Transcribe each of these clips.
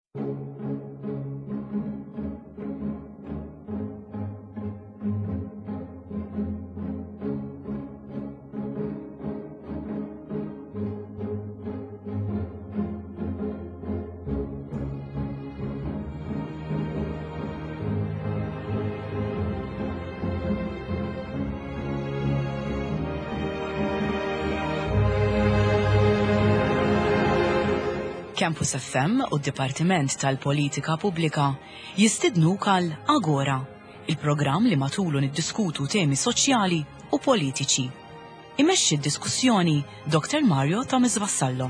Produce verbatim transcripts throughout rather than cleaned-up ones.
Campus F M u d-Dipartiment tal-Politika Pubblika jistidnuk għal Agora, il-programm li matulu niddiskutu temi soċjali u politiċi. Imexxi d-diskussjoni Doktor Mario Thomas Vassallo.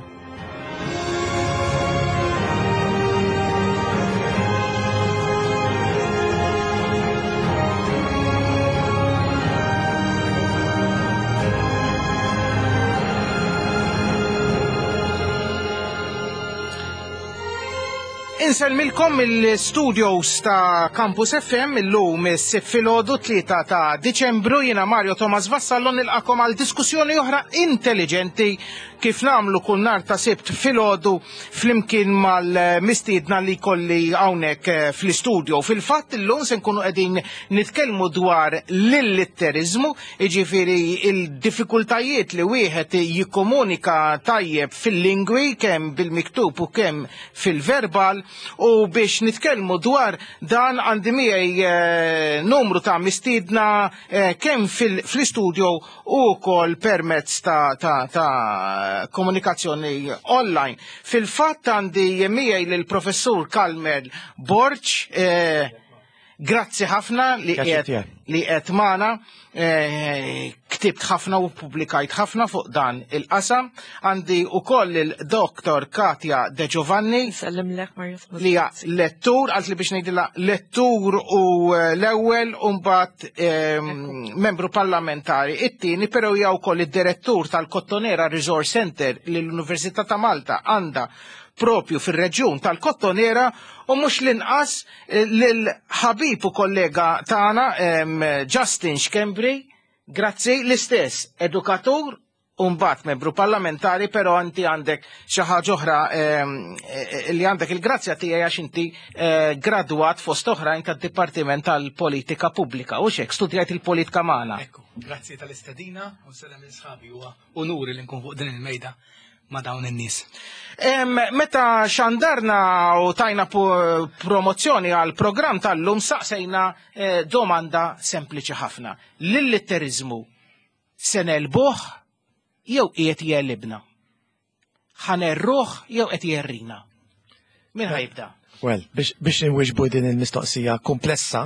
Inselmilkom il-studios ta' Campus F M il-lum is-filgħodu tlieta ta' Diċembru, jiena Mario Thomas Vassallo nilqakom għal diskussjoni oħra intelligenti kif nagħmlu kull nhar ta' Sibt filgħodu flimkien mal-mistiedna li kolli hawnhekk fl-istudio. Fil-fatt illum se nkunu qegħdin nitkellmu dwar l-illitterizmu, jiġifieri il-diffikultajiet li wieħed jikkomunika tajjeb fil-lingwi kemm bil-miktub u kemm fil-verbal. U biex nitkellmu dwar dan għandi miegħi numru ta' mistiedna kemm fl-istudio u wkoll permezz ta' ta' ta' komunikazzjoni online. Fil-fatt għandi miegħi lill-professur Kalmel Borċ, grazzi ħafna li qed li qed magħna, ktibt ħafna u pubblikajt ħafna fuq dan il-qasam. Għandi wkoll il-Doktor Katja De Giovanni li hija lettur, għalt li biex ngħidilha lettur u l-ewwel u mbagħad membru parlamentari. It-tieni però hija wkoll id-direttur tal-Kottonera Resource Center li l-Università ta' Malta għandha propju fir-reġjun tal-Kottonera, u mhux l-inqas lill-ħabib u kollega tagħna Justin Xkembri, grazzi, l-istess edukatur u mbagħad membru parlamentari, però inti għandek xi ħaġa oħra li għandek il-grazzja tiegħi għax inti gradwat fost oħrajn tad-Dipartiment tal-Politika Pubblika u x'hekk studjajt il-politika magħna. Ekku, grazzi tal-istedina u sellem il-sħabi, huwa unuri li nkun fuq din il-mejda ma' dawn in-nies. Meta xandarna u tajna promozzjoni għal programm tal-lum saqsejna domanda sempliċi ħafna. L-illitterizmu se nelbuh jew qiegħed jellibna? Ħanerruh jew qed jerrina? Min ħajbda? Well, biex inwiġbu din il-mistoqsija komplessa,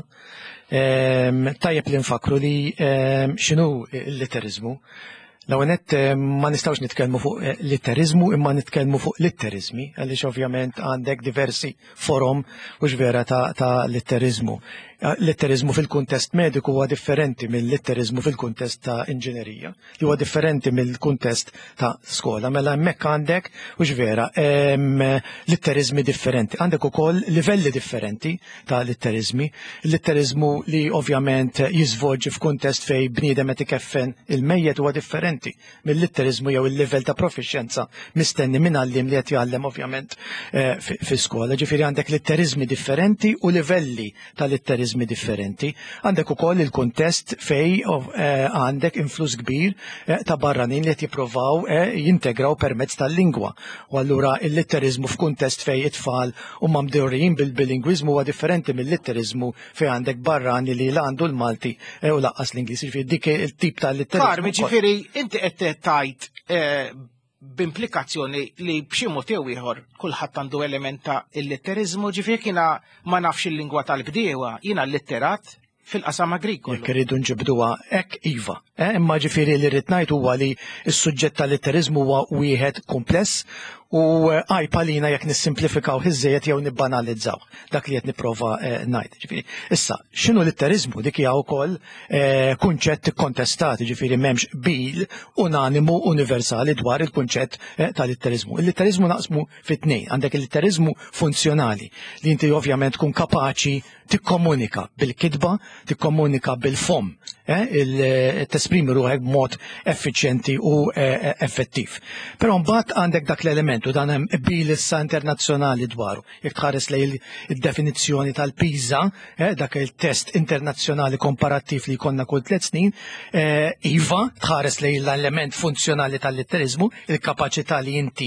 tajjeb li nfakru li x'inhu l-litterizmu. L-għonet ma nistawx nitkellmu fuq litterizmu imma nitkellmu fuq litterizmi, għaliex ovvjament għandek diversi forum u ġvera ta', ta litterizmu. Litterizmu fil-kuntest mediku huwa differenti mill-litterizmu fil-kuntest ta' inġinerija, li huwa differenti mill-kuntest ta' skola. Mela hemmhekk għandek u ġvera litterizmi differenti. Għandek ukoll livelli differenti ta' litterizmi. Litterizmu li ovvjament jiżvolġi f'kuntest fej bniedem qed ikeffen il-mejjed huwa differenti mill-litterizmu jew il-livell ta' proficienza mistenni minn għallim li qed jgħallem ovvjament fi skola. Ġifieri għandek litterizmi differenti u livelli ta' litterizmi differenti. Għandek ukoll il-kuntest fej għandek influss kbir ta' barranin li qed jippruvaw jintegraw permezz tal-lingwa. U allura il-litterizmu f'kuntest fej it-tfal huma mdorrijin bil-bilingwiżmu huwa differenti mill-litterizmu fej għandek barrani li għandu l-Malti u laqqas l-Ingliż. Ġifieri dik il-tip tal-litterizmu. Karmi, ġifieri inti qed tajt b'implikazzjoni li b'xi mod jew ieħor kulħadd għandu element ta' il-litterizmu, ġifieri jiena ma nafx il-lingwa tal-bdiewa, jiena litterat fil-qasam agrikolu. Jekk irridu nġibduha hekk iva. Imma ġifieri li rrid ngħid huwa li s-suġġett tal-litterizmu huwa wieħed kumpless u għajpa lina jekk nissimplifikaw iżejjed jew nibbanalizzaw dak li qed nipprova ngħid. Ġifieri, issa, x'inhu litterizmu? Dik hija wkoll kunċett ikkontestat, ġifieri m'hemmx bil unanimu universali dwar il-kunċett tal-litterizmu. Il-litterizmu naqsmu fit-tnejn. Għandek il-litterizmu funzjonali li inti ovvjament tkun kapaċi tikkomunika bil-kitba, tikkomunika bil-fom, tesprimi ruħek b'mod effiċjenti u effettiv. Però mbagħad għandek dak l-element eżempju dan hemm qbil issa internazzjonali dwaru. Jekk tħares lejn id-definizzjoni tal-PISA, dak il-test internazzjonali komparattiv li jkollna kull tliet snin, iva tħares lejn l-element funzjonali tal-litterizmu, il-kapaċità li inti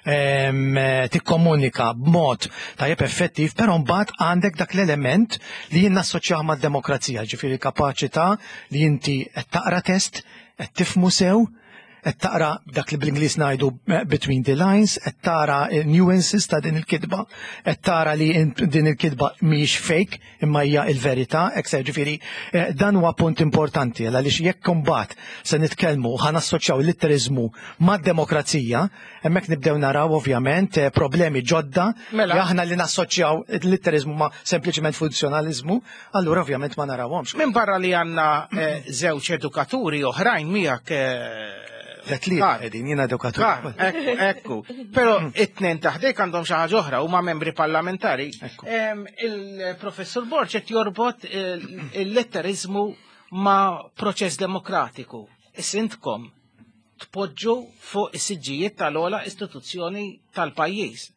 tikkomunika b'mod tajjeb effettiv, però mbagħad għandek dak l-element li jien nassoċjaw mad-demokrazija, ġifieri kapaċità li inti qed taqra test, qed tifhmu sew, qed taqra dak li bl-Ingliż ngħidu between the lines, qed tara nuances ta' din il-kitba, qed tara li din il-kitba mhijiex fake imma hija l-verità, hekk se ġifieri dan huwa punt importanti għaliex jekk imbagħad se nitkellmu ħanassoċjaw il-litterizmu mad-demokrazija, hemmhekk nibdew naraw ovvjament problemi ġodda li aħna li nassoċjaw il-litterizmu ma' sempliċement funzjonaliżmu, allura ovvjament ma narawhomx. Minn barra li għandna żewġ edukaturi oħrajn miegħek L-tlieta qegħdin jiena edukatur. Ekku, ekku. Però it-tnejn taħdejk għandhom xi ħaġa oħra huma membri parlamentari. Il-professur Borġ qed jorbot il-letterizmu ma' proċess demokratiku. Isintkom tpoġġu fuq is-siġġijiet tal-ogħla istituzzjoni tal-pajjiż.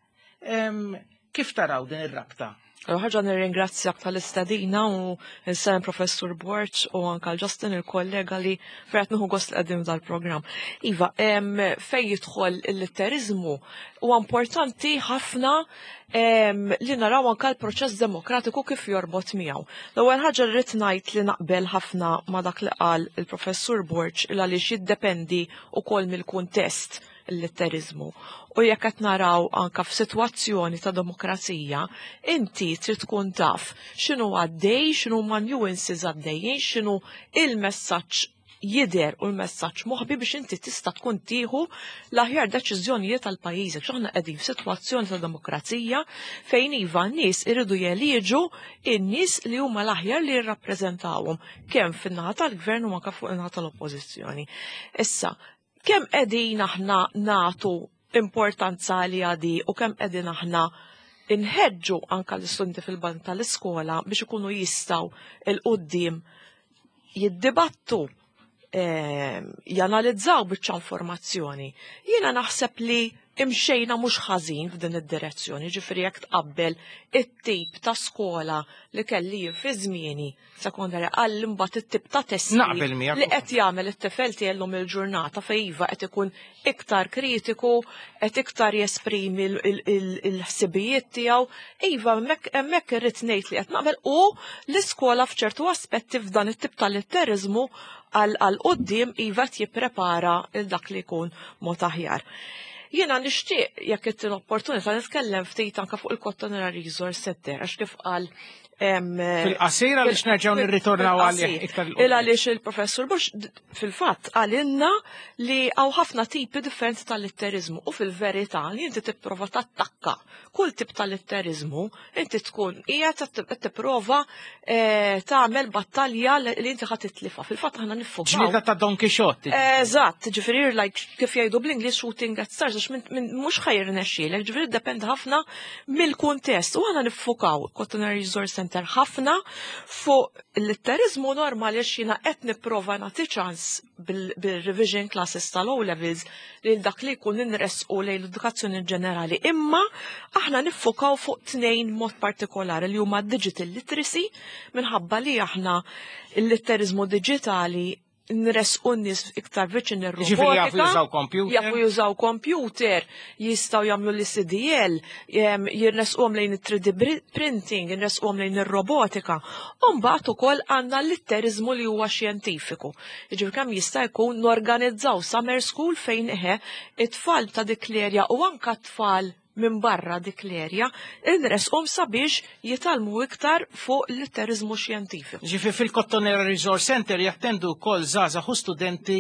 Kif taraw din ir-rabta? Ħaġa nirringrazzjak tal-istadina u n-sen Professur Borġ u anka Justin il-kollega li fejt nuħu gost l-qeddim dal-program. Iva, fej jidħol il-litterizmu u importanti ħafna li naraw anka l-proċess demokratiku kif jorbot miegħu. L-ewwel ħaġa rrid ngħid li naqbel ħafna ma' dak li qal il-Professur Borġ il għaliex jiddependi wkoll mill-kuntest il-litterizmu. U jekk qed naraw anke f'sitwazzjoni ta' demokrazija, inti trid tkun taf x'inhu għaddej, x'inhu ma' nuances għaddejjin, x'inhu il-messaġġ jidher u l-messaġġ moħbi biex inti tista' tkun tieħu l-aħjar deċiżjonijiet tal-pajjiżek. X'aħna qegħdin f'sitwazzjoni ta' demokrazija fejn iva n-nies iridu jelieġu in-nies li huma l-aħjar li jirrappreżentawhom kemm fin-naħa tal-gvern u anke fuq in-naħa tal-oppożizzjoni. Issa, kemm qegħdin aħna nagħtu importanza li għadi u kemm qegħdin aħna inħeġġu anke l-istudenti fil-bank tal-iskola biex ikunu jistgħu il-qudiem jiddibattu, janalizzaw biċċa informazzjoni. Jiena naħseb li imxejna mhux ħażin f'din id-direzzjoni, ġifieri jekk tqabbel it-tip ta' skola li kelli fi żmieni sekondari għall imbagħad it-tip ta' testi li qed jagħmel it-tifel tiegħu il-ġurnata fejn iva qed ikun iktar kritiku, qed iktar jesprimi l-ħsibijiet tiegħu, iva hemmhekk irrid ngħid li qed naqbel u l-iskola f'ċertu aspetti f'dan it-tip ta' litterizmu għal qudiem iva qed jipprepara il dak li jkun mod aħjar. Jiena nixtieq jekk qed l-opportunità nitkellem ftit anke fuq il-Cottonera Resource Center għax kif qal fil-qasira li xnerġgħu nirritornaw għalih iktar il għaliex il-Professur Borġ fil-fatt għalinna li hawn ħafna tipi differenti tal-litterizmu u fil-verità li inti tipprova tattakka kull tip tal-litterizmu inti tkun hija tipprova tagħmel battalja li inti ħadd titlifa. Fil-fatt aħna niffokaw. Ġlieda ta' Don Quixote. Eżatt, ġifieri like kif jgħidu bl-Ingliż shooting at stars għax mhux ħajr nexxielek, ġifieri ddependi ħafna mill-kuntest u aħna niffokaw Cottonera Resource Center ħafna fuq il-litterizmu normali għax jiena qed nipprova nagħti ċans bil-revision classes tal-O levels li dak li jkun inresqu lejn l-edukazzjoni ġenerali. Imma aħna niffokaw fuq tnejn mod partikolari li huma digital literacy minħabba li aħna il-litterizmu digitali nresqu n-nies iktar viċin ir-robotika. Jafu jużaw computer. Jafu jużaw computer, jistgħu jagħmlu l-C D L, jirnesquhom lejn it-three D printing, jirnesquhom lejn ir-robotika. U mbagħad ukoll għandna l-litterizmu li huwa xjentifiku. Jiġifieri kemm jista' jkun norganizzaw summer school fejn eħe it-tfal ta' dik l-erja u anke t-tfal minn barra dik l-erja, inresqhom sabiex jitalmu iktar fuq l-litterizmu xjentifiku. Ġifi fil-Cottonera Resource Center jattendu wkoll żgħażagħ u studenti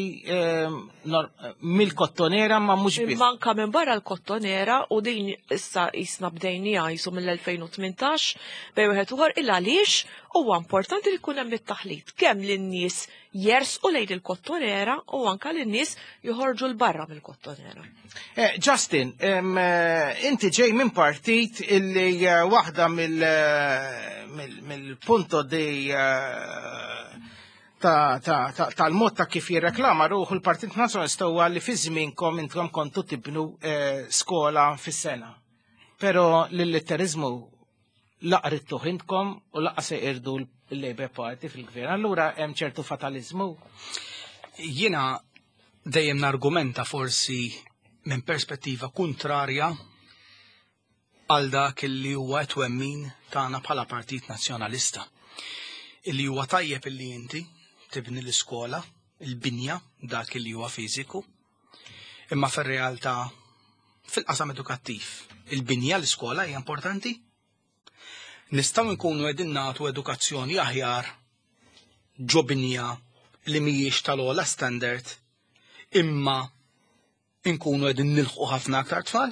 mill-Cottonera ma mhux biss. Manka minn barra l-Cottonera u din issa jisna bdejnija jisu mill-elfejn u tmintax bej wieħed ieħor il għaliex huwa importanti li jkun hemm it-taħlit kemm lin-nies jersqu lejn il-Cottonera u anke lin-nies joħorġu l barra mill-Cottonera. Justin, inti ġej minn partit illi waħda mill-punto di tal-mod ta' kif jirreklama ruħu l-Partit Nazzjonalista huwa li fi żmienkom intkom kontu tibnu skola fis-sena. Però l-litterizmu laqrittu intkom u laqqa se irdu l-Labour Party fil-gvern. Allura hemm ċertu fatalizmu. Jiena dejjem nargumenta forsi minn perspettiva kontrarja għal dak li huwa twemmin tagħna bħala Partit Nazzjonalista. Illi huwa tajjeb illi inti tibni l-iskola, il-binja dak li huwa fiżiku, imma fir-realtà fil-qasam edukattiv il-binja l-iskola hija importanti. Nistgħu nkunu qegħdin nagħtu edukazzjoni aħjar ġo binja li mhijiex tal-ogħla standard, imma nkunu qegħdin nilħqu ħafna aktar tfal.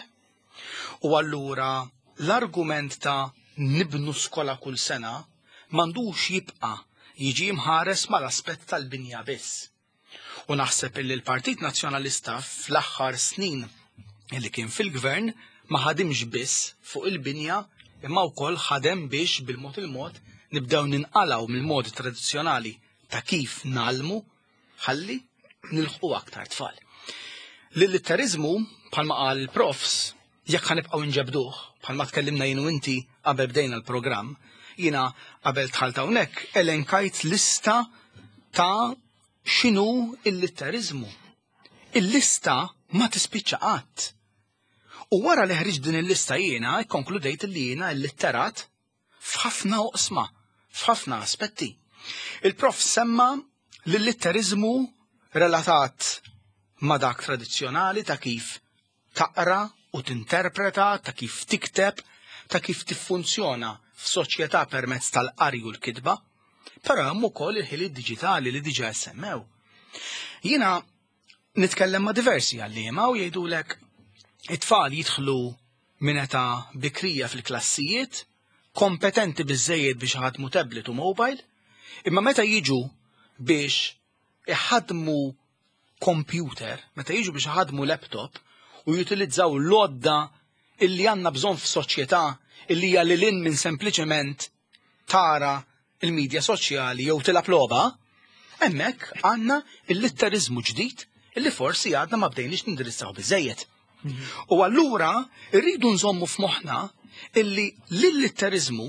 U allura l-argument ta' nibnu skola kull sena m'għandux jibqa' jiġi mħares mal-aspett tal-binja biss. U naħseb li l-Partit Nazzjonalista fl-aħħar snin li kien fil-gvern ma ħadimx biss fuq il-binja imma wkoll ħadem biex bil-mod il-mod nibdew ninqalgħu mill-modi tradizzjonali ta' kif nagħlmu ħalli nilħqu aktar tfal. L-litterizmu bħalma qal il-profs jekk ħanibqgħu nġebduh bħalma tkellimna jien u inti qabel bdejna l-programm, jiena qabel tħalt hawnhekk elenkajt lista ta' x'inhu l-litterizmu. Il-lista ma tispiċċa qatt. U wara li ħriġ din il-lista jiena konkludejt li jiena l-litterat f'ħafna oqsma, f'ħafna aspetti. Il-prof semma li l-litterizmu relatat ma dak tradizzjonali ta' kif taqra u tinterpreta, ta' kif tikteb, ta' kif tiffunzjona f'soċjetà permezz tal-qari u l-kitba, però hemm ukoll il-ħiliet diġitali li diġà semmew. Jiena nitkellem ma' diversi għalliema u jgħidulek it-tfal jidħlu minn età bikrija fil-klassijiet, kompetenti biżżejjed biex iħadmu tablet u mobile, imma meta jiġu biex iħadmu computer, meta jiġu biex iħadmu laptop u jutilizzaw l-odda illi għandna bżonn f'soċjetà illi hija lilin minn sempliċement tara il-medja soċjali jew tilab logħba, hemmhekk għandna il-litterizmu ġdid illi forsi għadna ma bdejniex nindirizzaw biżżejjed. U allura rridu nżommu f'moħħna illi lill-litterizmu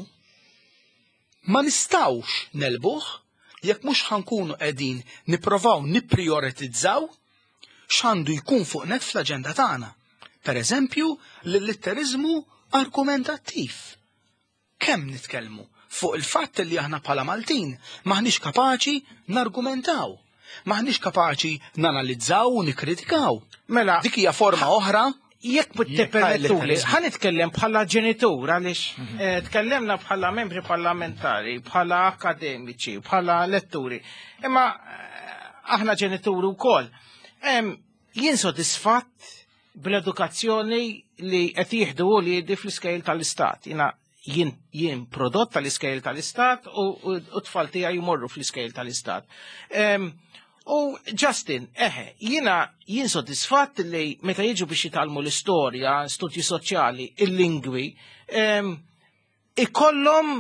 ma nistawx nelbuh jekk mhux ħankunu qegħdin nipprovaw nipprioritizzaw x'għandu jkun fuq net fl-aġenda tagħna. Pereżempju, lill-litterizmu argumentattiv. Kemm nitkellmu fuq il-fatt li aħna bħala Maltin maħniex kapaċi nargumentaw, maħniex kapaċi nanalizzaw u nikkritikaw. Mela, dik hija forma oħra. Jekk tippermettuli, ħa nitkellem bħala ġenitur għaliex tkellemna bħala membri parlamentari, bħala akademiċi, bħala letturi. Imma aħna ġenituri wkoll. Jien sodisfatt bl-edukazzjoni li qed jieħdu li jiddi fl-iskejl tal-istat. Jiena jien jien prodott tal-iskejl tal-istat u t-tfal tiegħi jmorru fl-iskejl tal-istat. U Justin, eħe, jiena jien sodisfatt li meta jiġu biex jitalmu l-istorja, studji soċjali, il-lingwi, ikollhom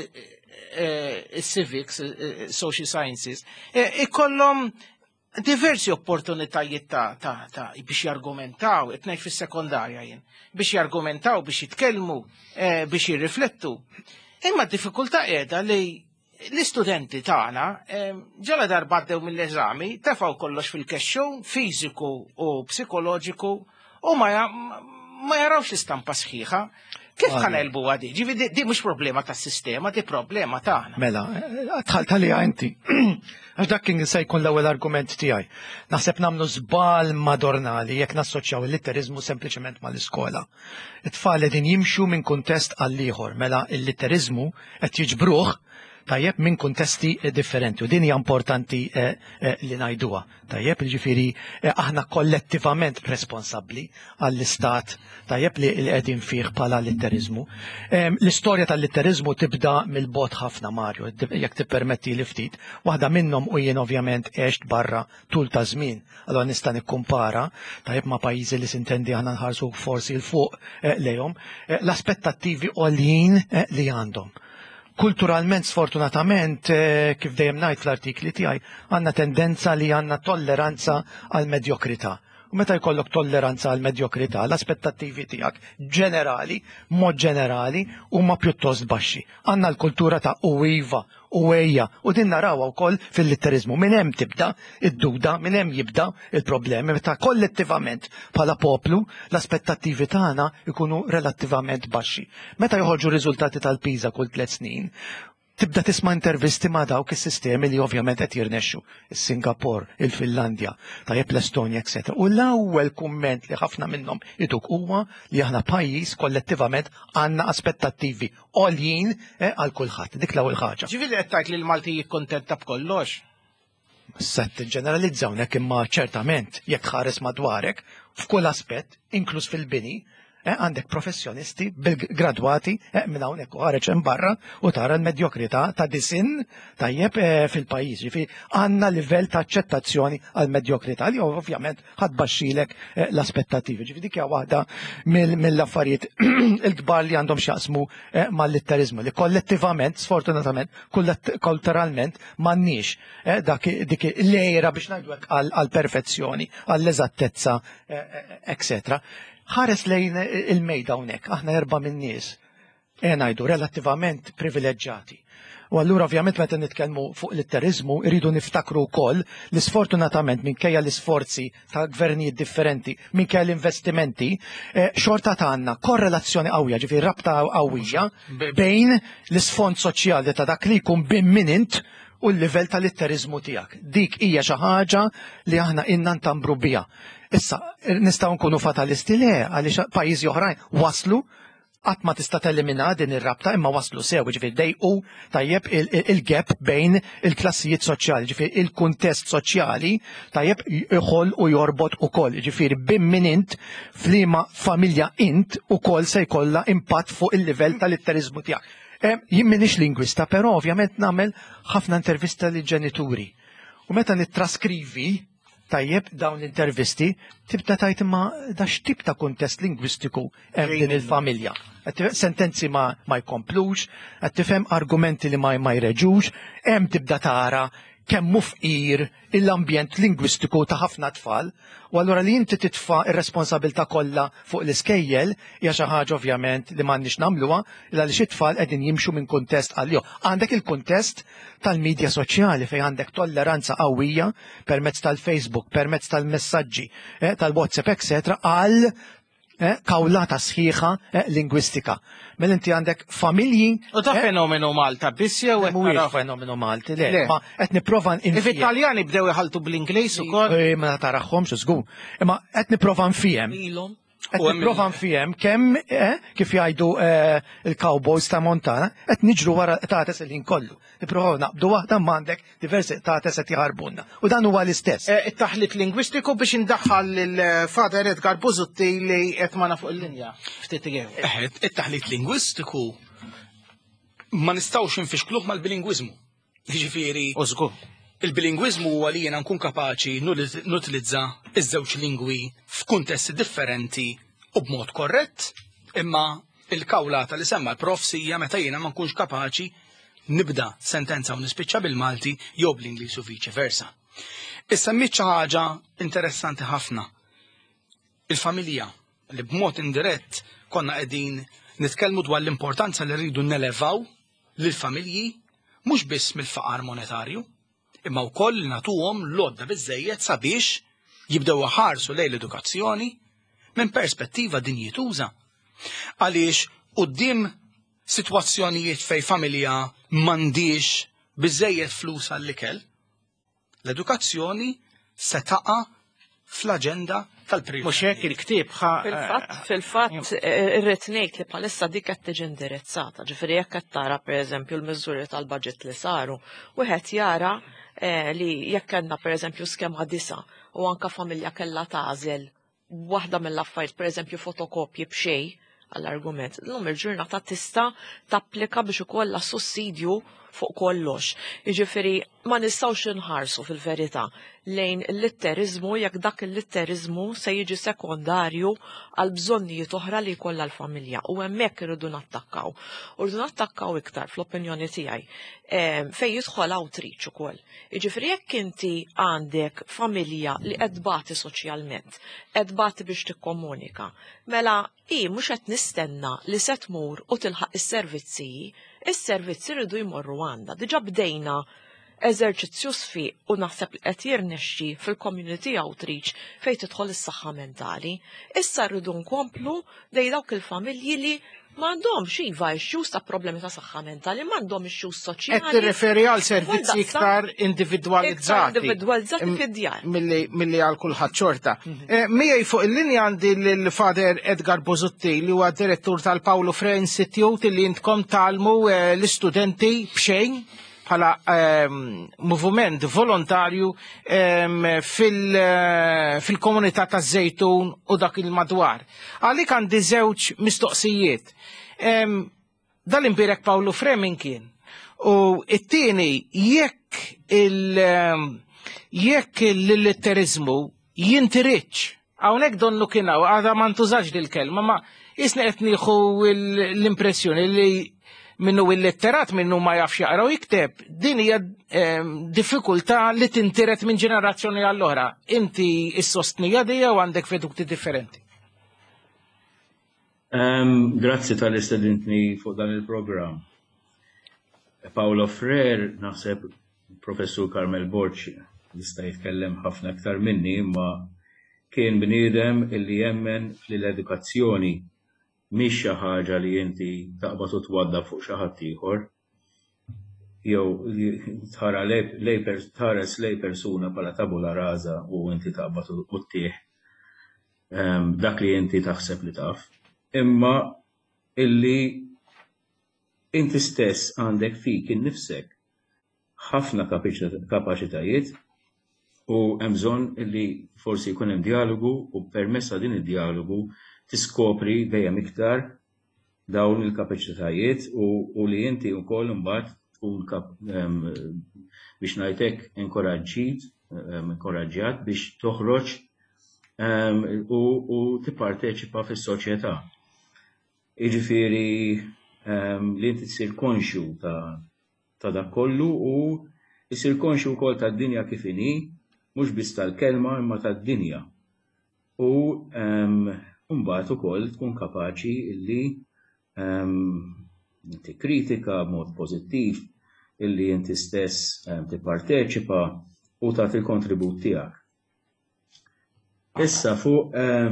civics, social sciences, ikollhom diversi opportunitajiet ta' biex jargumentaw, etnej fis-sekondarja jien, biex jargumentaw, biex jitkellmu, biex jirriflettu. Imma d-diffikultà qiegħda li l-istudenti tagħna ġala darba għaddew mill-eżami tefgħu kollox fil-kexxun fiżiku u psikoloġiku u ma jarawx l-istampa sħiħa. Kif ħanelbu għadi? Ġivi di mhux problema tas-sistema, di problema tagħna. Mela, tħalt għalija inti. Għax dak kien se jkun l-ewwel argument tiegħi. Naħseb nagħmlu żball madornali jekk nassoċjaw il-litterizmu sempliċement mal-iskola. It-tfal qegħdin jimxu minn kuntest għal ieħor, mela il-litterizmu qed jiġbruh tajjeb minn kuntesti differenti u din hija importanti li ngħiduha. Tajjeb jiġifieri aħna kollettivament responsabbli għall-istat tajjeb li qegħdin fih bħala litterizmu. L-istorja tal-litterizmu tibda mill-bot ħafna Mario, jekk tippermetti li ftit. Waħda minnhom u jien ovvjament għext barra tul ta' żmien. Allura nista' nikkumpara tajjeb ma' pajjiżi li sintendi aħna nħarsu forsi l fuq lejhom l-aspettattivi għoljin li għandhom. kulturalment sfortunatament kif dejjem ngħid fl-artikli tiegħi għandna tendenza li għandna tolleranza għal medjokrità. U meta jkollok tolleranza għal medjokrità, l-aspettattivi tiegħek ġenerali, mod ġenerali, huma pjuttost baxxi. Għandna l-kultura ta' u iva, u ejja, u din narawha wkoll fil-litterizmu. Minn hemm tibda id-duda, minn hemm jibda il-problemi meta kollettivament bħala poplu l-aspettattivi tagħna ikunu relattivament baxxi. Meta joħorġu riżultati tal-Pisa kull tliet snin, tibda tisma' intervisti ma' dawk is-sistemi li ovvjament qed jirnexxu, is-Singapore, il-Finlandja, tajjeb l-Estonja, et cetera. U l-ewwel kumment li ħafna minnhom ituk huwa li aħna pajjiż kollettivament għandna aspettattivi għoljin għal kulħadd. Dik l-ewwel ħaġa. Ġifieri qed tgħid li l-Malti jikkuntenta b'kollox. Set ġeneralizzawnek imma ċertament jekk ħares madwarek f'kull aspett, inkluż fil-bini, għandek professjonisti bil-gradwati minn hawnhekk u ħareġ hemm barra u tara l-medjokrità ta' disin tajjeb fil-pajjiż. Ġifieri għandna livell ta' aċċettazzjoni għal medjokrità li ovvjament ħadbaxxilek l-aspettattivi. Ġifieri dik hija waħda mill-affarijiet il-kbar li għandhom x'jaqsmu mal-litterizmu li kollettivament, sfortunatament, kulturalment m'għandniex dik lejra biex ngħidu hekk għall perfezzjoni, għall-eżattezza, et cetera. Ħares lejn il-mejda hawnhekk, aħna erba' minn nies, e ngħidu relattivament privileġġjati. U allura ovvjament meta nitkellmu fuq litterizmu irridu niftakru wkoll li sfortunatament minkejja l-isforzi ta' gvernijiet differenti, minkejja l-investimenti, xorta tagħna korrelazzjoni qawwija, ġifieri rabta qawwija bejn l-isfond soċjali ta' dak li jkun bimminent u l-livell ta' litterizmu tiegħek. Dik hija xi ħaġa li aħna inna ntambru biha. Issa, nistgħu nkunu fatalisti le, għaliex pajjiżi oħrajn waslu qatt ma tista' telimina din ir-rabta imma waslu sew, ġifieri dejqu tajjeb il-gap bejn il-klassijiet soċjali, ġifieri il-kuntest soċjali tajjeb iħoll u jorbot ukoll, ġifieri bimminint f'liema familja int ukoll se jkollha impatt fuq il-livell tal-litterizmu tiegħek. Jien m'iniex lingwista, però ovvjament nagħmel ħafna intervista lill ġenituri. U meta nittraskrivi tajjeb dawn l-intervisti, tibda tajt imma da x'tip ta' kuntest lingwistiku hemm din il-familja. Sentenzi ma ma jkomplux, qed tifhem argumenti li ma ma jreġux, hemm tibda tara kemm hu fqir l-ambjent lingwistiku ta' ħafna tfal, u allura li inti titfa' ir-responsabilità kollha fuq l-iskejjel hija xi ħaġa ovvjament li m'għandniex nagħmluha għaliex it-tfal qegħdin jimxu minn kuntest għal ieħor. Għandek il-kuntest tal-midja soċjali fejn għandek tolleranza qawwija permezz tal-Facebook, permezz tal-messaġġi, tal-WhatsApp, et cetera għal kawlata sħiħa lingwistika. Mel inti għandek familji. U ta' fenomenu Malta, biss jew mhuwiex fenomenu Malti, le, ma qed nipprova If-Italjani bdew iħaltu bl-Ingliż ukoll. Ma taraħħomx żgur. Imma qed nipprova nfiem. Qed nipprova nfiem kemm kif jgħidu il-cowboys ta' Montana qed niġru wara tates il-ħin kollu. Nipprovaw naqbdu waħda m'għandek diversi tates qed jaħarbunna. U dan huwa l-istess. It-taħlit lingwistiku biex indaħħal il-Fader Edgar Buzutti li qed magħna fuq il-linja. Ftit it-taħlit lingwistiku ma nistgħux infixkluh mal-bilingwiżmu. Jiġifieri Użgur. Il-bilingwiżmu huwa li jiena nkun kapaċi nutilizza iż-żewġ lingwi f'kuntesti differenti u b'mod korrett, imma il-kawlata li semma l-prof sija meta jiena ma nkunx kapaċi nibda sentenza u nispiċċa bil-Malti jew bl-Ingliż u viċi versa. Issa mmiet xi ħaġa interessanti ħafna. Il-familja li b'mod indirett konna qegħdin nitkellmu dwar l-importanza li rridu nelevaw lill-familji mhux biss mill-faqar monetarju, imma wkoll li nagħtuhom l-għodda biżżejjed sabiex jibdew ħarsu lejn l-edukazzjoni minn perspettiva dinjituża. Għaliex quddiem sitwazzjonijiet fejn familja m'għandix biżżejjed flus għall-ikel, l-edukazzjoni se taqa' fl-aġenda tal-privat. Mhux hekk il-ktieb Fil-fatt, fil-fatt irrid ngħid li bħalissa dik qed tiġi indirizzata. Ġifieri jekk qed tara pereżempju l-miżuri tal-baġġett li saru, wieħed jara li jekk kellna pereżempju skema disa u anke familja kellha tagħżel waħda mill-affarijiet pereżempju fotokopji b'xejn għall-argument. Llum il-ġurnata tista' tapplika biex ikollha sussidju fuq kollox. Jiġifieri ma nistgħux inħarsu fil-verità lejn il-litterizmu jekk dak il-litterizmu se jiġi sekondarju għal bżonnijiet oħra li jkollha l-familja u hemmhekk irridu nattakkaw. U rridu nattakkaw iktar fl-opinjoni tiegħi fejn jidħol outreach ukoll. Jiġifieri jekk inti għandek familja li qed tbati soċjalment, qed tbati biex tikkomunika, mela hi mhux qed nistenna li se tmur u tilħaq is-servizzi, is-servizzi rridu jmorru għandha. Diġà bdejna eżerċizzju sfiq u naħseb li qed jirnexxi fil-community outreach fejn tidħol is-saħħa mentali. Issa rridu nkomplu dej dawk il-familji li m'għandhomx iva issues ta' problemi ta' saħħa mentali, m'għandhom issues soċjali. Qed tirreferi għal servizzi iktar individwalizzati. Individwalizzati fid-djar. Milli għal kulħadd xorta. Miegħi fuq il-linja għandi l-Fader Edgar Bozutti li huwa direttur tal-Paulo Freire Institute li intkom talmu l-istudenti b'xejn bħala moviment volontarju fil-komunità ta' Żejtun u dak il-madwar. Għalik għandi żewġ mistoqsijiet. Dal-imbirek Paulo Freire min kien. U it-tieni jekk jekk l-litterizmu jintiriċ, hawnhekk donnu kien hawn għadha ma ntużax dil-kelma, ma jisna qed nieħu l-impressjoni li minnu il-letterat minnu ma jafx jaqra u jikteb, din hija diffikultà li tintiret minn ġenerazzjoni għall-oħra. Inti is-sostnija dija u għandek vedukti differenti. Um, grazzi tal-istudentni fuq dan il-programm. Paulo Freire, naħseb professur Carmel Borci, jista' jitkellem ħafna aktar minni, imma kien bniedem illi jemmen fl-edukazzjoni mhix xi ħaġa li inti taqbad u twadda fuq xi ħadd ieħor, jew tħares lej persuna bħala tabula rasa u inti taqbad u ttieħ dak li inti taħseb li taf. Imma illi inti stess għandek fik innifsek ħafna kapaċitajiet u hemm bżonn illi forsi jkun hemm dialogu u permessa din id-dialogu tiskopri dejjem iktar dawn il-kapaċitajiet u li inti wkoll imbagħad tkun biex ngħidlek inkoraġġit, inkoraġġjat biex toħroġ u tipparteċipa fis-soċjetà. Jiġifieri li inti tsir konxju ta' dak kollu u jsir konxju wkoll tad-dinja kif inhi, mhux biss tal-kelma imma tad-dinja. U mbagħad ukoll tkun kapaċi illi inti kritika b'mod pożittiv, illi inti stess tipparteċipa u tagħti l-kontribut tiegħek. Issa fuq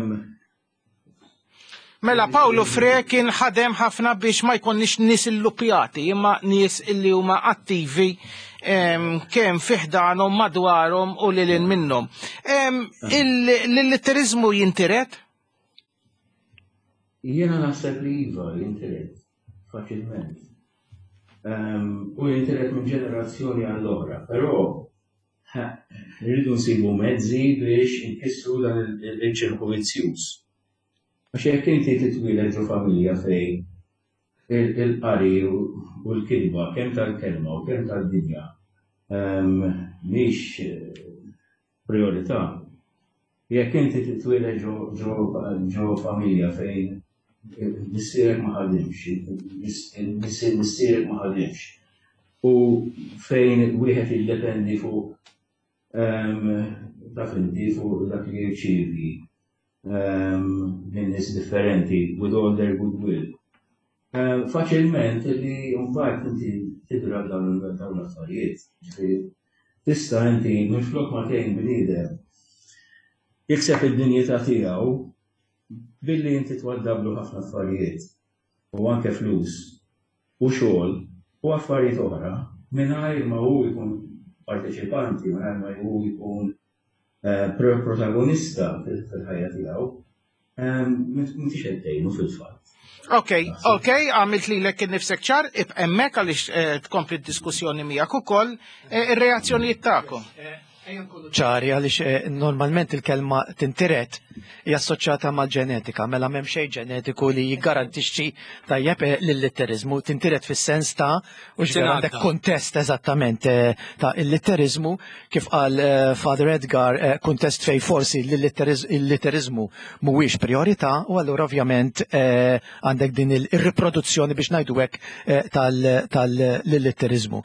Mela Paulo Freire kien ħadem ħafna biex ma jkunniex nies illupjati, imma nies illi huma attivi kemm fiħdanhom madwarhom u lil minnhom. Il-litterizmu jintiret? Jiena naħseb li iva jintiret faċilment. U jintiret minn ġenerazzjoni għall-oħra, però rridu nsibu mezzi biex inkissru dan il-ċirku vizzjuż. Għax jekk inti titwiled ġo familja fejn il-qari u l-kilba kemm tal-kelma u kemm tal-dinja mhix priorità. Jekk inti titwiled ġo familja fejn missierek ma ħadimx, missierek ma ħadimx, u fejn wieħed jiddependi fuq taf inti fuq dak li jirċievi minn nies differenti with all their goodwill. Faċilment li mbagħad inti tidra dawn l-affarijiet. Tista' inti minflok ma tgħin bniedem jikseb id-dinjità tiegħu billi inti twaddablu ħafna affarijiet u anke flus u xogħol u affarijiet oħra mingħajr ma hu jkun parteċipanti, mingħajr ma hu jkun protagonista fil-ħajja tiegħu, m'intix qed tgħinu fil-fatt. Ok, ok, għamilt li l-ek nifsek ċar, hemmhekk għaliex tkompli d-diskussjoni miegħek ukoll ir-reazzjonijiet tagħkom. ċari għaliex normalment il-kelma tintiret hija assoċjata mal-ġenetika, mela m'hemm xejn ġenetiku li jiggarantixxi tajjeb l-litterizmu tintiret fis-sens ta' u għandek kuntest eżattament ta' il-litterizmu kif qal Father Edgar kuntest fej forsi il-litterizmu mhuwiex priorità u allura ovvjament għandek din il-riproduzzjoni biex ngħidu hekk tal-litterizmu.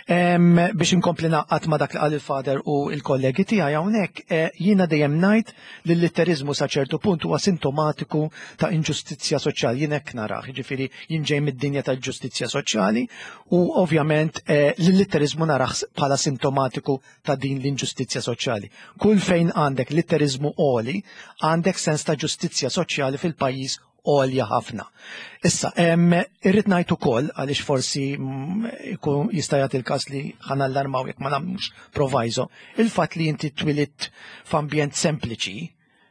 Biex inkompli naqqat ma' dak li qal il-Father u l-kollegi tiegħi hawnhekk jiena dejjem ngħid li l-litterizmu sa ċertu punt huwa sintomatiku ta' inġustizzja soċjali, jien hekk naraħ, jiġifieri jien ġej mid-dinja tal-ġustizzja soċjali u ovvjament l-litterizmu naraħ bħala sintomatiku ta' din l-inġustizzja soċjali. Kull fejn għandek litterizmu għoli, għandek sens ta' ġustizzja soċjali fil-pajjiż għolja ħafna. Issa, irrid ngħid ukoll għaliex forsi jista' jagħti il-każ li ħanallarmaw jekk ma nagħmlux proviso, il-fatt li inti twilit f'ambjent sempliċi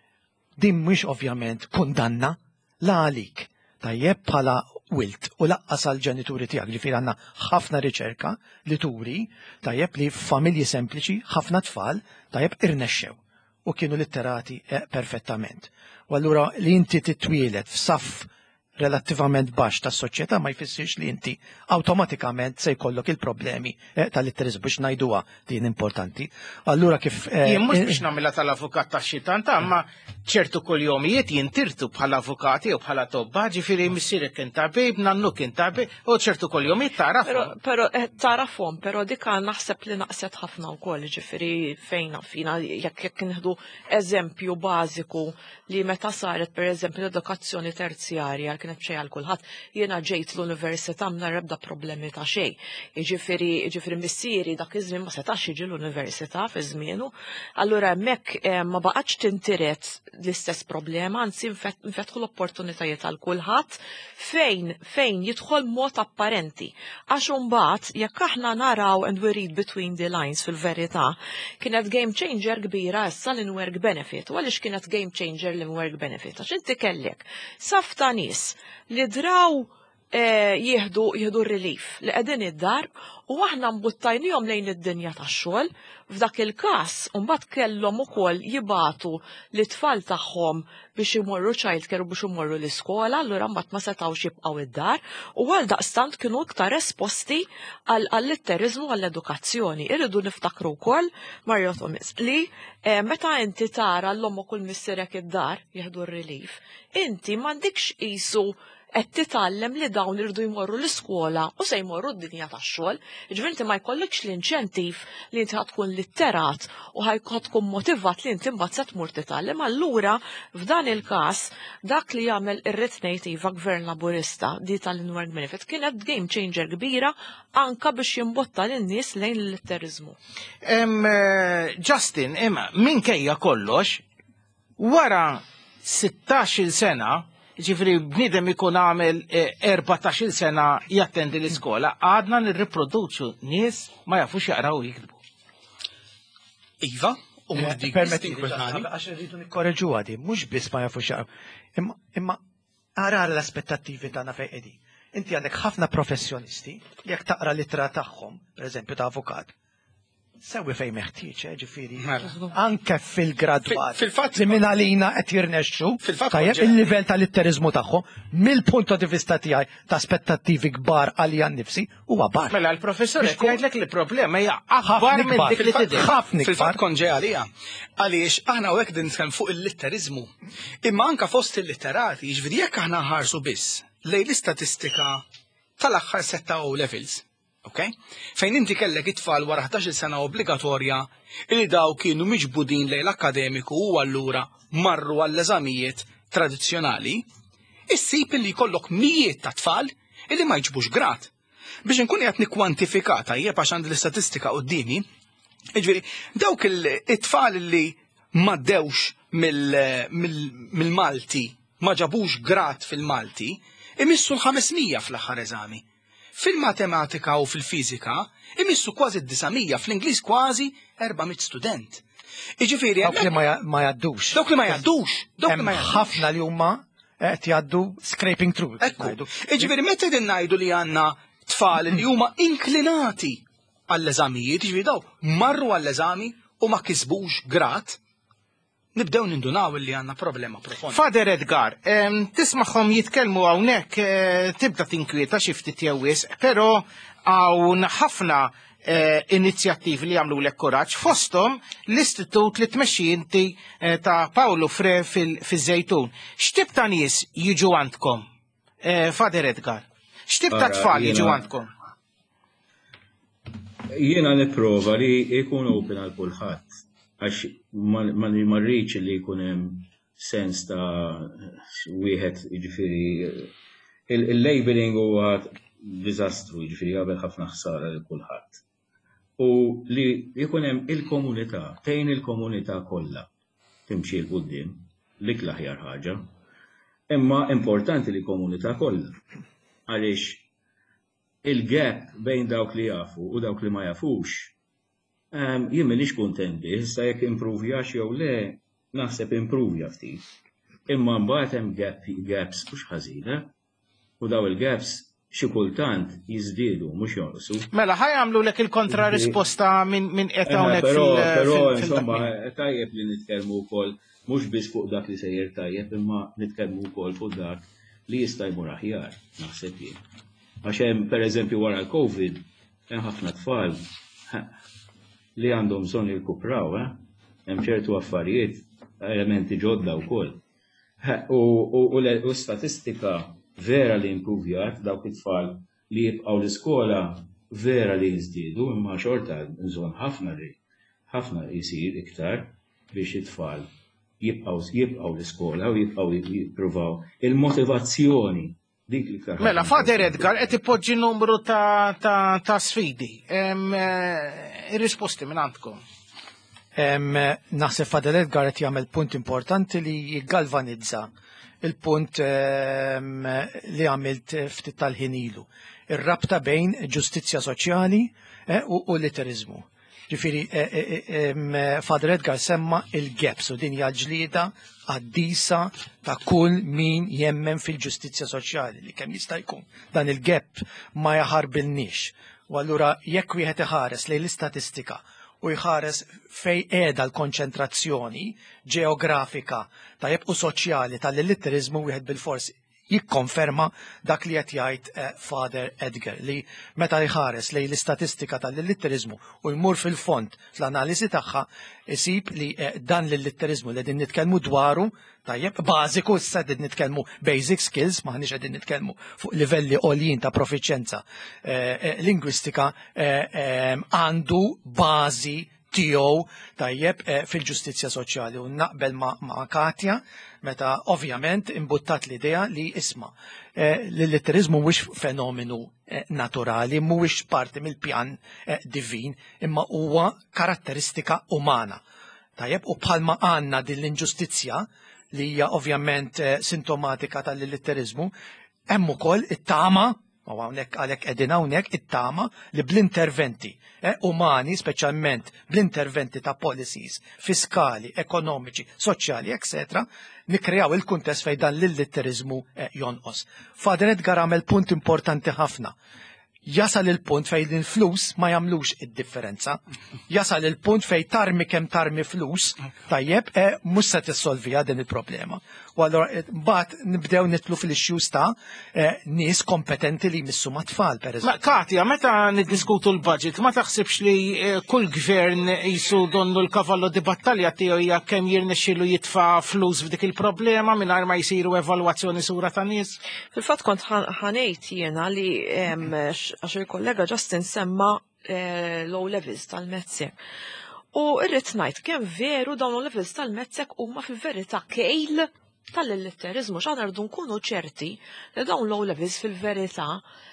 din mhix ovvjament kundanna la għalik tajjeb bħala wilt u laqqas għal ġenituri tiegħek, ġifieri għandna ħafna riċerka li turi tajjeb li f'familji sempliċi ħafna tfal tajjeb irnexxew u kienu litterati perfettament. U allura li inti titwielet f'saff relattivament baxx tas-soċjetà ma jfissirx li inti awtomatikament se jkollok il-problemi tal-litterizmu biex ngħiduha din importanti. Allura kif jien mhux biex nagħmilha tal-avukat tax-xitanta, imma ċertu kuljomijiet jintirtu bħala avukati u bħala tobba, ġifieri missierek kien tabib, nannu kien tabib, u ċertu kuljomijiet tarafhom. Però tarafhom, però dik naħseb li naqset ħafna wkoll, ġifieri fejn fina jekk jekk nieħdu eżempju bażiku li meta saret pereżempju l-edukazzjoni terzjarja kienet xejn għal kulħadd, jiena ġejt l-università mingħajr ebda problemi ta' xejn. Jiġifieri jiġifieri missieri dak iż-żmien ma setax jiġi l-università fi żmienu, allura hemmhekk ma baqgħetx tintiret l-istess problema, anzi nfetħu l-opportunitajiet għal kulħadd fejn fejn jidħol mod apparenti. Għax imbagħad jekk aħna naraw and we read between the lines fil-verità, kienet game changer kbira issa l-in-work benefit. U għaliex kienet game changer l-in-work benefit? Għax inti kellek saf ta' nies li draw jieħdu jieħdu relief li qegħdin id-dar u aħna mbuttajnihom lejn id-dinja tax-xogħol, f'dak il-każ imbagħad kellhom ukoll jibatu l-tfal tagħhom biex imorru childcare u biex imorru l-iskola, allura mbagħad ma setgħux jibqgħu id-dar u għaldaqstant kienu iktar esposti għall-litterizmu għall-edukazzjoni. Irridu niftakru wkoll Mario Thomas li meta inti tara l-omm ukoll missierek id-dar jieħdu r-relief, inti m'għandikx qisu qed titgħallem li dawn irdu jmorru l-iskola u se jmorru d-dinja tax-xogħol, jiġifieri inti ma jkollokx l-inċentiv li inti ħadd tkun litterat u ħajkun tkun motivat li inti mbagħad se tmur titgħallem. Allura f'dan il-każ dak li jagħmel ir-rit iva gvern laburista di tal-in-work benefit kienet game changer kbira anka biex jimbotta lin-nies lejn il-litterizmu. Justin, imma minkejja kollox wara sittax-il sena ġifri bnidem ikun għamel erbatax-il sena jattendi l-iskola, għadna nirriproduċu nies ma jafux jaqraw u jikdbu. Iva, u dik għax rridu nikkorreġu għadi, mhux biss ma jafux jaqraw. Imma arar l-aspettattivi tagħna fejn qegħdin. Inti għandek ħafna professjonisti li jekk taqra l-ittra tagħhom, pereżempju ta' avukat, sewi fejn meħtieġ, ġifieri. Anke fil-gradwat. Fil-fatt minn għalina qed jirnexxu tajjeb il-livell tal-litterizmu tagħhom mill-punt di vista tiegħi ta' aspettattivi kbar għalija nnifsi huwa bar. Mela l-professor qed jgħidlek li problema hija akbar minn dik li tidher. Ħafna fil-fatt konġej għalija. Għaliex aħna hekk din nitkellem fuq il-litterizmu. Imma anke fost il-litterati, jiġifieri jekk aħna ħarsu biss lejn l-istatistika tal-aħħar setta O levels. Okay? Fejn inti kellek it-tfal wara ħdax-il sena obbligatorja li daw kienu miġbudin lejn l-akademiku u allura marru għall-eżamijiet tradizzjonali, issib li jkollok mijiet ta' tfal illi ma jġbux grad. Biex nkun qed nikkwantifikata jeb għax għandi l-istatistika qudiemi, jiġifieri dawk it-tfal li ma ddewx mill-Malti, ma ġabux grad fil-Malti, imissu l-ħamesmija fl-aħħar eżami. Fil-matematika u fil-fizika imissu kważi d-disamija, fl-Ingliż kważi erba'miet student. Iġifieri dawk li ma jgħaddux. Dawk li ma jgħaddux. Hemm ħafna li huma qed jgħaddu scraping through. Ekku. Iġifieri meta qegħdin ngħidu li għandna tfal li huma inklinati għall-eżamijiet, jiġifieri daw marru għall-eżami u ma kisbux grad, nibdew nindunaw li għandna problema profonda. Fader Edgar, tismagħhom jitkellmu hawnhekk tibda tinkwieta xi ftit jew wisq, però hawn ħafna inizjattivi li għamlu lek kuraġġ fosthom l-istitut li tmexxi inti ta' Paolo Fre fiż-Żejtun. X'tib ta' nies jiġu għandkom? Fader Edgar, x'tib ta' tfal jiġu għandkom? Jiena nipprova li jkun open għal kulħadd għax ma rridx li jkun hemm sens ta' wieħed jiġifieri il-labeling huwa diżastru jiġifieri qabel ħafna ħsara lil kulħadd. U li jkun hemm il-komunità, tgħin il-komunità kollha timxi l quddiem lik l-aħjar ħaġa. Imma importanti li komunità kollha. Għaliex il-gap bejn dawk li jafu u dawk li ma jafux jien m'iniex kuntent bih, issa jekk improvjax jew le, naħseb improvja ftit. Imma mbagħad hemm gaps mhux ħażina u daw il-gaps xi kultant jiżdiedu mhux jonqsu. Mela ħaj għamlu lek il-kontra risposta minn qed hawnhekk fil- Però insomma tajjeb li nitkellmu wkoll mhux biss fuq dak li sejjer tajjeb, imma nitkellmu wkoll fuq dak li jista' jmur aħjar, naħseb jien. Għax hemm pereżempju wara l-Covid hemm ħafna tfal li għandhom bżonn jirkupraw, hemm ċertu affarijiet, elementi ġodda wkoll. U statistika vera li improvjat dawk it-tfal li jibqgħu l-iskola vera li jiżdiedu, imma xorta nżomm ħafna li ħafna jsir iktar biex it-tfal jibqgħu jibqgħu l-iskola u jibqgħu jippruvaw il-motivazzjoni dik li iktar. Mela Fader Edgar qed ipoġġi numru ta' sfidi. Ir-risposti minn għandkom. Naħseb Fader Edgar qed jagħmel punt importanti li jiggalvanizza il-punt li għamilt ftit tal-ħin ilu. Ir-rabta bejn ġustizzja soċjali u l-litterizmu. Ġifieri Fader Edgar semma il-gaps u din hija ġlieda għaddisa ta' kull min jemmen fil-ġustizzja soċjali li kemm jista' jkun. Dan il-gap ma jaħarbilniex. U allura jekk wieħed iħares lejn l-istatistika u jħares fej qiegħda l-konċentrazzjoni ġeografika tajjeb u soċjali tal-litterizmu wieħed bil-forsi jikkonferma dak li qed jgħid Fader Edgar li meta jħares lejn l-istatistika tal-litterizmu u jmur fil-fond fl-analiżi tagħha isib li dan l-litterizmu li qegħdin nitkellmu dwaru tajjeb bażiku issa qegħdin nitkellmu basic skills maħniex qegħdin nitkellmu fuq livelli għoljin ta' profiċenza lingwistika għandu bażi tiegħu tajjeb fil-ġustizzja soċjali u naqbel ma' Katja meta ovvjament imbuttat l-idea li isma' l-litterizmu mhuwiex fenomenu naturali, mhuwiex parti mill-pjan divin, imma huwa karatteristika umana. Tajjeb u bħalma għandna din l-inġustizzja li hija ovvjament sintomatika tal-litterizmu, hemm ukoll it-tama u għawnek għalek edina għawnek it-tama li bl-interventi eh, umani, specialment bl-interventi ta' policies fiskali, ekonomiċi, soċjali, et cetera, nikrejaw il-kuntest fej dan l-litterizmu eh, jonqos. Fader Edgar għamel punt importanti ħafna. Jasal il-punt fej l-flus ma jamlux id-differenza. Jasal il-punt fej tarmi kem tarmi flus, tajjeb, eh, mus se tissolvija din il-problema. U allora mbagħad nibdew nitlu fil-issues ta' nies kompetenti li jmissu ma' tfal pereżempju. Ma Katja, meta niddiskutu l-budget, ma taħsibx li kull gvern jisu donnu l-kavallo di battalja tiegħu hija kemm jirnexxielu jitfa' flus f'dik il-problema mingħajr ma jsiru evalwazzjoni sura ta' nies? Fil-fatt kont ħanejt jiena li għax il-kollega Justin semma low levels tal-mezzek. U irrid ngħid kemm veru dawn low levels tal-mezzek huma fil-verità kejl tal-litterizmu, x'għandna rridu nkunu ċerti li dawn low levels fil-verità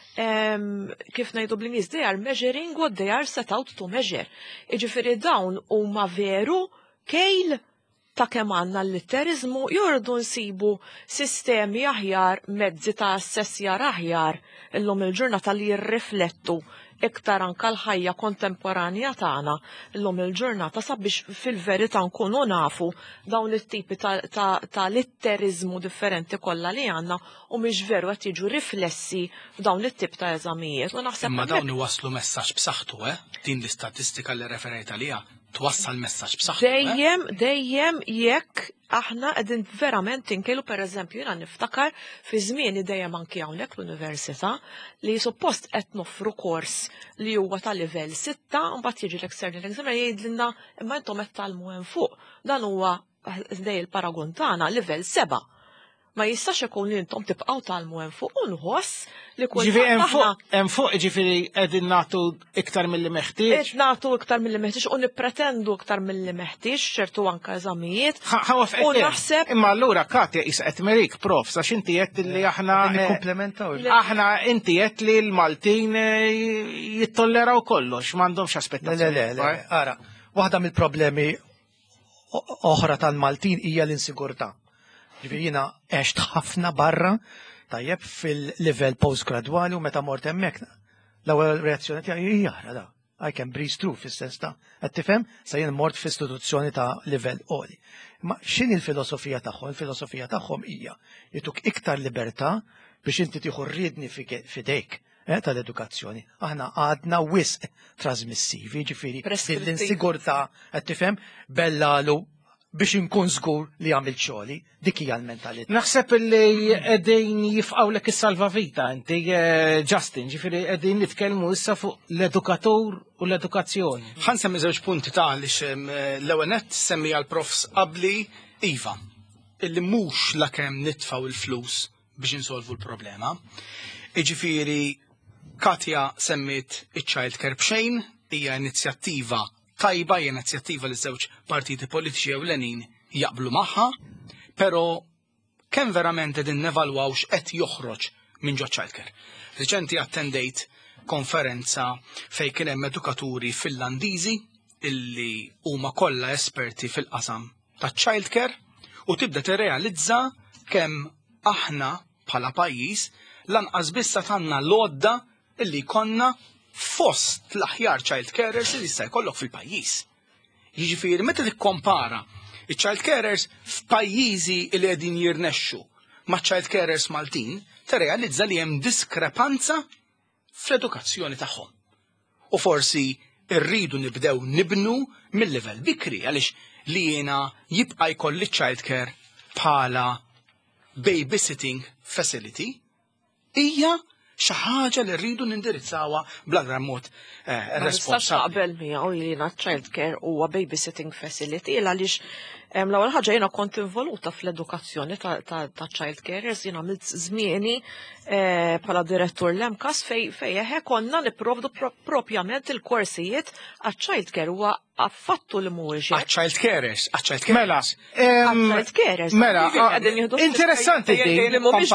kif ngħidu bl-Ingliż they are measuring what they are set out to measure. Jiġifieri dawn huma veru kejl ta' kemm għandna l-litterizmu jordu nsibu sistemi aħjar, mezzi ta' assessjar aħjar illum il-ġurnata li jirriflettu iktar anka l-ħajja kontemporanja tagħna illum il-ġurnata sabiex fil-verità nkunu nafu dawn it-tipi ta' litterizmu differenti kollha li għandna u mhix veru qed jiġu riflessi f'dawn it-tip ta' eżamijiet. Imma dawn iwasslu messaġġ b'saħħtu, eh? Din l-istatistika li referejt għaliha twassal messaġġ b'saħħtu. Dejjem, dejjem jekk aħna qegħdin verament inkejlu pereżempju jiena niftakar fi żmieni dejjem anki hawnhekk l-università li suppost qed noffru kors li huwa ta' livell sitta u mbagħad jiġi l-external examiner jgħidilna imma intom qed tagħlmu hemm fuq. Dan huwa dej il-paragun tagħna livell seba'. Ma jistax ikun li intom tibqgħu tagħlmu hemm fuq u nħoss li kull Ġifieri hemm fuq hemm fuq ġifieri qegħdin nagħtu iktar milli meħtieġ. Qed nagħtu iktar milli meħtieġ u nippretendu iktar milli meħtieġ ċertu anke eżamijiet. U naħseb imma allura Katja is qed merik prof sa x'inti qed li aħna nikkumplementaw. Aħna inti qed li l-Maltin jittolleraw kollox, m'għandhomx aspettazzjoni. Le, le, le, ara, waħda mill-problemi oħra tal-Maltin hija l-insigurtà. Ġifieri jiena għext ħafna barra tajjeb fil-livell postgradwali u meta mort hemmhekk. L-ewwel reazzjoni tiegħi hija da. I can breeze through fis-sens ta' qed tifhem sa jien mort f'istituzzjoni ta' livell għoli. Ma x'inhi l-filosofija tagħhom? Il-filosofija tagħhom hija jituk iktar libertà biex inti tieħu rriedni fidejk tal-edukazzjoni. Aħna għadna wisq trasmissivi, ġifieri l-insigurtà qed tifhem bellalu biex inkun żgur li għamil xogħli, dik hija l-mentalità. Naħseb li qegħdin jifqawlek is-salvavita inti Justin, ġifieri qegħdin nitkellmu issa fuq l-edukatur u l-edukazzjoni. Ħansemmi żewġ punti ta' għaliex l-ewwel nett semmi għall-profs qabli iva, illi mhux lakemm nitfgħu il-flus biex insolvu l-problema. Jiġifieri Katja semmit iċ-Child Care b'xejn hija inizjattiva tajba hija inizjattiva li żewġ partiti politiċi ewlenin jaqblu magħha, però kemm verament qegħdin nevalwaw x'qed joħroġ minn ġo Child Care. Riċenti attendejt konferenza fejn kien hemm edukaturi Finlandiżi illi huma kollha esperti fil-qasam ta' Child Care u tibda tirrealizza kemm aħna bħala pajjiż lanqas bissa tagħna l-għodda illi konna fost l-aħjar child carers li jista' jkollok fil-pajjiż. Jiġifieri meta tikkompara iċ-child carers f'pajjiżi li qegħdin jirnexxu ma' child carers Maltin, tirrealizza li hemm diskrepanza fl-edukazzjoni tagħhom. U forsi rridu nibdew nibnu mill-livell bikri għaliex li jiena jibqa' jkolli child care bħala babysitting facility hija xi ħaġa li rridu nindirizzawha bl-aktar mod responsabbli. Qabel miegħu jiena child care huwa babysitting facility għaliex l-ewwel ħaġa jiena kont involuta fl-edukazzjoni ta' child carers jiena għamilt żmieni bħala direttur l-Emkas fejn fejn konna nipprovdu propjament il-korsijiet għax-child care huwa affattu li mhuwiex. Għax-child carers, għax-child carers. Mela, child carers. Mela, interessanti din.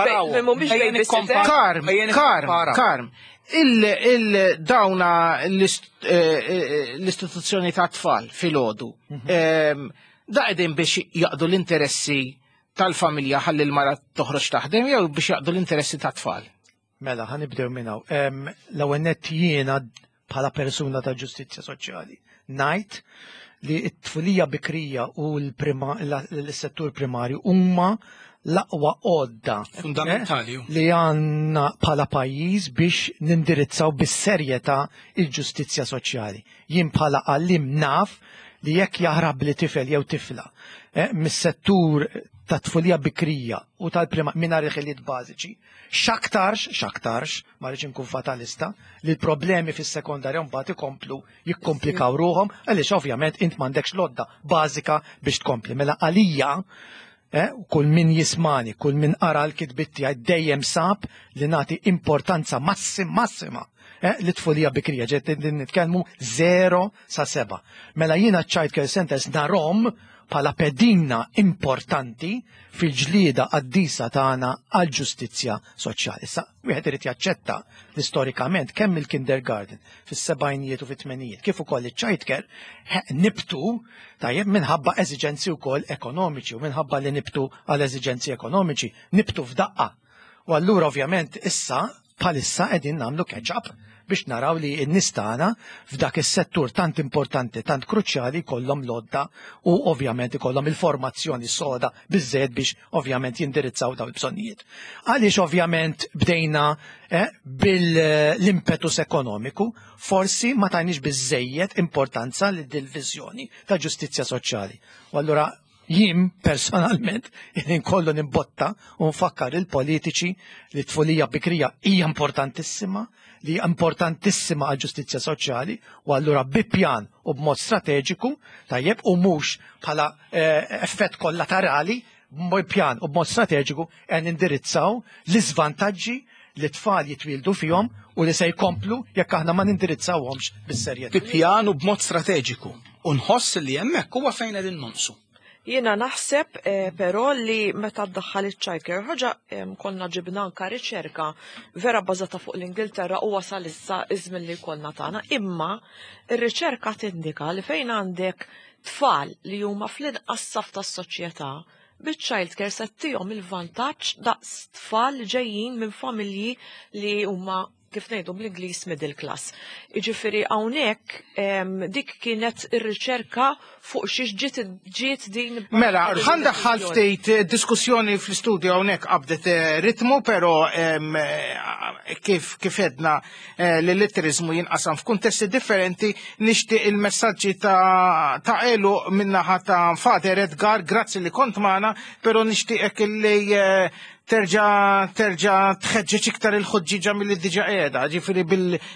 Karm, karm, karm. Il-dawna l-istituzzjoni ta' tfal fil-ħodu, da' edin biex jaqdu l-interessi tal-familja ħalli l-mara toħroġ taħdem jew biex jaqdu l-interessi ta' tfal? Mela, ħanibdew minnaw. L-għennet jiena bħala persuna ta' ġustizja soċjali. Najt li t-tfulija bikrija u l-settur primarju huma l-aqwa għodda fundamentali li għanna bħala pajjiż biex nindirizzaw bis-serjetà il-ġustizzja soċjali. Jien bħala għallim naf li jekk jaħrab li tifel jew tifla mis-settur ta' tfulija bikrija u tal-prima mingħajr il-ħiliet bażiċi, x'aktarx, x'aktarx, ma rridx inkun fatalista, li l-problemi fis-sekondarja mbagħad ikomplu jikkomplikaw ruhom għaliex ovvjament int m'għandekx lodda bażika biex tkompli. Mela għalija kull min jismani, kull min qara l-kitbit tiegħi dejjem sab li nagħti importanza massim massima li tfulija bikrija ġed nitkellmu zero sa seba'. Mela jiena Child Care Centers narhom bħala pedina importanti fil-ġlieda għad-disa tagħna għall-ġustizzja soċjali. Sa wieħed irid jaċċetta l-istorikament kemm il-kindergarten fis-sebgħinijiet u fit-tmenijiet kif ukoll iċ-child care nibtu tajjeb minħabba eżiġenzi wkoll ekonomiċi u minħabba li nibtu għal eżiġenzi ekonomiċi nibtu f'daqqa. U allura ovvjament issa bħalissa qegħdin nagħmlu catch-up biex naraw li n-nies tagħna f'dak is-settur tant importanti, tant kruċjali kollhom lodda u ovvjament ikollhom il-formazzjoni soda biżżejjed biex ovvjament jindirizzaw dawn il-bżonnijiet. Għaliex ovvjament bdejna eh, bil-impetus ekonomiku, forsi ma tajniex biżżejjed importanza lil din il-viżjoni ta' ġustizzja soċjali. U allura jim personalment inkollu nimbotta u nfakkar il-politiċi li tfulija bikrija hija importantissima, li hija importantissima għal ġustizzja soċjali u allura bi pjan u b'mod strateġiku tajjeb u mhux bħala eh, effett kollaterali, b'mod pjan u b'mod strateġiku qed indirizzaw l-iżvantaġġi li tfal jitwildu fihom u li se jkomplu jekk aħna ma nindirizzawhomx bis-serjetà. Bi pjan u b'mod strateġiku u nħoss li hemmhekk huwa fejn qegħdin nonsu. Jiena naħseb eh, però li meta ddaħħal iċ-Childcare ħaġa eh, konna ġibna anka riċerka vera bbażata fuq l-Ingilterra u wasal issa iż-żmien li jkollna tagħna, imma ir-riċerka tindika li fejn għandek tfal li huma fl-inqas saf tas-soċjetà biċ-Childcare se tihom il-vantaġġ daqs tfal li ġejjin minn familji li huma kif ngħidu bl-Ingliż middle class. Jiġifieri hawnhekk dik kienet ir-riċerka fuq xi ġiet ġiet din. Mela, ħandaħħal ftit diskussjoni fl-istudju hawnhekk qabdet ritmu, però kif kif edna li l-litterizmu jinqasam f'kuntesti differenti, nixtieq il-messaġġi ta' ta' elu minnaħa ta' Fader Edgar, grazzi li kont magħna, però nixtieqek li terġa' terġa' tħeġġeġ iktar il-ħoġġiġa milli diġà qiegħda, ġifieri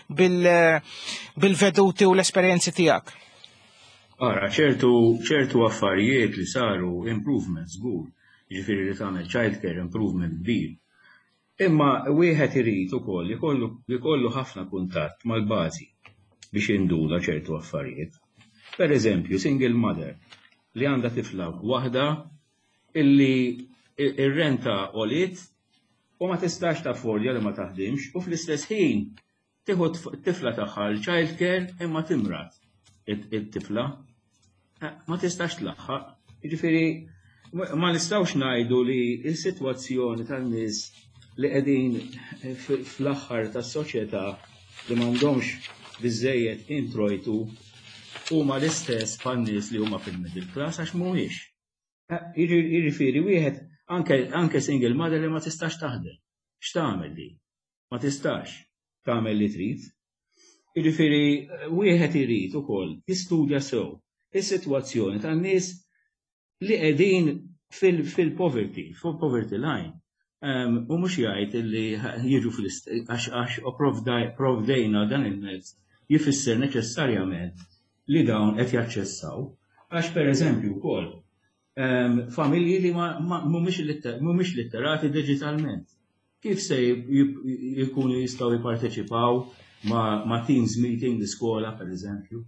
bil-veduti u l-esperjenzi tiegħek. Ara, ċertu ċertu affarijiet li saru improvements żgur, ġifieri li tagħmel childcare improvement kbir. Imma wieħed irid ukoll jkollu ħafna kuntatt mal-bażi biex indula ċertu affarijiet. Pereżempju, single mother li għandha tifla waħda illi ir-renta għoliet u ma tistax taffordja li ma taħdimx u fl-istess ħin tieħu t-tifla tagħha l-childcare imma timrat it-tifla ma tistax tlaħħaq. Jiġifieri ma nistgħux ngħidu li l-sitwazzjoni tan-nies li qegħdin fl-aħħar tas-soċjetà li m'għandhomx biżżejjed introjtu huma l-istess bħan-nies li huma fil-middle class għax mhuwiex. Jiġifieri wieħed anke single mother li ma tistax taħdem. X'tagħmel li? Ma tistax tagħmel li trid. Jiġifieri wieħed irid ukoll jistudja sew is-sitwazzjoni tan-nies li qegħdin fil-poverty, fil-poverty line. U mhux jgħid li jiġu għax provdejna dan il-mezz jifisser neċessarjament li dawn qed jaċċessaw. Għax pereżempju wkoll familji li mhumiex litterati digitalment. Kif se jkunu jistgħu jipparteċipaw ma' Teams meeting l-iskola, pereżempju?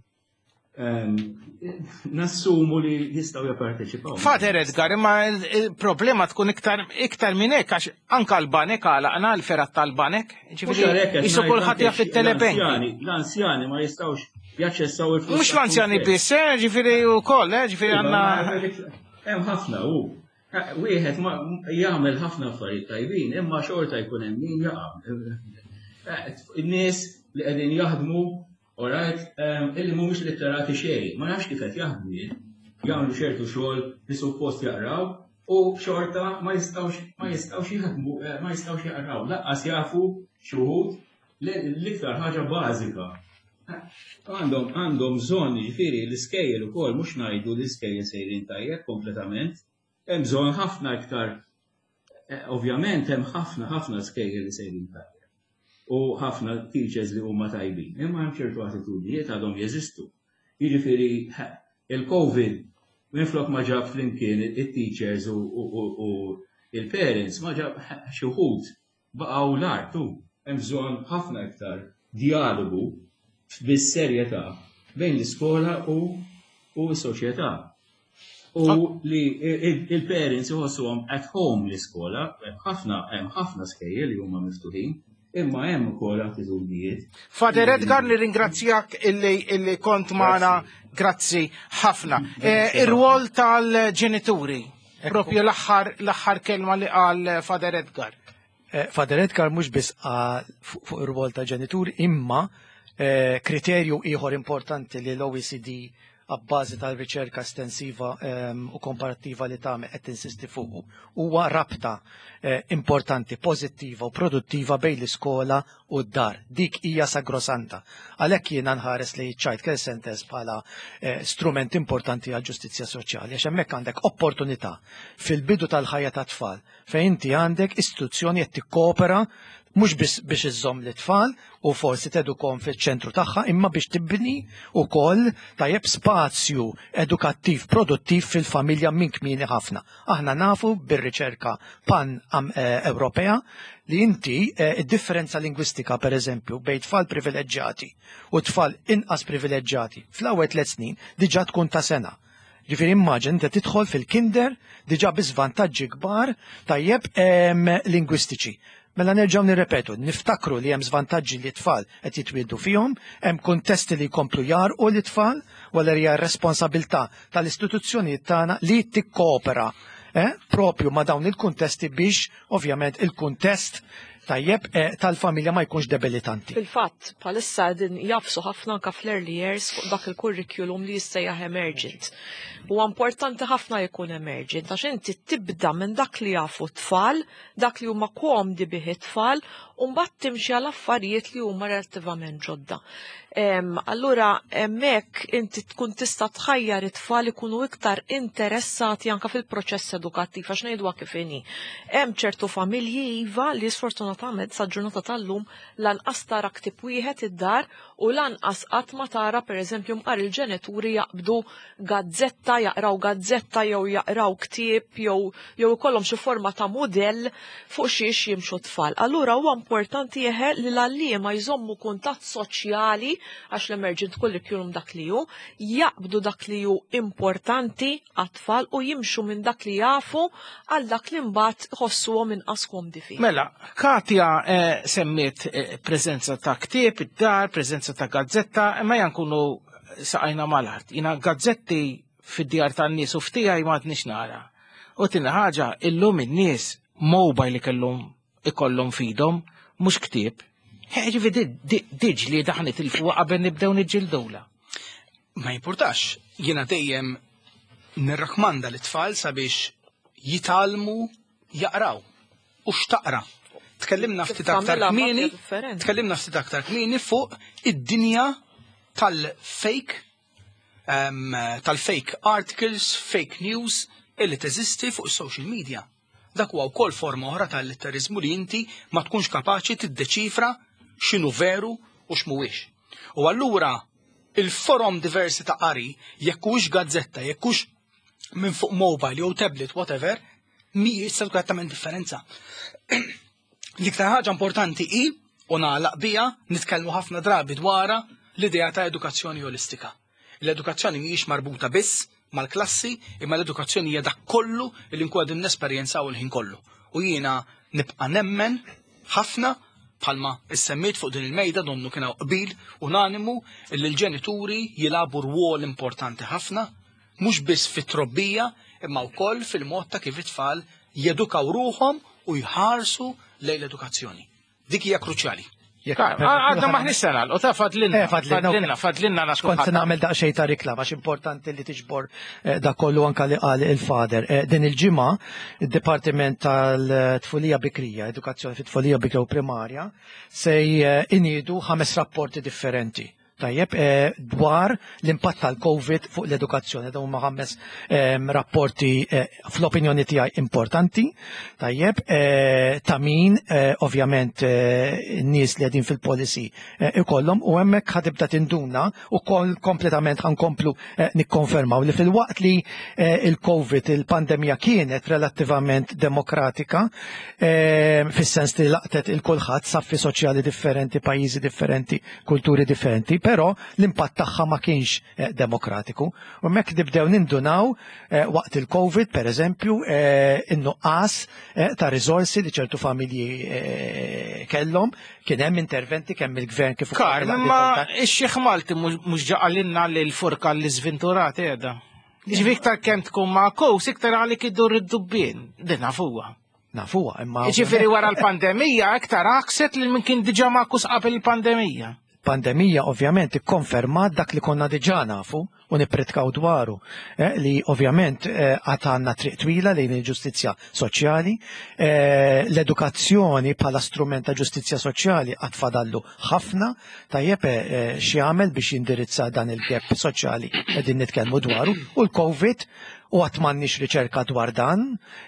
Nassumu li jistgħu jipparteċipaw. Fader Edgar, imma il-problema tkun iktar minn hekk għax anke l-banek għalaqna l-ferat tal-banek. Ġifieri jisu kulħadd jaf it-telebank. L-anzjani ma jistgħux jaċċessaw il-flus. Mhux l-anzjani biss, ġifieri wkoll, ġifieri għandna. Hemm ħafna u wieħed jagħmel ħafna affarijiet tajbin, imma xorta jkun hemm min jaqa'. In-nies li qegħdin jaħdmu orajt illi mhumiex litterati xejn, ma nafx kif qed jaħdmu jien, jagħmlu ċertu xogħol li suppost jaqraw u xorta ma jistgħux ma jistgħux jaħdmu, ma jistgħux jaqraw, laqqas jafu xi wħud l-iktar ħaġa bażika. Għandhom għandhom bżonn jiġifieri l-iskejjel ukoll mhux ngħidu l-iskejjel sejrin tajjeb kompletament, hemm bżonn ħafna iktar, ovvjament hemm ħafna ħafna skejjel li sejrin tajjeb u ħafna teachers li huma tajbin, imma hemm ċertu attitudnijiet għadhom jeżistu. Jiġifieri il-COVID minflok ma ġab flimkien it-teachers u il-parents ma ġab xi wħud baqgħu l-artu. Hemm bżonn ħafna iktar dialogu bis-serjetà bejn l-iskola u s-soċjetà. U li il-parents iħossuhom at home l-iskola, ħafna hemm ħafna skejjel li huma miftuħin, imma hemm ukoll attitudnijiet. Fader Edgar, nirringrazzjak illi kont magħna, grazzi ħafna. Ir-rwol tal-ġenituri, propju l-aħħar kelma li qal Fader Edgar. Father Edgar mhux biss fuq ir-rwol ta' ġenitur imma kriterju ieħor importanti li l-O E C D għabbażi tal-riċerka estensiva u komparattiva li tagħmel qed tinsisti fuq huwa rabta importanti, pożittiva u produttiva bejn l-iskola u d-dar. Dik hija sagrosanta. Għalhekk jiena nħares li child care centers bħala strument importanti għal ġustizzja soċjali għax hemmhekk għandek opportunità fil-bidu tal-ħajja tat-tfal fejn inti għandek istituzzjoni qed tikkopera mhux biss biex iżżomm l-tfal u forsi tedukom fil-ċentru tagħha imma biex tibni wkoll tajjeb spazju edukattiv produttiv fil-familja minn kmieni ħafna. Aħna nafu bir-riċerka pan Ewropea li inti id-differenza lingwistika pereżempju bejn tfal privileġġjati u tfal inqas privileġġjati fl-ewwel tliet snin diġà tkun ta' sena. Ġifieri immaġin te tidħol fil-kinder diġà bi żvantaġġi kbar tajjeb lingwistiċi. Mela nerġgħu nirrepetu, niftakru li hemm żvantaġġi li tfal qed jitwieldu fihom, hemm kuntesti li jkomplu jarqu li tfal, wara hija responsabilità tal-istituzzjonijiet tagħna li tikkoopera eh, propju ma' dawn il-kuntesti biex ovvjament il-kuntest tajjeb eh, tal-familja ma jkunx debilitanti. Fil-fatt, bħalissa din jafsu ħafna anke fl-early years fuq dak il-kurrikulum li jissejjaħ emergent. Huwa importanti ħafna jkun emergent għax inti tibda minn dak li jafu tfal, dak li huma komdi bih it-tfal, u mbagħad timxi għal affarijiet li huma relattivament ġodda. Allura hemmhekk inti tkun tista' tħajjar it-tfal ikunu iktar interessati anke fil-proċess edukattiv għax ngħidwa kif inhi. Hemm ċertu familji iva li sfortunatament sa-ġurnata tal-lum lanqas tara ktib wieħed id-dar u lanqas qatt ma tara pereżempju mqar il-ġenituri jaqbdu gazzetta, jaqraw gazzetta jew jaqraw ktieb jew jew ikollhom xi forma ta' mudell fuq xiex jimxu tfal. Allura huwa importanti jeħe li l-għalliema jżommu kuntatt soċjali għax l-emergent curriculum dak li hu, jaqbdu dak li hu importanti għat-tfal u jimxu minn dak li jafu għal dak li mbagħad ħossuhom inqas komdi fih. Mela, Katja eh, semmiet eh, preżenza ta' ktieb id-dar, preżenza ta' gazzetta, imma jankunu saqajna mal-art. Jina gazzetti fid-djar tan-nies u ftijaj ma tnix nara. U tina ħaġa illum in-nies mobile li kellhom ikollhom fidhom mhux ktieb. Ħeġivi diġ li daħnet il-fuq qabel nibdew niġġildowla. Ma jimpurtax, jiena dejjem nirrakmanda l-tfal sabiex jitalmu jaqraw u x'taqra. Tkellimna ftit aktar kmieni, tkellimna ftit aktar kmieni fuq id-dinja tal-fake um, tal-fake articles, fake news illi teżisti fuq social media. Dak huwa wkoll forma oħra tal-litterizmu li inti ma tkunx kapaċi tiddeċifra x'inhu veru u x'mhuwiex. U allura il-forum diversi ta' qari jekk hux gazzetta, jekk hux minn fuq mobile jew tablet whatever, mhijiex esattament differenza. L-iktar ħaġa importanti hi u nagħlaq biha nitkellmu ħafna drabi dwarha l-idea ta' edukazzjoni holistika. L-edukazzjoni mhijiex marbuta biss mal-klassi, imma l-edukazzjoni hija dak kollu li nkun qegħdin nesperjenzaw il-ħin kollu. U jiena nibqa' nemmen ħafna bħalma issemmejt fuq din il-mejda donnu kien qbil unanimu li l-ġenituri jilagħbu rwol importanti ħafna, mhux biss fit-trobbija, imma wkoll fil-mod ta' kif it-tfal jedukaw ruhom u jħarsu lejn l-edukazzjoni. Dik hija kruċjali. Għadna maħni s-sena, u ta' fadlinna, fadlinna, fadlinna nasku. Kont nagħmel daqsxejn ta' rikla għax importanti li tiġbor da kollu anka li qal il-fader. Din il-ġimgħa id-Dipartiment tal-Tfulija Bikrija, Edukazzjoni fit-Tfulija Bikrija u Primarja, se iniedu ħames rapporti differenti. Tajjeb, dwar l-impatt tal-Covid fuq l-edukazzjoni, dawn huma ħames rapporti fl-opinjoni tiegħi importanti. Tajjeb, ta' min ovvjament n-nies li qegħdin fil-policy ikollhom u hemmhekk ħatibda tinduna u kompletament ħankomplu nikkonfermaw li fil-waqt li il-Covid, il-pandemija kienet relattivament demokratika fis-sens li laqtet il-kulħadd saffi soċjali differenti, pajjiżi differenti, kulturi differenti. Però l-impatt tagħha ma kienx demokratiku. U hemmhekk nibdew nindunaw waqt il-Covid, pereżempju, in-nuqqas ta' riżorsi li ċertu familji kellhom, kien hemm interventi kemm il-gvern kif ukoll. Kar, imma x-Xieħ Malti mhux ġaqalilna li l-furka l-iżventurat qiegħda. Ġifi iktar kemm tkun ma' kows iktar għalik idur id-dubbien. Din nafuha. nafuha, imma. Ġifieri wara l-pandemija iktar akset li min kien diġà makus qabel il-pandemija. Pandemija ovvjament ikkonfermat dak li konna diġà nafu u nippritkaw dwaru eh, li ovvjament għad eh, għandna triq twila lejn il-ġustizzja soċjali, eh, l-edukazzjoni bħala strument ta' ġustizzja soċjali għad fadallu ħafna tajjeb eh, xi jagħmel biex jindirizza dan il-gap soċjali qegħdin nitkellmu dwaru u l-Covid u għat m'għandniex riċerka dwar dan,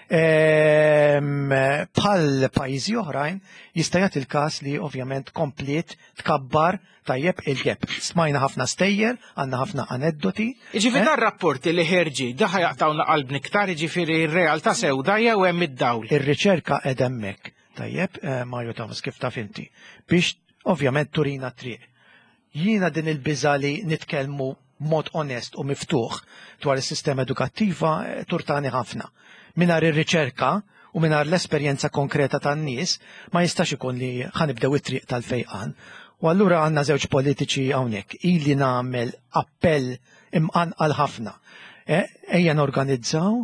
bħal pajjiżi oħrajn jista' jagħti il-każ li ovvjament komplet tkabbar tajjeb il-gap. Smajna ħafna stejjer, għandna ħafna aneddoti. Ġifieri dar rapporti li ħerġi, daħħa jaqtawna qalb niktar, ġifieri r-realtà sewda jew hemm id-dawl. Ir-riċerka qed hemmhekk, tajjeb Mario Thomas kif taf inti, biex ovvjament turina triq. Jiena din il-biża li nitkellmu mod onest u miftuħ dwar is-sistema edukattiva turtani ħafna. Minar ir-riċerka u minar l-esperjenza konkreta tan-nies ma jistax ikun li ħanibdew it-triq tal-fejqan. U allura għandna żewġ politiċi hawnhekk ili nagħmel appell imqanqal ħafna. Ejja norganizzaw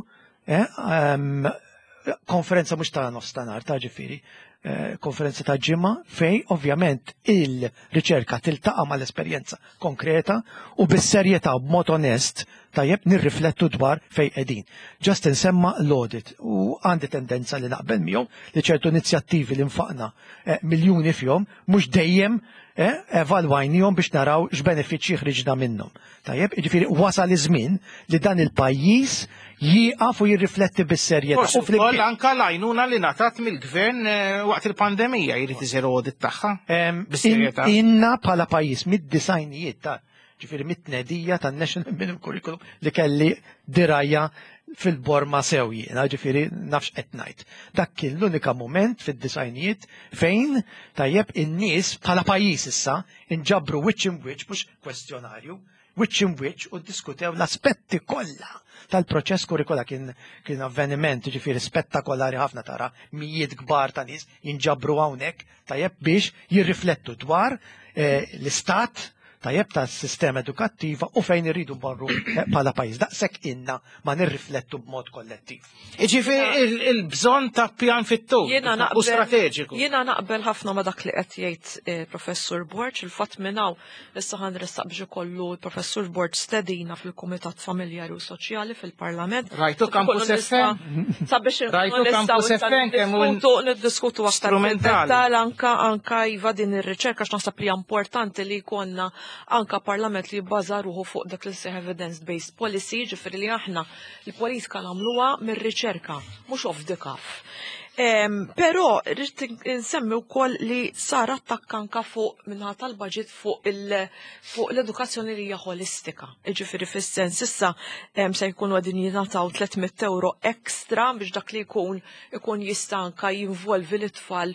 konferenza mhux ta' nofs ta' nar ta' ġifieri, konferenza ta' ġimma fej ovvjament il-riċerka tiltaqa' mal-esperjenza konkreta u bis-serjetà u b'mod onest tajjeb nirriflettu dwar fej qegħdin. Ġust insemma l-audit u għandi tendenza li naqbel miegħu li ċertu inizjattivi li nfaqna miljuni fihom mhux dejjem evalwajnihom biex naraw x'benefiċċji ħriġna minnhom. Tajjeb, jiġifieri wasal iż-żmien li dan il-pajjiż jieqaf u jirrifletti bis-serjetà. U fl anka l-għajnuna li ngħatat mill-gvern waqt il-pandemija jrid isir audit tagħha. Bis-serjetà. Inna bħala pajjiż mid-disajnijiet ta' ġifieri mit-tnedija tan-National Minimum Curriculum li kelli dirajja fil-Borma sewjiena, ġifieri nafx qed ngħid. Dak kien l-unika mument fid-disajnijiet fejn tajjeb in-nies bħala pajjiż issa inġabru wiċċ in wiċċ mhux kwestjonarju, wiċċ in wiċċ u ddiskutew l-aspetti kollha tal-proċess kurrikula kien kien avveniment ġifieri spettakolari ħafna tara mijiet kbar ta' nies jinġabru hawnhekk tajjeb biex jirriflettu dwar l-istat tajjeb tas-sistema edukattiva u fejn irridu morru bħala pajjiż. Daqshekk inna ma nirriflettu b'mod kollettiv. Jiġifieri il-bżonn ta' pjan fit-tul u strateġiku. Jiena naqbel ħafna ma dak li qed jgħid Professur Borġ, il-fatt minn hawn issa ħanressaq biex ikollu l-Professur Borġ stedina fil-Kumitat Familjari u Soċjali fil-Parlament. Rajtu Campus F M? Sabiex Rajtu Campus F M kemm niddiskutu aktar fil-dettal anka anka iva din ir-riċerka x'naħseb li importanti li jkollna anka parlament li jibbaża ruħu fuq dak li seħ evidence-based policy, ġifieri li aħna l-politika nagħmluha mir-riċerka, mhux off the cuff. Però rrid insemmi wkoll li sar attakk anka fuq minħa tal-budget fuq l-edukazzjoni li hija holistika. Ġifieri fis-sens issa se jkunu qegħdin jingħataw tlietmija euro ekstra biex dak li jkun ikun jista' anka jinvolvi l-itfal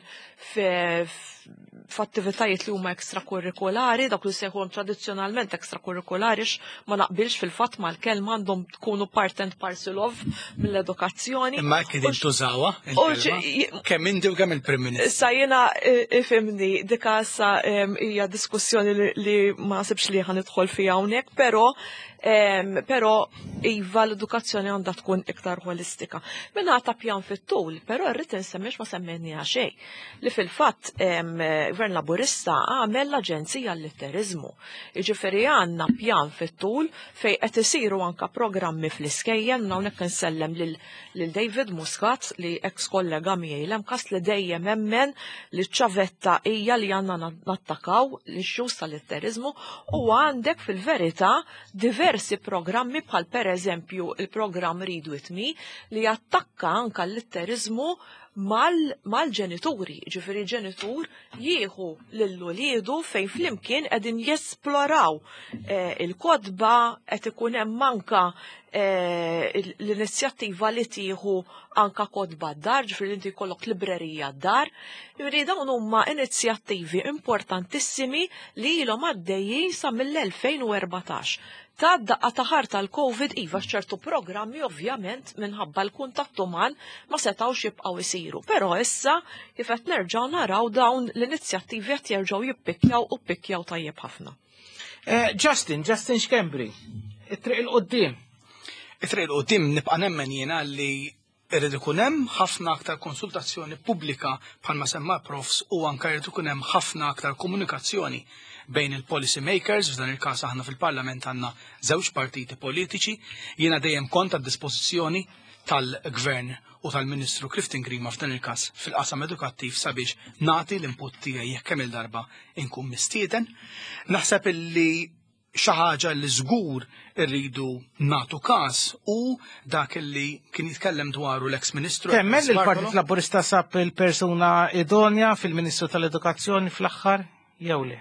f'attivitajiet li huma ekstrakurrikulari, dak li sejħuhom tradizzjonalment ekstrakurrikulari ma naqbilx fil-fatt mal-kelma għandhom tkunu part and parcel of mill-edukazzjoni. Imma kien intużawha kemm inti u kemm il-Prim Ministru. Issa jiena ifhimni dika issa hija diskussjoni li ma sibx li ħanidħol fiha hawnhekk, però però iva l-edukazzjoni għandha tkun iktar holistika. Minna ta' pjan fit-tul, però rrid insemmix ma semmejniha xejn. Li fil-fatt Gvern Laburista għamel l-Aġenzija għall-Litterizmu. Jiġifieri għandna pjan fit-tul fejn qed isiru anke programmi fl-iskejjel, hawnhekk insellem lil David Muscat li ex kollega miegħi l-emkas li dejjem hemmen li ċavetta hija li għandna nattakaw l-ixxus tal-litterizmu u għandek fil-verità diversi programmi bħal per eżempju il-programm Read With Me li jattakka anka l-litterizmu mal-ġenituri. Ġifieri ġenitur jieħu lill-uliedu fejn flimkien qegħdin jesploraw il-kodba qed ikun hemm anka l-inizjattiva li tieħu anka kodba d-dar, ġifieri inti jkollok librerija d-dar. Ġifieri dawn huma inizjattivi importantissimi li ilhom għaddejjin sa mill-elfejn u erbatax. Ta' daqqa taħar tal-Covid iva xċertu programmi ovvjament minħabba l-kuntattu mal ma setawx jibqgħu isiru. Però issa kif qed nerġgħu naraw dawn l-inizjattivi qed jerġgħu jippikjaw u ppikjaw tajjeb ħafna. Justin, Justin Xkembri, it-triq il-qoddim. It-triq il-qoddim nibqa' nemmen jiena li irrid ikun hemm ħafna aktar konsultazzjoni pubblika bħalma semma profs u anke irid ikun hemm ħafna aktar komunikazzjoni bejn il-policy makers, f'dan il-każ aħna fil-Parlament għandna żewġ partiti politiċi, jiena dejjem kont għad-dispożizzjoni tal-Gvern u tal-Ministru Clifton Grima f'dan il-każ fil-qasam edukattiv sabiex nagħti l-input tiegħi jekk kemm il-darba inkun mistieden. Naħseb illi xi ħaġa li żgur irridu nagħtu każ u dak li kien jitkellem dwaru l-eks Ministru. Temmel il-Partit Laburista sab il-persuna idonja fil-Ministru tal-Edukazzjoni fl-aħħar jew le?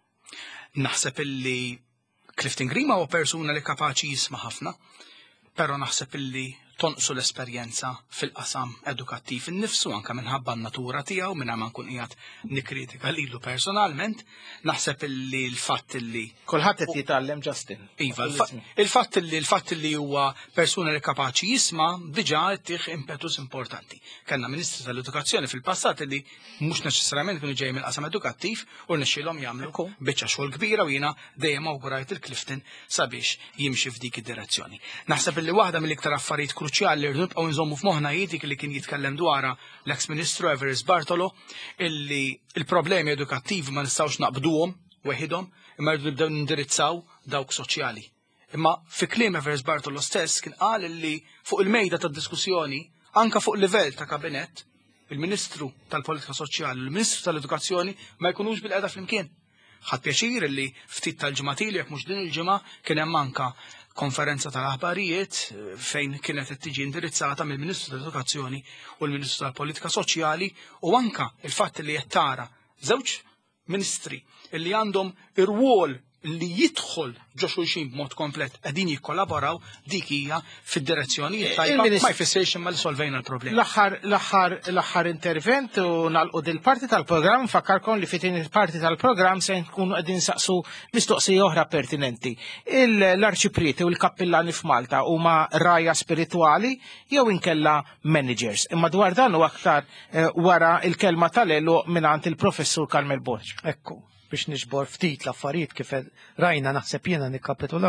Naħseb illi Clifton Grima huwa persuna li kapaċi jisma' ħafna, però naħseb illi tonqsu l-esperjenza fil-qasam edukattiv innifsu anke minħabba n-natura tiegħu minn ma nkun qiegħed nikkritika lilu personalment, naħseb illi l-fatt illi kulħadd qed jitgħallem Justin. Iva, il-fatt illi l-fatt illi huwa persuna li kapaċi jisma' diġà ttieħ impetus importanti. Kellna Ministru tal-Edukazzjoni fil-passat illi mhux neċessarjament kienu ġej mill-qasam edukattiv u rnexxielhom jagħmlu biċċa xogħol kbira u jiena dejjem awgurajt il-Clifton sabiex jimxi f'dik id-direzzjoni. Naħseb illi waħda mill-iktar affarijiet kruċjali li rrid nibqgħu nżommu f'moħħna dik li kien jitkellem dwarha l-eks Ministru Everest Bartolo illi il-problemi edukattivi ma nistgħux naqbduhom weħidhom imma rridu nibdew nindirizzaw dawk soċjali. Imma fi kliem Everest Bartolo stess kien qal illi fuq il-mejda tad-diskussjoni anke fuq livell ta' kabinett il-Ministru tal-Politika Soċjali u l-Ministru tal-Edukazzjoni ma jkunux bil-qeda flimkien. Ħadd pjaċir illi ftit tal-ġimgħatili jekk mhux din il-ġimgħa kien hemm anke konferenza tal-aħbarijiet fejn kienet qed tiġi indirizzata mill-Ministru tal-Edukazzjoni u l-Ministru tal-Politika Soċjali u anke il-fatt li qed tara żewġ ministri li għandhom ir-rwol li jidħol ġo xulxin b'mod komplett qegħdin jikkollaboraw dik hija fid-direzzjoni tajba ma jfissirx imma li solvejna l-problema. L-aħħar l-aħħar l-aħħar intervent u nagħlqu dil-parti tal-programm fakkarkom li fitin il-parti tal-programm se nkunu qegħdin saqsu mistoqsija oħra pertinenti. L-arċiprieti u l-kappillani f'Malta huma raja spiritwali jew inkella managers. Imma dwar dan u aktar wara il-kelma tal-elu mingħand il-Professur Karmel Borġ. Ekku. Biex nixbor ftit l-affarijiet kif rajna naħseb jiena nikkapitulaw.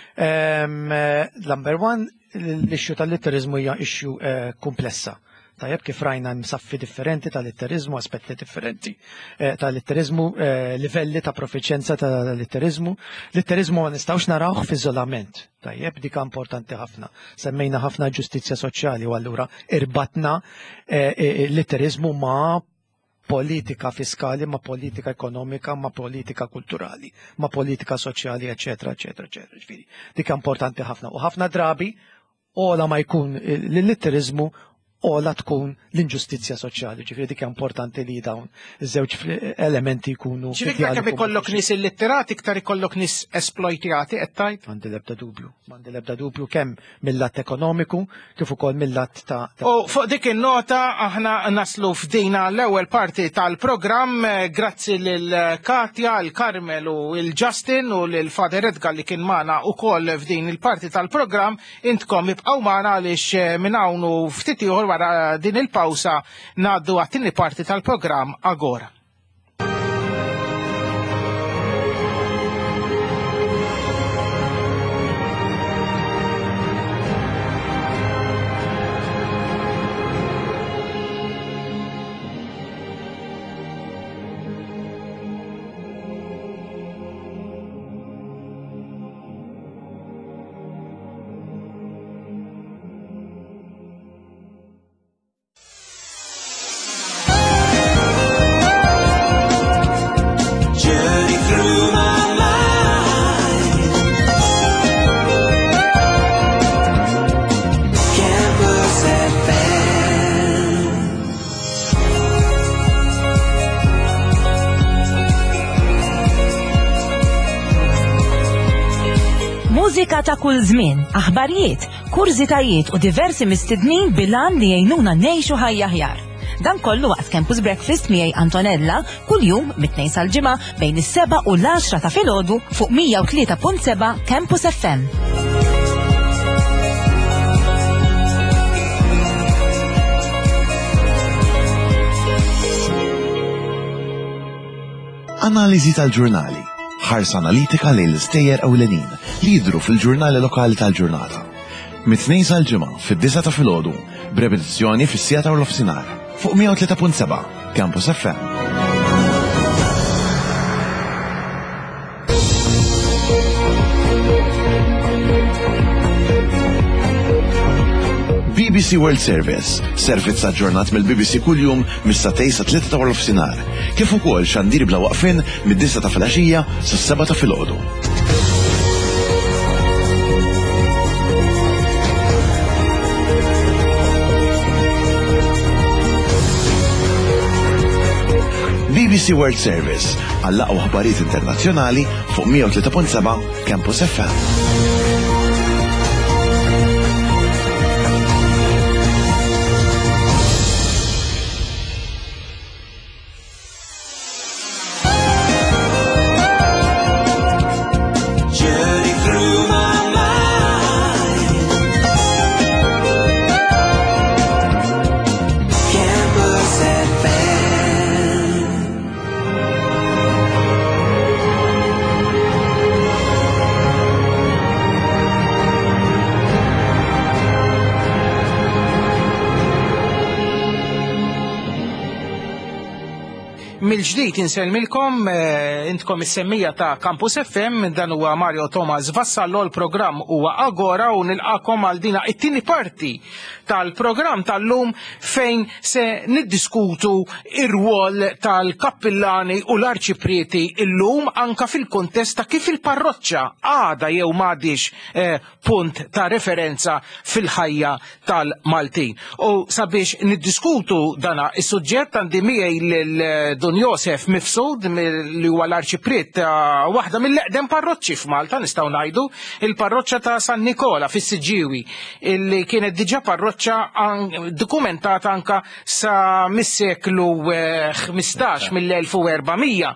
Number one, l-ixxu tal-litterizmu hija ixxu komplessa. Tajjeb kif rajna msaffi differenti tal-litterizmu, aspetti differenti tal-litterizmu, livelli ta' profiċenza tal-litterizmu. Litterizmu ma nistgħux narawh f'iżolament. Tajjeb dik importanti ħafna. Semmejna ħafna ġustizzja soċjali u allura irbatna litterizmu ma' politika fiskali, ma politika ekonomika, ma politika kulturali, ma politika soċjali, eccetera, eccetera, eccetera. Ġifieri, dik importanti ħafna. U ħafna drabi ola ma jkun l-litterizmu ola tkun l-inġustizzja soċjali. Ġifieri dik importanti li dawn iż-żewġ elementi jkunu. Ġifieri kemm ikollok nies illitterati iktar ikollok nies esploitjati qed tajt? M'għandi l-ebda dubju. M'għandi l-ebda dubju kemm mill-lat ekonomiku kif ukoll mill-lat ta' U fuq dik in-nota aħna naslu f'dina l-ewwel parti tal-programm grazzi lil Katja, l-Karmel u l-Justin u lil Fader Edgar li kien magħna wkoll f'din il-parti tal-programm. Intkom ibqgħu magħna għaliex minn hawn u ftit ieħor wara din il-pawsa ngħaddu għat-tieni parti tal-programm Agora. Mużika ta' kull żmien, aħbarijiet, kurzitajiet u diversi mistednin bilan li jgħinuna ngħixu ħajja aħjar. Dan kollu waqt Campus Breakfast miegħi Antonella kuljum mit-tnejn sal-ġimgħa bejn is-seba' u l-għaxra ta' filgħodu fuq mija u tlieta punt seba' Campus F M. Analiżi tal-ġurnali. Ħarsa analitika lejn l-istejjer ewlenin li jidhru fil-ġurnali lokali tal-ġurnata. mit-tnejn sal-ġimgħa fid-disa ta' filgħodu b'repetizzjoni fis-sija ta' l-ofsinhar fuq mija u tlieta punt seba' Campus F M. B B C World Service, servizz aġġornat mill-B B C kuljum mis-satej sa tlieta ta' l-ofsinhar, kif ukoll xandir bla waqfin mid-disa ta' filgħaxija sas-seba' ta' filgħodu. B B C World Service, għall-aqwa ħbarijiet internazzjonali fuq mija u tlieta punt seba' Campus F M. Mil-ġdijt inselmilkom, intkom is-semmija ta' Campus F M, dan huwa Mario Thomas Vassallo, l-programm huwa Agora u nilqakom għal dina it-tieni parti tal-programm tal-lum fejn se niddiskutu ir-rwol tal-kappillani u l-arċiprieti illum anka fil-kontest ta' kif il-parroċċa għada jew m'għadix eh, punt ta' referenza fil-ħajja tal-Maltin. U sabiex niddiskutu dana is-suġġett għandi miegħi lil Josef Mifsud li huwa l-arċipriet ta' waħda mill-eqdem parroċċi f'Malta nistgħu ngħidu, il-parroċċa ta' San Nikola fis-Siġġiewi, illi kienet diġà parroċċa dokumentata anka sa mis-seklu ħmistax mill-elf u erbamija.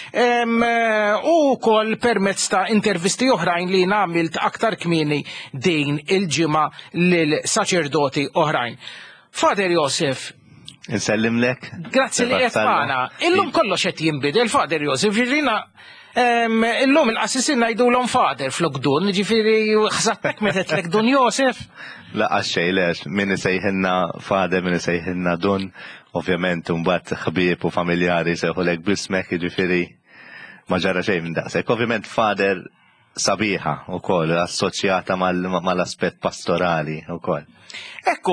U wkoll permezz ta' intervisti oħrajn li nagħmilt aktar kmieni din il-ġimgħa lil saċerdoti oħrajn. Fader Josef, Insellimlek. Grazzi li jefana. Illum kollox qed jinbidel, Fader Josef, ġifirina illum il-qassisin ngħidulhom Fader flok-dun, ġifieri ħsabtek meta tlek Dun Josef. Laqas xejn lex, min isejħilna Fader, min isejħilna Dun, ovvjament imbagħad ħbieb u familjari sejħulek bismek, jiġifieri ma ġara xejn minn daqshekk. Ovvjament Fader sabiħa wkoll assoċjata mal-aspett pastorali wkoll. Ekku,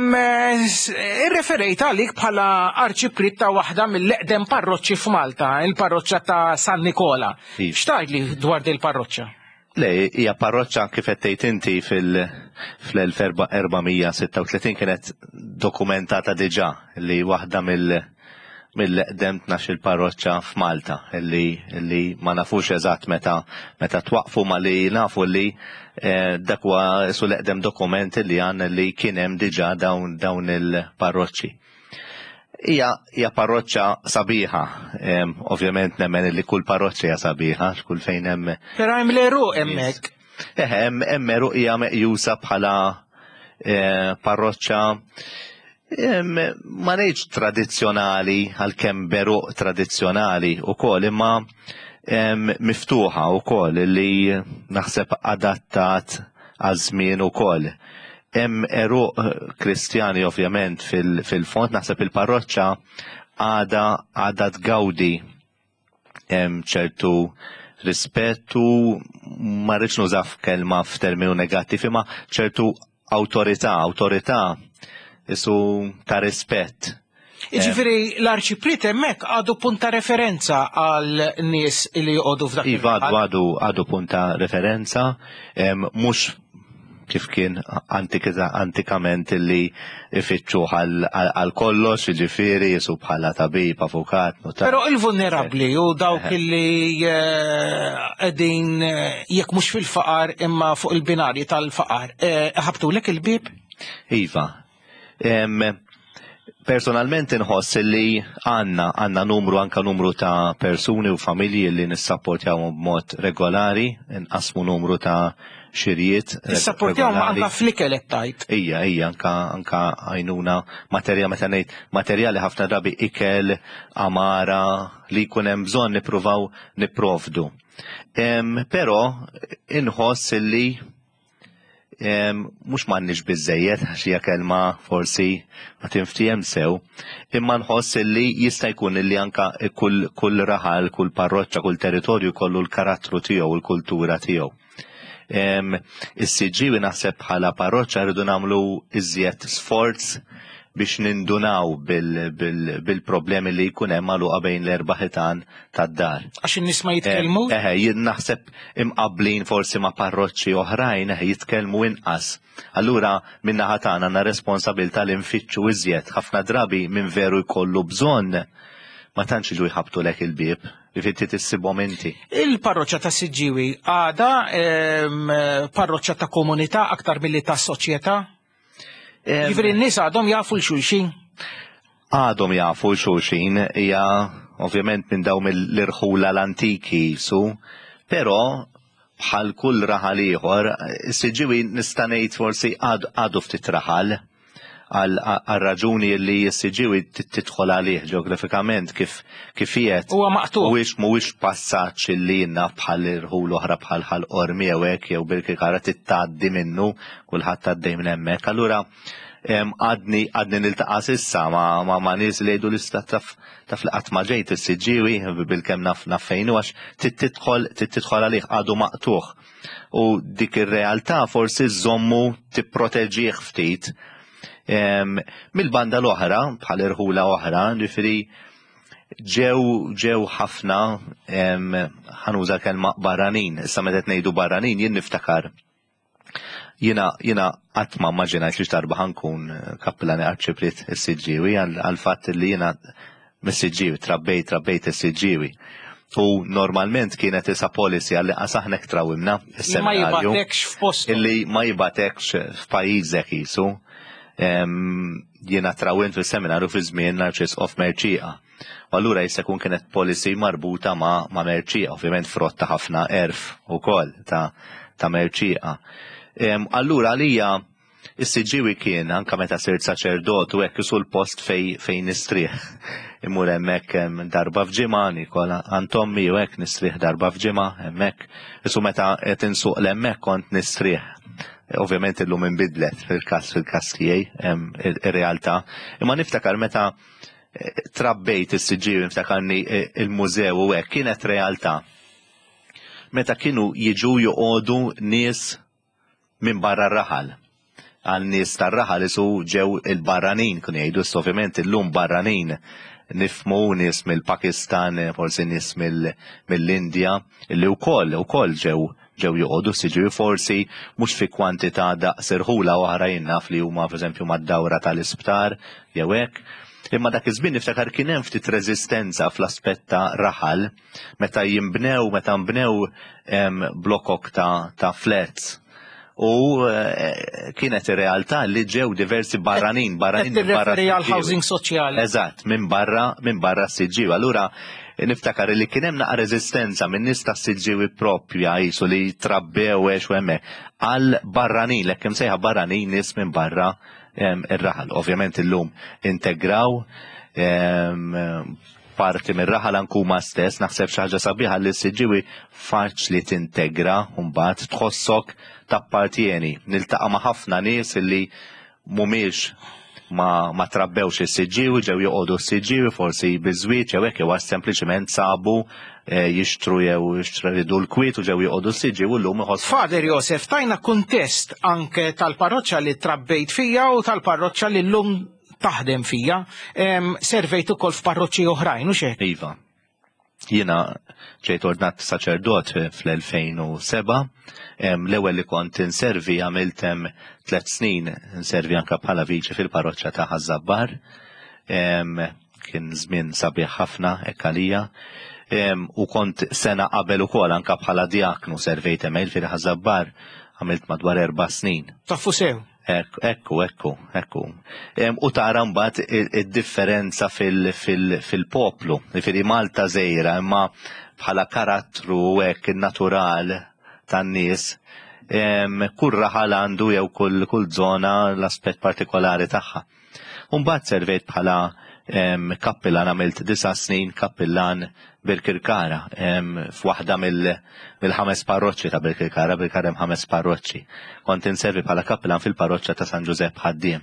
irreferejt għalik bħala arċipriet ta' waħda mill-eqdem parroċċi f'Malta, il-parroċċa ta' San Nikola. X'tgħidli dwar din il-parroċċa? Le, hija parroċċa kif qed tgħid inti fil-elf erbamija sitta u tletin kienet dokumentata diġà li waħda mill- mill-eqdem tnax il-parroċċa f'Malta, illi ma nafux eżatt meta meta twaqfu ma li nafu li dak huwa su l-eqdem dokument li għandna li kien hemm diġà dawn dawn il-parroċċi. Hija hija parroċċa sabiħa, ovvjament nemmen li kull parroċċa hija sabiħa, kull fejn hemm. Però hemm l-eruq hemmhekk. Eh, hemm hemm eruq hija meqjusa bħala parroċċa ma ngħidx tradizzjonali għalkemm beruq tradizzjonali wkoll imma miftuħa wkoll li naħseb adattat għaż-żmien ukoll. Hemm eruq Kristjani ovvjament fil-fond naħseb il-parroċċa għada għadha tgawdi hemm ċertu rispettu ma rridx nużaf kelma f'terminu negattiv imma ċertu awtorità, awtorità isu ta' rispett. Iġifieri l-arċipriet hemmhekk għadu punta referenza għal nies li jqogħdu f'dak il-Iva għadu għadu punta referenza, mhux kif kien antikament li ifittxu għal kollox, jiġifieri jisu bħala tabib, avukat, notar. Però il-vulnerabbli u dawk li qegħdin jekk mhux fil-faqar imma fuq il-binarji tal-faqar, ħabtulek il-bib? Iva. Personalment inħoss li għanna għanna numru anka numru ta' persuni u familji li nissapportjaw b'mod regolari, nqasmu numru ta' xirijiet. Nissapportjaw anka flikel tajt. Ija, ija, anka anka għajnuna materjali meta ngħid materjali ħafna drabi ikel, amara li jkun hemm bżonn nippruvaw nipprovdu. Però inħoss li mhux m'għandniex biżżejjed għax hija kelma forsi ma tinftiem sew, imma nħoss illi jista' jkun illi anke kull kull raħal, kull parroċċa, kull territorju jkollu l-karattru tiegħu u l-kultura tiegħu. Is-siġġiewi naħseb bħala parroċċa rridu nagħmlu iżjed sforz biex nindunaw bil-problemi li jkun hemm magħluqa bejn l-erba' ħitan tad-dar. Għax in-nies ma jitkellmu? Eħe, jien naħseb imqabblin forsi ma' parroċċi oħrajn eħe jitkellmu inqas. Allura min-naħa tagħna għandna responsabilità li nfittxu iżjed ħafna drabi minn veru jkollu bżonn ma tantx ilu jħabtu lek il-bieb li fitti tissibhom inti. Il-parroċċa ta' Siġġiewi għada parroċċa ta' komunità aktar milli ta' soċjetà? Jifri n-nies għadhom jafu l-xulxin? Għadhom jafu l-xulxin, hija ovvjament minn dawn l-irħula l-antiki su, però bħal kull raħal ieħor, is-Siġġiewi nista' ngħid forsi għadu ftit raħal għal raġuni li s-Siġġiewi tidħol għalih ġeografikament kif kif qiegħed. Huwa maqtuħ. Mhuwiex mhuwiex passaġġ illi jiena bħal irħul oħra bħal ħal-qormi jew hekk jew bil-kikara tittgħaddi minnu kulħadd għaddej minn hemmhekk. Allura għadni għadni niltaqa' s'issa ma' ma' nies li jgħidu l-istat taf taf li qatt ma ġejt is-Siġġiewi bil-kemm naf naf fejn hu għax tidħol tidħol għalih għadu maqtuħ. U dik ir-realtà forsi żommu tipproteġih ftit. Mill-banda l-oħra, bħal irħula oħra, ġifieri ġew ġew ħafna ħanuża kelma barranin. Issa meta qed ngħidu barranin jien niftakar jiena jiena qatt ma mmaġinajt li x'darba ħankun kappellani Arċiprit is-Siġġiewi għal fatt li jiena mis-Siġġiewi trabbejt trabbejt is-Siġġiewi. U normalment kienet isa policy għalli qasaħnek trawimna is-seminarju illi ma jibatekx f'pajjiżek qisu. Jiena trawint fis-seminarju fi żmien l-Arċisqof Merċieqa. U allura jista' jkun kienet policy marbuta ma' ma' Merċieqa, ovvjament frotta ħafna erf ukoll ta' ta' Merċieqa. Allura għalija is-Siġġiewi kien anke meta sirt saċerdot u hekk isu l-post fej fejn nistrieħ. Imur hemmhekk darba f'ġimgħa nikol Antommi u hekk nistrieħ darba f'ġimgħa hemmhekk. Isu meta qed insuq l-hemmhekk kont nistrieħ. Ovvjament illum inbidlet fil-każ fil-każ tiegħi ir-realtà. Imma niftakar meta trabbejt is-Siġġiewi niftakarni il-mużew u hekk kienet realtà. Meta kienu jiġu joqogħdu nies minn barra r-raħal. Għal nies tar-raħal isu ġew il-barranin kienu jgħidu ovvjament illum barranin nifhmu nies mill-Pakistan, forsi nies mill-Indja, illi wkoll ukoll ġew ġew joqogħdu Siġġiewi forsi mhux fi kwantità daqs irħula oħra jinnaf li huma pereżempju mad-dawra tal-isptar jew hekk. Imma dak iż-żmien niftakar kien hemm ftit reżistenza fl-aspett ta' raħal meta jinbnew meta nbnew blokok ta' ta' flats. U kienet ir-realtà li ġew diversi barranin, barranin minn barra. Għal housing soċjali. Eżatt, minn barra minn barra s-Siġġiewi. Allura niftakar li kien hemm naqa' reżistenza minn nies ta' Siġġiewi proprja qisu li trabbew għex u hemmhekk għal barranin, lekk hemm sejħa barranin nies minn barra ir-raħal. Ovvjament illum integraw parti mir-raħal ankuma stess, naħseb xi ħaġa sabiħa li s-Siġġiewi faċli tintegra u mbagħad tħossok tappartieni. Niltaqa' ma' ħafna nies illi mhumiex ma ma trabbewx is-Siġġiewi, ġew joqogħdu s-Siġġiewi forsi biżwieġ jew hekk jew sempliċement sabu jixtru jew jixtru l-kwiet u ġew joqogħdu s-Siġġiewi llum iħossu. Fader Josef, tajna kuntest anke tal-parroċċa li trabbejt fija u tal-parroċċa li llum taħdem fija, servejt ukoll f'parroċċi oħrajn, u xejn? Iva. Jiena ġejt ordnat saċerdot fl-elfejn u seba', l-ewwel li kont inservi għamilt hemm tliet snin inservi anke bħala viċi fil-parroċċa ta' Ħażabbar. Kien żmien sabiħ ħafna hekk għalija. U kont sena qabel ukoll anke bħala diaknu servejt hemm fil-Ħażabbar għamilt madwar erba' snin. Tafu sew. Ekku, ekku, ekku. U tara mbagħad id-differenza fil-poplu. Jiġifieri Malta żgħira imma bħala karattru hekk in-natural tan-nies kull raħal għandu jew kull kull żona l-aspett partikolari tagħha. U mbagħad servejt bħala kappillan għamilt disa' snin kappillan Birkirkara, f'waħda mill-ħames parroċċi ta' Birkirkara, Birkirkara hemm ħames parroċċi. Kont inservi bħala kapplan fil-parroċċa ta' San Giuseppe Ħaddiem.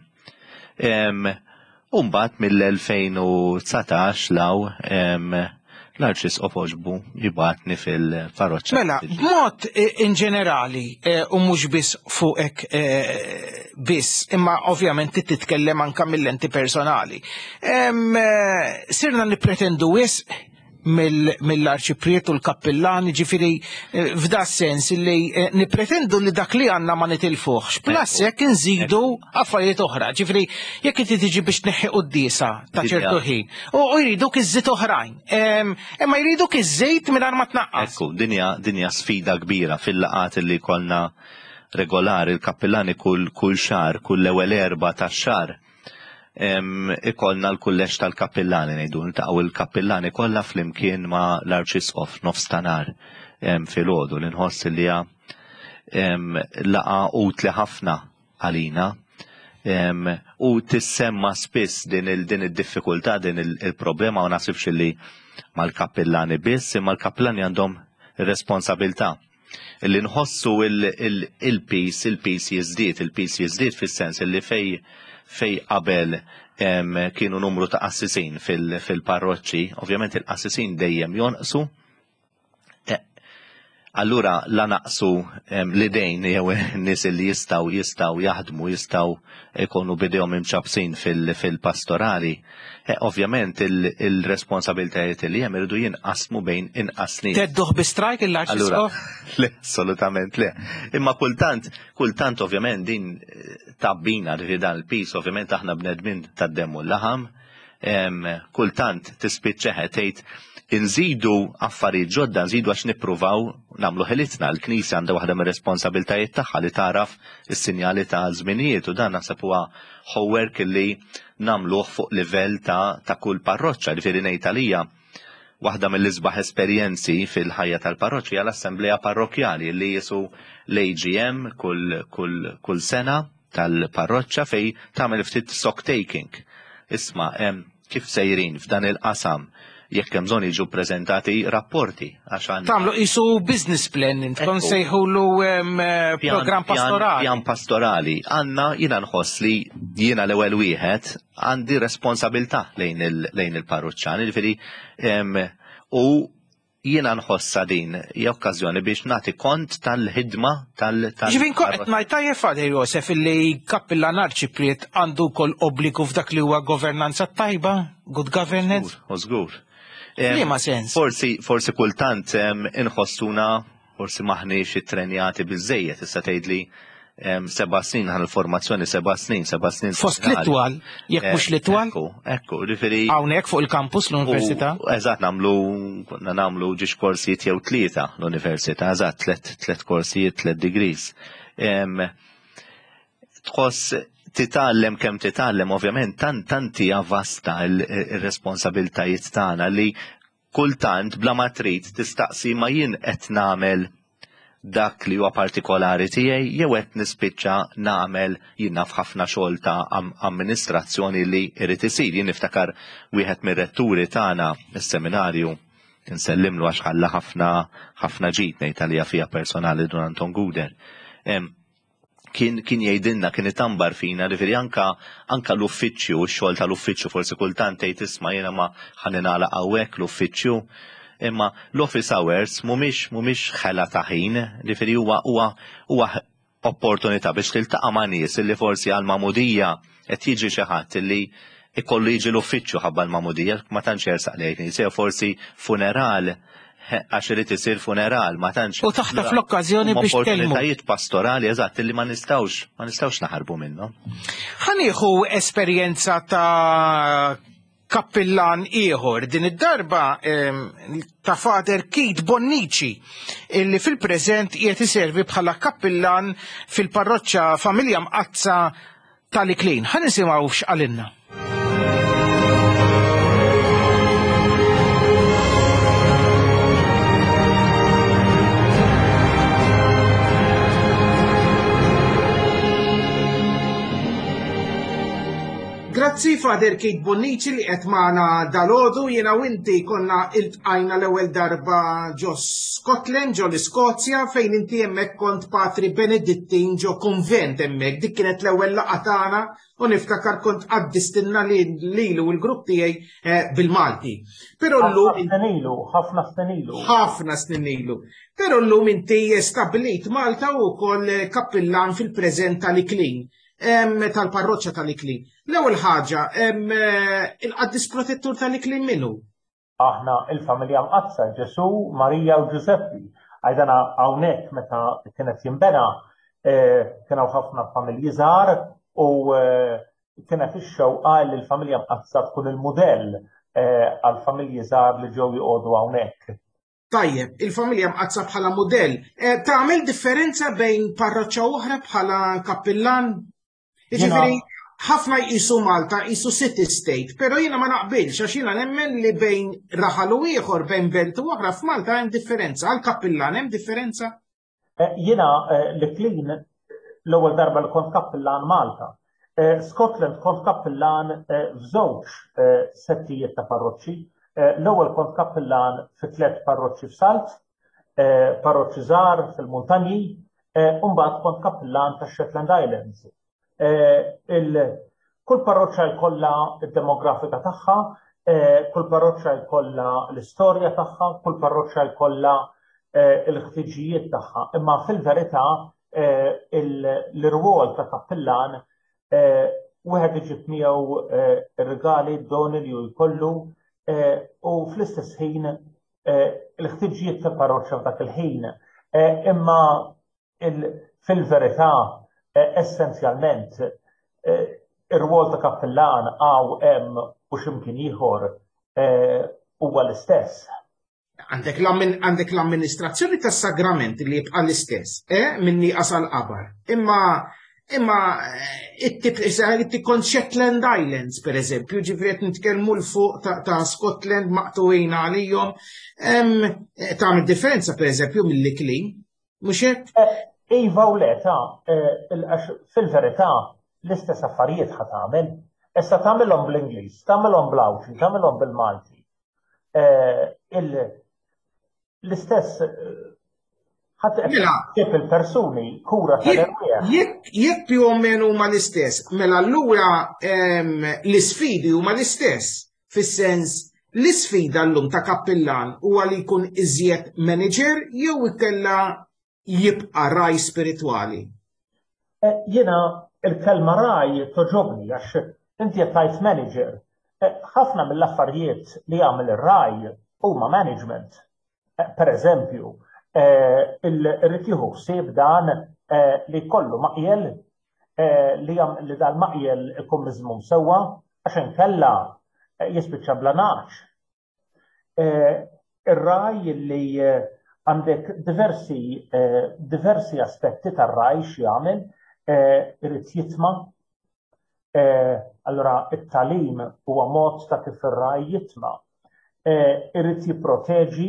U mbagħad mill-elfejn u tsatax law l-Arċisqof Oġbu jibatni fil-parroċċa. Mela, b'mod in ġenerali u mhux biss fuqek biss, imma ovvjament titkellem anke mill-lenti personali. Sirna nippretendu wisq mill-arċipriet u l-kappillani, ġifiri f'da sens li nipretendu li dak li għanna ma nitilfuħx. Plus jekk nżidu affarijiet oħra, ġifiri jekk inti tiġi biex neħi d-disa ta' ċertu ħin. U jriduk iż-żit oħrajn. Imma jriduk iż-żejt mingħajr ma tnaqqas. Ekku, dinja sfida kbira fil-laqat li kolna regolari l-kappillani kull xar, kull ewwel erba' tax-xar. Ikolna l-kullex tal-kappillani ngħidu, niltaqgħu il-kappillani kollha flimkien ma' l-Arċisqof nofstanar filgħodu li nħoss li hija laqa utli ħafna għalina u tissemma spiss din id-diffikultà, din il-problema u nasibx li mal-kappillani biss, imma l-kappillani għandhom responsabilità. Illi nħossu il-peace, il-peace jiżdied, il-peace jiżdied fis-sens li fej fej qabel kienu numru ta' qassisin fil-parroċċi, ovvjament il-qassisin dejjem jonqsu. Allura la naqsu l-idejn jew n-nies li jistgħu jistgħu jaħdmu, jistgħu jkunu bidejhom imċabsin fil-pastorali. Ovvjament il-responsabilitajiet li hemm irridu jinqasmu bejn inqas nies. Tedduh bi strajk il-Arċisqof? Le, assolutament le. Imma kultant, kultant ovvjament din tabbina li dan il-pis, ovvjament aħna bnedmin tad-demmu l-laħam, kultant tispiċċeħ tgħid inżidu affarijiet ġodda, nżidu għax nippruvaw nagħmlu ħelitna. L-Knisja għandha waħda mir-responsabiltajiet tagħha li taraf is-sinjali ta' żminijiet u dan naħseb huwa homework li nagħmluh fuq livell ta' kull parroċċa. Ġifieri ngħid għalija waħda mill-isbaħ esperjenzi fil-ħajja tal-parroċċja hija l-Assembleja Parrokjali li jisu l-A G M kull sena tal-parroċċa fej tagħmel ftit stock taking. Isma' kif sejrin f'dan il-qasam jekk hemm bżonn jiġu ppreżentati rapporti għax tagħmlu qisu business plan intom sejħulu programm pastorali. Pjan pastorali. Għandna jiena nħoss li jiena l-ewwel wieħed għandi responsabilità lejn il-parroċċjani, ġifieri u jiena nħossa din hija okkażjoni biex nagħti kont tal-ħidma tal- Ġivin qed ngħid tajjeb Fader Josef illi kappillan arċipriet għandu wkoll obbligu f'dak li huwa governanza tajba, good governance. Żgur. Liema sens? Forsi forsi kultant inħossuna forsi maħniex ittrenjati biżejjed issa tgħidli seba' snin ħan il-formazzjoni seba' snin, seba' snin. Fost l-Ittwal, jekk mhux l-Ittwal? Ekku, ekku, ġifieri. Hawnhekk fuq il-kampus l-Università? Eżatt nagħmlu konna nagħmlu ġiex korsijiet jew tlieta l-Università, eżatt tliet tliet korsijiet, tliet degrees. Tħoss titgħallem kemm titgħallem ovvjament tant tanti vasta l-responsabiltajiet tagħna li kultant bla ma trid tistaqsi ma jien qed nagħmel dak li huwa partikolari tiegħi jew qed nispiċċa nagħmel jien naf ħafna xogħol ta' amministrazzjoni li irid isir. Jien niftakar wieħed mir-retturi tagħna is-seminarju insellimlu għax ħalla ħafna ħafna ġid ngħid għalija fiha personali Don Anton Guder. Kien kien jgħidilna kien itambar fina li veri anka anka l-uffiċċju, x-xogħol tal-uffiċċju forsi kultant tgħid isma' jiena ma ħaninagħlaq hawnhekk l-uffiċċju. Imma l-office hours mhumiex mhumiex ħela ta' ħin, ġifieri huwa huwa huwa opportunità biex tiltaqa' ma' nies illi forsi għal magħmudija qed jiġi xi ħadd illi ikollu jiġi l-uffiċċju ħabba l-magħmudija ma tantx jersaq lejn nies, forsi funeral għax irid isir funeral ma tantx. U taħta fl-okkażjoni biex tkellmu. Opportunitajiet pastorali eżatt li ma nistgħux ma nistgħux naħarbu minnhom. Ħanieħu esperjenza ta' kappillan ieħor din id-darba ta' Fader Keith Bonnici illi fil-preżent qiegħed iservi bħala kappillan fil-parroċċa Familja Mqazza tal-Iklin. Ħa nisimgħu x'qalilna. Grazzi, Fader Kate Bonnici li qed magħna dalodu jiena u inti konna iltqajna l-ewwel darba ġo Scotland, ġo l-Iskozja, fejn inti hemmhekk kont Patri Benedittin ġo konvent hemmhekk. Dik kienet l-ewwel laqgħa tagħna u niftakar kont qaddistilna lilu l-grupp tiegħi bil-Malti. Però llum ilu, ħafna snin ilu. Ħafna snin ilu. Però llum inti stabbilit Malta wkoll kappillan fil-preżent tal-Iklin. Tal-parroċċa tal-Iklin. L-ewwel ħaġa, il-qaddis protettur tal-Iklin minnu? Aħna il-familja Mqazza, Ġesu, Marija u Giuseppi. Għajdana hawnhekk meta kienet jinbena kienu ħafna familji żgħar u kienet ix-xewqa li l-familja Mqazza tkun il-mudell għal familji żgħar li ġew joqogħdu hawnhekk. Tajjeb, il-familja Mqazza bħala mudell. Tagħmel differenza bejn parroċċa oħra bħala kappillan? Ġifieri, ħafna jqisu Malta, jqisu city state, però jiena ma naqbilx għax jiena nemmen li bejn raħal u ieħor bejn belt u oħra f'Malta hemm differenza. Għal kappillan hemm differenza? Jiena l-Iklin l-ewwel darba li kont kappillan Malta. Scotland kont kappillan f'żewġ settijiet ta' parroċċi. L-ewwel kont kappillan fi tliet parroċċi f'Salt, parroċċi żgħar fil-muntanji, u mbagħad kont kappillan tax-Shetland Islands. Kull parroċċa jkollha id-demografika tagħha, kull parroċċa jkollha l-istorja tagħha, kull parroċċa jkollha l-ħtiġijiet tagħha. Imma fil-verità l-irwol ta' kappillan wieħed iġib miegħu ir-rigali, d-doni li jkollu u fl-istess ħin l-ħtiġijiet tal-parroċċa f'dak il-ħin. Imma fil-verità essenzjalment ir-rwol ta' kappillan għaw hemm u x'imkien ieħor huwa l-istess. Għandek l-amministrazzjoni tas-sagrament li jibqa' l-istess, minni qasal qabar. Imma imma inti kont Shetland Islands pereżempju, ġifieri qed nitkellmu l fuq ta' Scotland maqtuwin għalihom, tagħmel differenza pereżempju mill-Iklin, mhux hekk? Iva u le, ta' fil-verità l-istess affarijiet ħat tagħmel. Issa tagħmilhom bl-Ingliż, tagħmilhom bl-Awċi, tagħmilhom bil-Malti. L-istess ħadd kif il-persuni kura tal-erwieħ. Jekk più o meno huma l-istess, mela allura l-isfidi huma l-istess, fis-sens l-isfida llum ta' kappillan huwa li jkun iżjed manager jew ikella jibqa' raj spiritwali? Jiena il-kelma raj toġobni għax inti qed tgħid manager. Ħafna mill-affarijiet li jagħmel ir-raj huma management. Pereżempju, irrid jieħu ħsieb dan li jkollu maqjel li dal-maqjel ikun miżmum sewwa għax inkella jispiċċa blanax. Ir-raj li għandek diversi, diversi aspetti tar-raj x'jagħmel, irid jitma'. Allura it-talim huwa mod ta' kif ir-raj jitma'. Irid jipproteġi.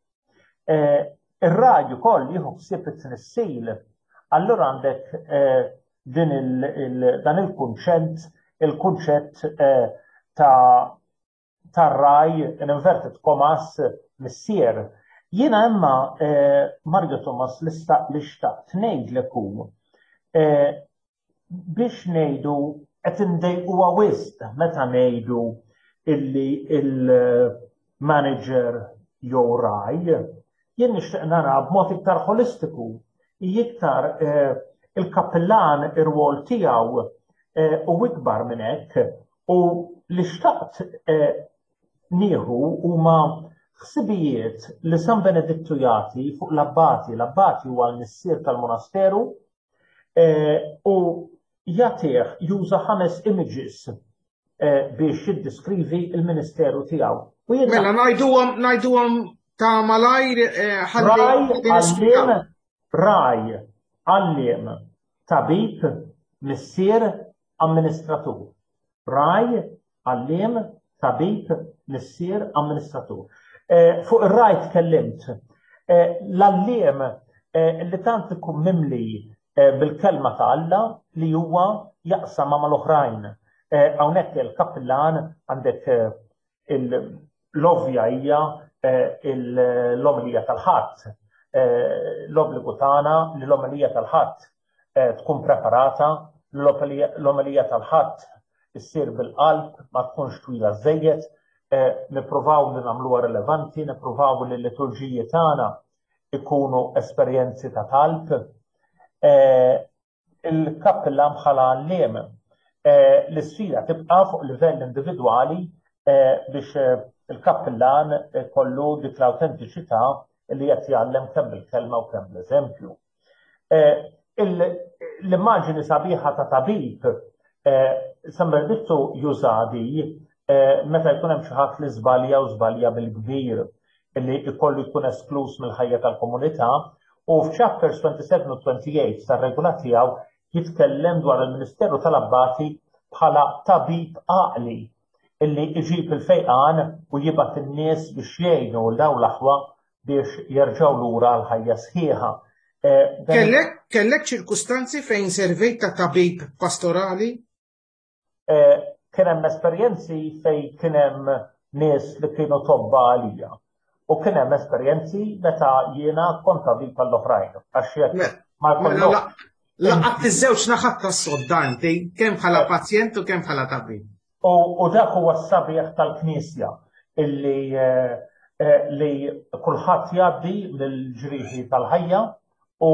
Ir-raj ukoll jieħu ħsieb it-tnissil. Allura għandek din dan il-kunċett, il-kunċett ta' tar-raj in inverted commas missier. Jiena imma Mario Thomas li xtaqt ngħidlekom biex ngħidu qed indejquha wisq meta ngħidu illi il-manager jew raj, jien nixtieq nara b'mod iktar holistiku, iktar il-kappillan ir-rwol tiegħu u ikbar minn hekk u li xtaqt nieħu huma ħsibijiet li San Benedittu jagħti fuq l-abbati, l-abbati huwa l-missier tal-monasteru u jagħtih juża ħames images biex jiddeskrivi il-ministeru tiegħu. Mela ngħiduhom ngħiduhom ta' malajr ħalli raj għalliem tabib missier amministratur. Raj għalliem tabib missier amministratur. Fuq ir-raj tkellimt. L-alliem li tant ikun mimli bil-kelma ta' Alla li huwa jaqsam ma' mal-oħrajn. Hawnhekk il-kappillan għandek l-ovvja hija l-omelija tal-ħadd. L-obbligu tagħna li l-omelija tal-ħadd tkun preparata, l-omelija tal-ħadd issir bil-qalb, ma tkunx twila żejjed, nippruvaw li nagħmluha rilevanti, nippruvaw li l-liturġiji tagħna ikunu esperjenzi ta' talb. Il-kappillan bħala għalliem l-isfida tibqa' fuq livell individwali biex il-kappillan kollu dik l-awtentiċità li qed jgħallem kemm bil-kelma u kemm l-eżempju. L-immaġini sabiħa ta' tabib semberdittu jużadi meta jkun hemm xi ħadd li żbalja u żbalja bil-kbir li jkollu jkun esklus mill-ħajja tal-komunità u f'chapters twenty-seven u twenty-eight tar-regola tiegħu jitkellem dwar il-Ministeru tal-Abbati bħala tabib għaqli illi iġib il-fejqan u jibgħat in-nies biex jgħinu daw l-aħwa biex jerġgħu lura l-ħajja sħiħa. Kellek ċirkustanzi fejn servejt ta' tabib pastorali? Kien hemm esperjenzi fejn kien hemm nies li kienu tobba għalija. U kien hemm esperjenzi meta jiena kont tabib għall-oħrajn. Għax jekk ma jkollok. Laqgħet iż-żewġ naħat tas-soddanti, kemm bħala pazjent u kemm bħala tabib. U dak huwa s-sabiħ tal-Knisja illi li kulħadd jgħaddi mill-ġrieħi tal-ħajja u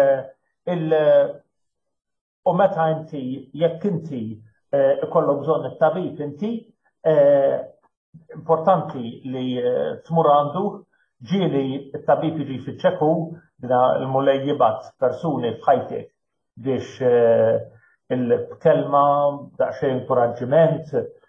u meta inti jekk inti ikollok bżonn it-tabib inti importanti li tmur għandu ġieli it-tabib jiġi fiċ-ċeku il-mulej jibgħat persuni f'ħajtek biex il-kelma, daqsxejn inkoraġġiment,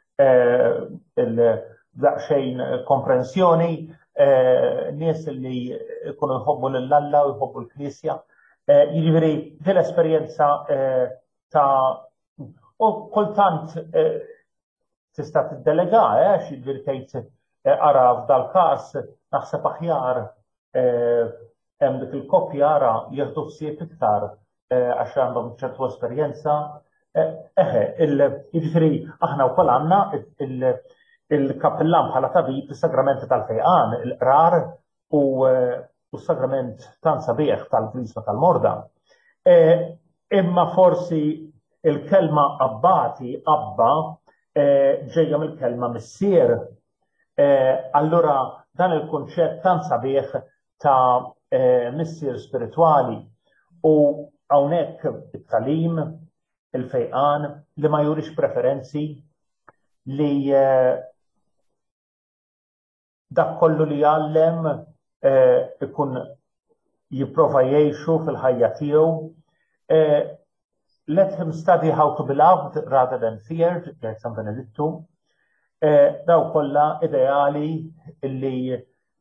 daqsxejn komprensjoni, nies li jkunu jħobbu lill-Alla u jħobbu l-Knisja. Jiġifieri din l-esperjenza ta' u kultant tista' tiddelega għax jiġifieri tgħid ara f'dal-każ naħseb aħjar hemm dik il-koppja ara jieħdu ħsieb iktar għax għandhom ċertu esperjenza. Eħe, jiġifieri aħna wkoll għandna il-kappillan bħala tabib is-sagramenti tal-fejqan, il-qrar u s-sagrament tan sabiħ tal-Knisja tal-Morda. Imma forsi il-kelma abbati, abba, ġejja mill-kelma missier. Allura dan il-kunċett tan sabiħ ta' missier spirituali u hawnhekk it-talim, il-fejqan li ma jurix preferenzi li dak kollu li jgħallem ikun jipprova jgħixu fil-ħajja tiegħu. Let him study how to be loved rather than feared, jgħid San Benedittu. Daw kollha ideali illi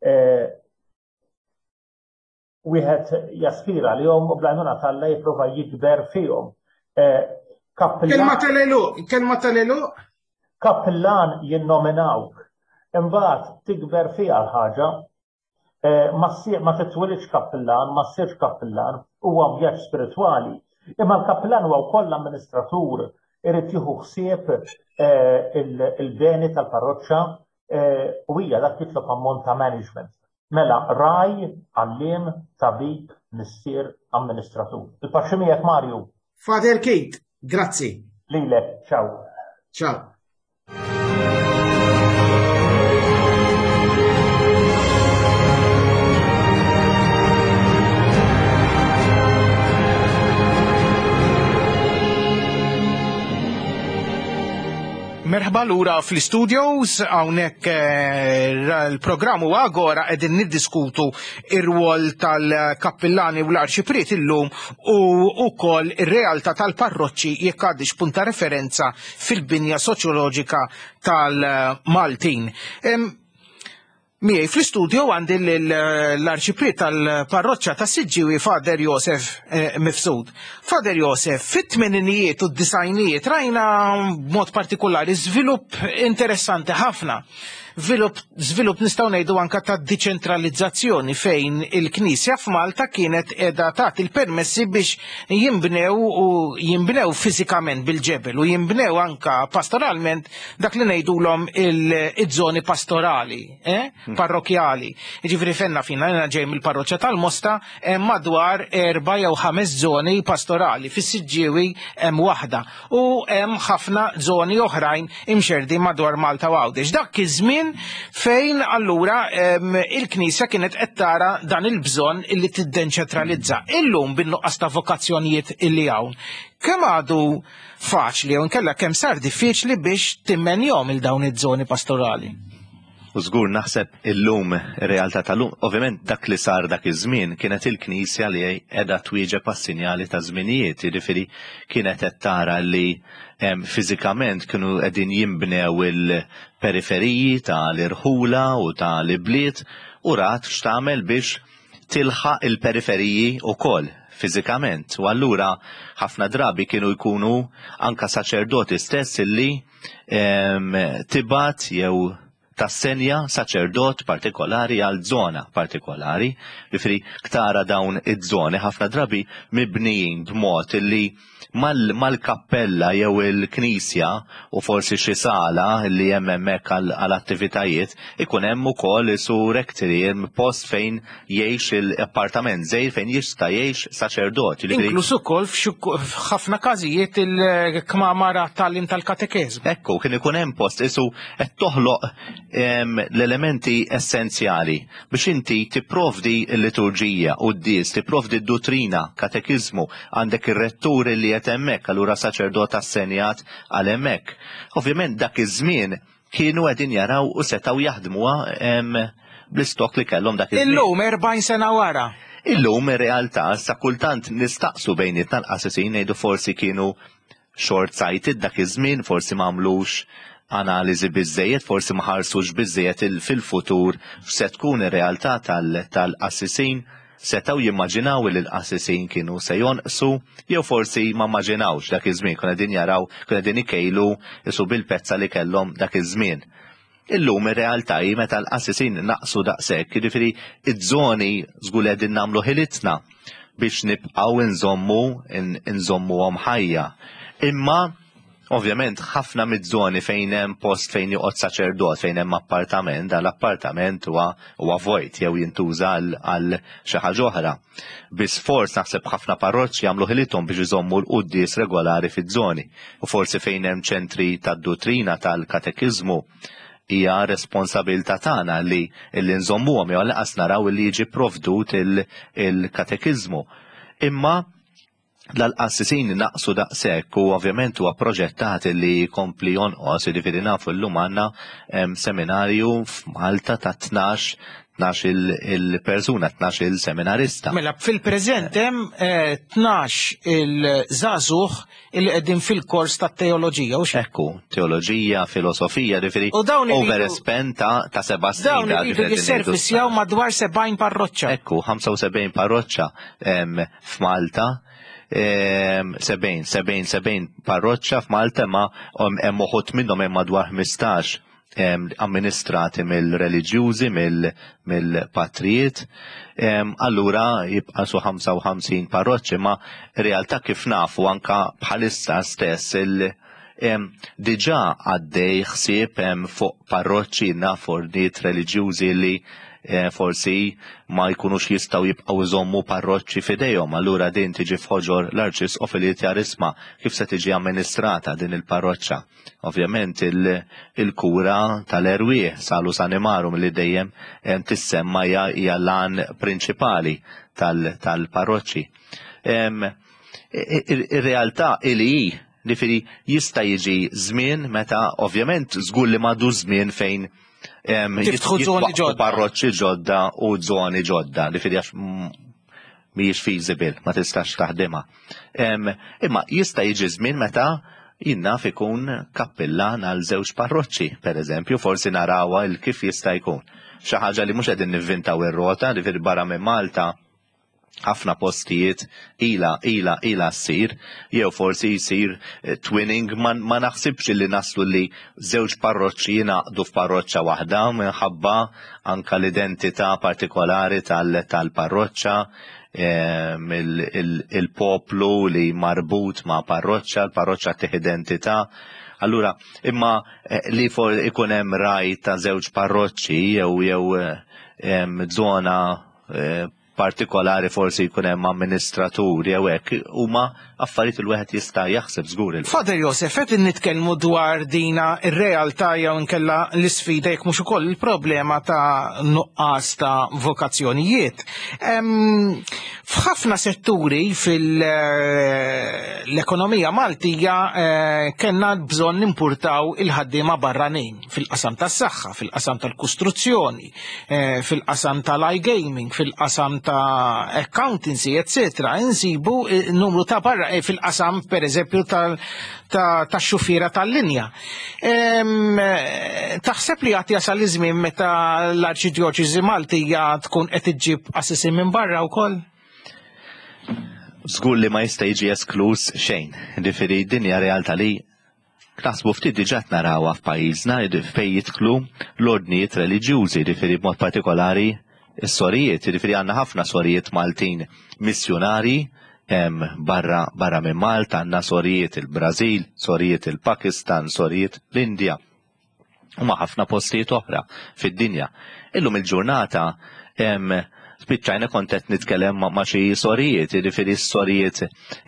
wieħed jaspira li jom u bl-għajnuna tal-la jipprova jikber fihom. Kelma tal-eluq, kelma tal-eluq? Kappillan jinnominawk, imbagħad tikber fiha l-ħaġa, ma titwilidx kappillan, ma ssirx kappillan, huwa vjaġġ spiritwali. Imma l-kappillan huwa wkoll amministratur, irid jieħu ħsieb il-beni tal-parroċċa u hija dak jitlob ammont ta' management. Mela, raj, għallim, tabib, missier, amministratur. Il-paċi miegħek Marju. Fader Kate, grazzi. Lilek, ciao. Ciao. Merħba lura fl-studios, hawnhekk il-programm huwa Agora qegħdin niddiskutu ir-rwol tal-kappillani u l-arċipriet illum u wkoll ir-realtà tal-parroċċi jekk għaddix punta referenza fil-binja soċjoloġika tal-Maltin. Miej fl-istudio għandi l-arċipriet tal-parroċċa ta' Siġġiewi Fader Josef Mifsud. Fader Josef, fit-tmeninijiet u d-disajnijiet rajna b'mod partikolari żvilupp interessanti ħafna. żvilupp nistgħu ngħidu anke ta' deċentralizzazzjoni fejn il-Knisja f'Malta kienet qiegħda tagħti il-permessi biex jinbnew u jinbnew fiżikament bil-ġebel u jinbnew anke pastoralment dak li ngħidulhom il-żoni pastorali, eh? parrokjali. Jiġifieri fenna fina jiena ġej mill-parroċċja tal-Mosta hemm madwar erba' jew ħames żoni pastorali, fis-Siġġiewi hemm waħda u hemm ħafna żoni oħrajn imxerdi madwar Malta u Għawdex. Dak iż-żmien fejn allura il-Knisja kienet qed tara dan il-bżonn illi tiddeċentralizza. Illum bin-nuqqas ta' vokazzjonijiet illi hawn. Kemm għadu faċli jew inkella kemm sar diffiċli biex timmenjhom il dawn iż-żoni pastorali? U żgur naħseb illum ir-realtà tal-lum, ovvjament dak li sar dak iż-żmien kienet il-Knisja li qiegħda twieġeb għas-sinjali ta' żminijiet, jiġifieri kienet qed tara li fiżikament kienu qegħdin jinbnew il-periferiji tal-irħula u tal-ibliet u rat x'tagħmel biex tilħaq il-periferiji wkoll fiżikament. U allura ħafna drabi kienu jkunu anka saċerdoti stess illi tibat jew tassenja saċerdot partikolari għal żona partikolari, rifri ktara dawn iż-żoni ħafna drabi mibnijin b'mod illi mal-kappella jew il-knisja u forsi xi sala li hemm hemmhekk għal attivitajiet ikun hemm ukoll isu rectory, post fejn jgħix il-appartament żgħir fejn jista' jgħix saċerdot. Inkluż ukoll f'ħafna każijiet il-kmamara tal-im tal-katekeżmu. Ekku, kien ikun hemm post isu qed toħloq l-elementi essenzjali biex inti tipprovdi l-liturġija u d-dies, tipprovdi d-dottrina, katekizmu, għandek ir-rettur li qed hemmhekk, allura saċerdot assenjat għal hemmhekk. Ovvjament dak iż-żmien kienu qegħdin jaraw u setgħu jaħdmuha bl-istok li kellhom dak iż-żmien. Illum erbgħin sena wara. Illum ir-realtà sa kultant nistaqsu bejnietna l-qassisin ngħidu forsi kienu short-sighted dak iż-żmien, forsi m'għamlux analiżi biżżejjed, forsi ma ħarsux biżżejjed fil-futur se tkun ir-realtà tal-qassisin, setgħu jimmaġinaw li l-qassisin kienu se jonqsu jew forsi ma mmaġinawx dak iż-żmien, kienu qegħdin jaraw, kienu qegħdin ikejlu isu bil-pezza li kellhom dak iż-żmien. Illum ir-realtà hi meta l-qassisin naqsu daqshekk, jiġifieri iż-żoni żgur qegħdin nagħmlu ħilitna biex nibqgħu nżommu nżommuhom ħajja. Imma ovvjament ħafna mid-żoni fejn hemm post fejn joqgħod saċerdot, fejn hemm appartament, dan l-appartament huwa huwa vojt jew jintuża għal xi ħaġa oħra. Bisfors naħseb ħafna parroċċi jagħmlu ħilithom biex iżommu l-quddies regolari fiż-żoni. U forsi fejn hemm ċentri tad-dottrina tal-katekiżmu hija responsabilità tagħna li li nżommuhom jew laqas naraw li jiġi provdut il-katekiżmu. Imma l-qassisin naqsu daqshekk u ovvjament huwa proġettat li jkompli jonqos, jiġifieri nafu llum għandna seminarju f'Malta ta' tnax tnax il-persuna, tnax il-seminarista. Mela fil-preżent hemm tnax il-żagħżugħ il qegħdin fil-kors tat-teoloġija u Ekku, teoloġija, filosofija, jiġifieri overspend ta' seba' snin. Dawn iridu jisservissjaw madwar sebgħin parroċċa. Ekku, ħamsa u sebgħin parroċċa f'Malta. sebgħin, sebgħin, sebgħin parroċċa f'Malta ma hemm uħud minnhom hemm madwar ħmistax amministrati mill-reliġjużi, mill-patrijiet, allura jibqa' su ħamsa u ħamsin parroċċi, ma realtà kif nafu anka bħalissa stess il diġà għaddej ħsieb fuq parroċċi nafu ordijiet reliġjużi li forsi ma jkunux jistaw jibqaw iżommu parroċċi fidejhom, allura din tiġi f'ħoġor l-Arċisqof li jarisma kif se tiġi amministrata din il-parroċċa. Ovvjament il-kura tal-erwieħ salu sanimarum li dejjem tissemma hija l-għan prinċipali tal-parroċċi. Ir-realtà li hi jista' jiġi żmien meta ovvjament żgur li m'għadu żmien fejn jitwaqfu parroċċi ġodda u żoni ġodda li fidjax mhijiex feasible, ma tistax taħdimha. Imma jista' jiġi żmien meta jinnaf ikun kappillan għal żewġ parroċċi, pereżempju, forsi narawha il kif jista' jkun. Xi ħaġa li mhux qegħdin nivvintaw ir-rota, li barra minn Malta ħafna postijiet ila ila ila ssir, jew forsi jsir twinning ma, ma naħsibx li naslu li żewġ parroċċi jingħaqdu f'parroċċa waħda minħabba anka l-identità partikolari tal-parroċċa, il-poplu li marbut ma' parroċċa, l-parroċċa tieħ identità. Allura, imma li for ikun hemm raj ta' żewġ parroċċi jew jew żona partikolari forsi jkun hemm amministraturi jew hekk huma affarijiet il wieħed jista' jaħseb żgur il. Fader Josef, qed nitkellmu dwar dina ir-realtà jew inkella l-isfida jekk mhux ukoll il-problema ta' nuqqas ta' vokazzjonijiet. F'ħafna setturi fil-ekonomija Maltija kellna bżonn nimpurtaw il-ħaddiema barranin fil-qasam tas-saħħa, fil-qasam tal-kostruzzjoni, fil-qasam tal-iGaming, fil-qasam ta' accountancy, et cetera. Insibu numru ta' barra fil-qasam per eżempju tax-xufiera tal-linja. Taħseb li għad jasal iż-żmien meta l-Arċidjoċeżi Maltija tkun qed iġġib assissi minn barra wkoll? Żgur li ma jista' jiġi esklus xejn. Ġifieri dinja realtà li naħsbu ftit diġà narawha f'pajjiżna fejn jidħlu l-ordnijiet reliġjużi, ġifieri b'mod partikolari is-sorijiet, ġifieri għandna ħafna sorijiet Maltin missjonari barra barra minn Malta, għandna sorijiet il-Brażil, sorijiet il-Pakistan, sorijiet l-Indja u ma' ħafna postijiet oħra fid-dinja. Illum il-ġurnata spiċċajna kont qed nitkellem ma' xi sorijiet, jiġifieri s-sorijiet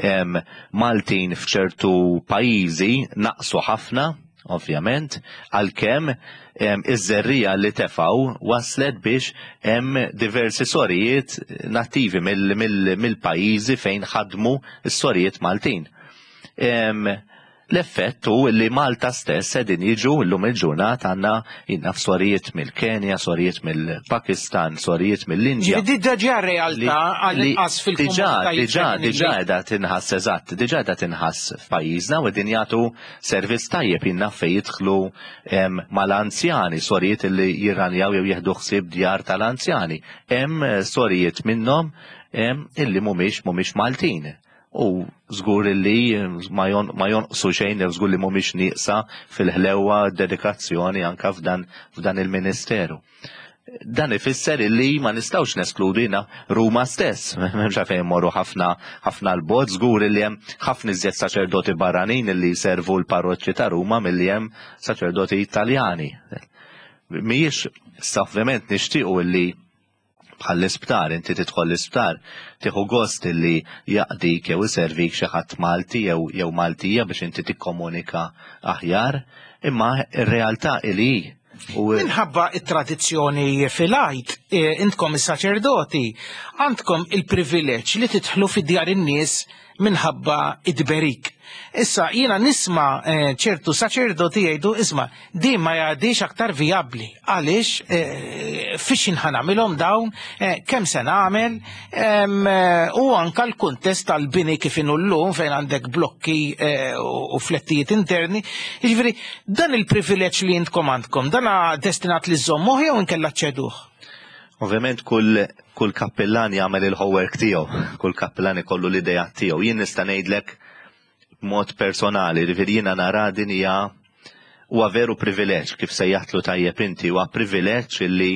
Maltin f'ċertu pajjiżi naqsu ħafna, ovvjament, għalkemm iż-żerrija li tefgħu waslet biex hemm diversi sorijiet nattivi mill-pajjiżi fejn ħadmu s-sorijiet Maltin. L-effett hu li Malta stess qegħdin jiġu llum il-ġurnata għandna jinnaf sorijiet mill-Kenja, sorijiet mill-Pakistan, sorijiet mill-Indja. Diġà realtà għall-inqas fil-komunitajiet. Diġà diġà qiegħda tinħass eżatt, diġà qiegħda tinħass f'pajjiżna u qegħdin jagħtu servizz tajjeb jinnaf fejn jidħlu mal-anzjani, sorijiet li jirranjaw jew jieħdu ħsieb djar tal-anzjani. Hemm sorijiet minnhom illi mhumiex mhumiex Maltin. U żgur li ma jonqsu xejn, żgur li mhumiex nieqsa fil-ħlewwa dedikazzjoni anke f'dan il-Ministeru. Dan ifisser li ma nistgħux neskludina Ruma stess, m'hemmx fejn morru ħafna ħafna l-bogħod, żgur li hemm ħafna iżjed saċerdoti barranin li jservu l-parroċċi ta' Ruma milli hemm saċerdoti Italjani. Mhijiex issa ovvjament nixtiequ li bħall-isptar, inti tidħol l-isptar, tieħu gost li jaqdik jew iservik xi ħadd Malti jew jew Maltija biex inti tikkomunika aħjar, imma r-realtà li minħabba it-tradizzjoni fil-għajt, intkom is-saċerdoti għandkom il-privileġġ li tidħlu fid-djar in-nies minħabba id-berik. Issa jiena nisma' ċertu saċerdoti jgħidu isma' din ma jgħadix aktar vijabbli. Għaliex fiex inħanamilhom dawn, kemm se nagħmel u anke l-kuntest tal-bini kif inhu llum fejn għandek blokki u flettijiet interni. Jiġifieri dan il-privileġġ li intkom għandkom dan destinat li żommuh jew inkella ċeduh? Ovvjament kull kull kappellan jagħmel il-homework tiegħu, kull kappellan ikollu l-idea tiegħu. Jien nista' ngħidlek b'mod personali, ġifieri jiena nara din hija huwa veru privileġġ kif se jaħtlu tajjeb inti, huwa privileġġ li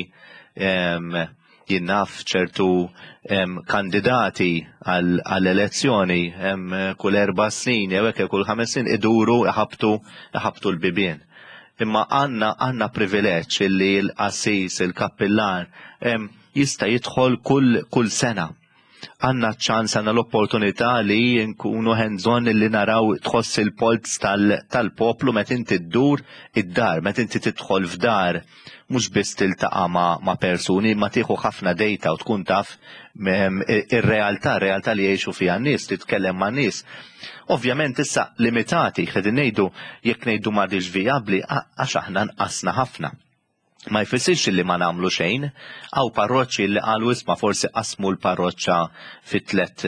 jien naf ċertu kandidati għall-elezzjoni kull erba' snin jew hekk kull ħames snin iduru iħabtu iħabtu l-bibien. Imma għandna għandna privileġġ li l-qassis, il-kappillan jista' jidħol kull kull sena. Għandna ċans, għandna l-opportunità li nkunu hands-on li naraw tħoss il-polz tal-poplu meta inti ddur id-dar, meta inti tidħol f'dar mhux biss tiltaqa' ma' persuni, ma tieħu ħafna dejta u tkun taf ir-realtà, realtà li jgħixu fiha n-nies, titkellem ma' nies. Ovvjament issa limitati, qegħdin ngħidu jekk ngħidu m'għadix vijabbli għax aħna nqasna ħafna. Ma jfissirx li ma nagħmlu xejn, għaw parroċċi li qalu isma' forsi qasmu l-parroċċa fi tliet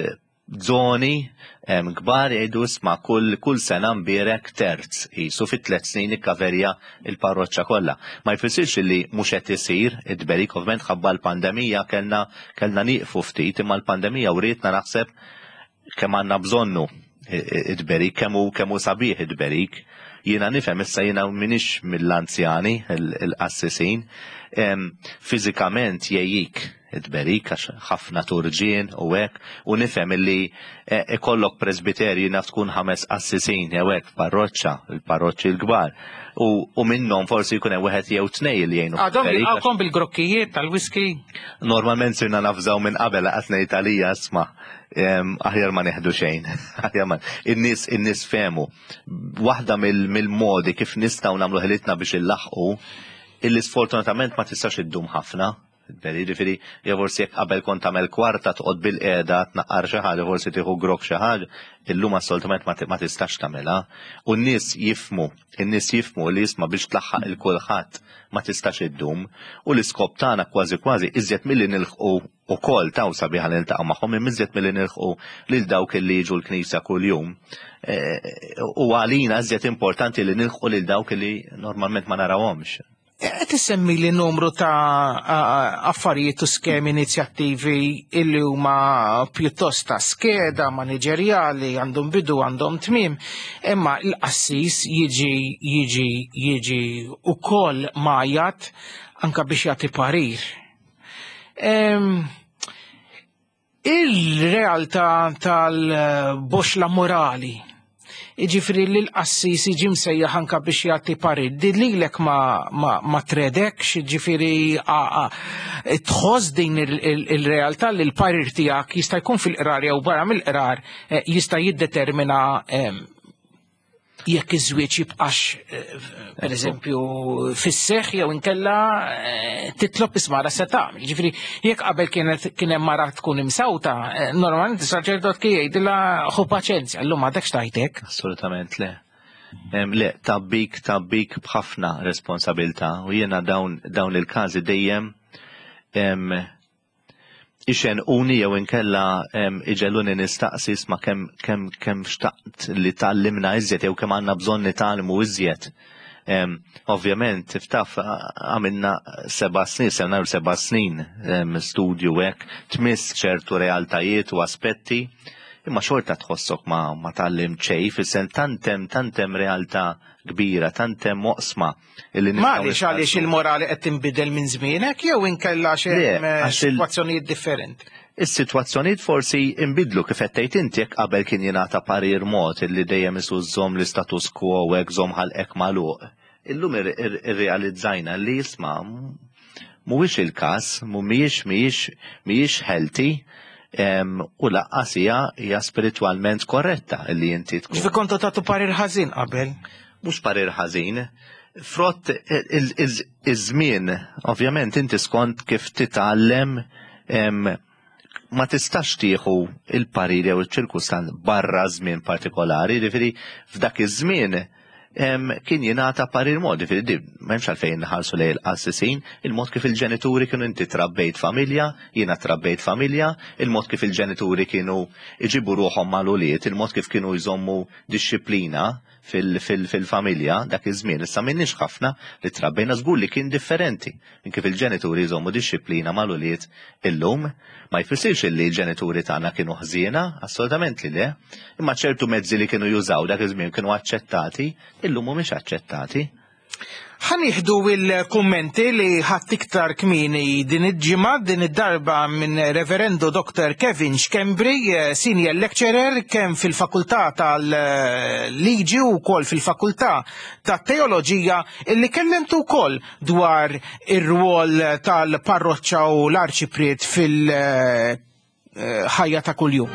zoni kbar jgħidu isma' kull kull sena mbierek terz qisu fit-tliet snin ikkaverja il-parroċċa kollha. Ma jfissirx li mhux qed isir id-dberik, ovvjament ħabba l-pandemija kellna kellna nieqfu ftit, imma l-pandemija wrietna naħseb kemm għandna bżonnu id-dberik, kemm hu kemm hu sabiħ id-dberik. Jiena nifhem issa jiena minix mill-anzjani il-qassisin, fiżikament jgħid id-berik għax ħafna turġien u hekk, u nifhem illi ikollok presbiterji naf tkun ħames qassisin jew hekk parroċċa, il-parroċċi l-kbar. U minnhom forsi jkun hemm wieħed jew tnejn li jgħinu. Għadhom jilqgħukom bil-grokkijiet tal-whisky. Normalment sirna nafżaw minn qabel qed ngħid għalija isma' aħjar ma neħdu xejn. In-nies in-nies fehmu. Waħda mill-modi kif nistgħu nagħmlu ħilitna biex illaħqu illi sfortunatament ma tistax iddum ħafna. Ġifieri jew forsi jekk qabel kont tagħmel kwarta toqgħod bil-qiegħda tnaqqar xi ħaġa, forsi tieħu grok xi ħaġa, illum assolutament ma tistax tagħmilha. U n-nies jifhmu, in-nies jifhmu li jisma' biex tlaħħaq il kulħadd ma tistax iddum, u l-iskop tagħna kważi kważi iżjed milli nilħqu wkoll taw sabiħ niltaqgħu magħhom imma iżjed milli nilħqu lil dawk illi jiġu l-Knisja kuljum. U għalina iżjed importanti li nilħqu lil dawk illi normalment ma narawhomx. Qed issemmi li numru ta' affarijiet u skemi inizjattivi illi huma pjuttost ta' skeda maniġerjali għandhom bidu għandhom tmiem, imma l-qassis jiġi jiġi jiġi ukoll majjat anke biex jagħti parir. Il-realtà tal-boxla morali, jiġifieri li l-qassis jiġi msejjaħ anke biex jagħti parir, lilek ma tredekx, jiġifieri tħoss din il-realtà li l-parir tiegħek jista' jkun fil-qrar jew barra mill-qrar jista' jiddetermina jekk iż-żwieġ jibqax pereżempju fis-seħħ jew inkella titlob ismara se tagħmel. Jiġifieri jekk qabel kien hemm mara tkun imsawta, normalment is-saċerdot kien jgħidilha ħu paċenzja, llum m'għadekx tgħidlek. Assolutament le. Le, tabbik tabbik b'ħafna responsabilità u jiena dawn dawn il-każi dejjem ixen uni jew inkella iġelluni nistaqsi ma kemm kemm kemm xtaqt li tallimna iżjed jew kemm għandna bżonn nitalmu iżjed. Ovvjament tiftaf għamilna seba' snin, se nagħmlu seba' snin studju hekk, tmiss ċertu realtajiet u aspetti, imma xorta tħossok ma ma tallim xejn fis-sen tantem tantem realtà kbira, tantem moqsma illi M'għaliex għaliex il-morali qed tinbidel minn żmienek jew inkella xi sitwazzjonijiet differenti. Is-sitwazzjonijiet forsi inbidlu kif qed tgħid inti jekk qabel kien jingħata parir mod illi dejjem isu żomm l-status quo u hekk żomm ħalqek magħluq. Illum irrealizzajna li jisma' mhuwiex il-każ, mhumiex mhijiex mhijiex healthy. U laqqas hija spiritwalment korretta li inti tkun. Ġifi kontu tagħtu parir ħażin qabel? Mhux parir ħażin. Frott iż-żmien, ovvjament inti skont kif titgħallem ma tistax tieħu il-parir jew iċ-ċirkustan barra żmien partikolari, jiġifieri f'dak iż-żmien kien jingħata parir mod, jiġifieri m'hemmx għalfejn nħarsu lejn il-qassisin, il-mod kif il-ġenituri kienu inti trabbejt familja, jiena trabbejt familja, il-mod kif il-ġenituri kienu iġibu ruħhom mal-uliet, il-mod kif kienu jżommu dixxiplina fil-familja dak iż-żmien. Issa m'inniex ħafna li trabbejna żgur li kien differenti minn kif il-ġenituri jżommu dixxiplina mal-uliet illum. Ma jfissirx li l-ġenituri tagħna kienu ħżiena, assolutament li le, imma ċertu mezzi li kienu jużaw dak iż-żmien kienu aċċettati, illum mhumiex aċċettati. Ħanieħdu il-kummenti li ħadd iktar kmieni din il-ġimgħa din id-darba minn Reverendu doktor Kevin Xkembri, Senior Lecturer kemm fil-Fakultà tal-Liġi u wkoll fil-Fakultà tat-Teoloġija, illi kellemtu wkoll dwar ir-rwol tal-parroċċa u l-arċipriet fil-ħajja ta' kuljum.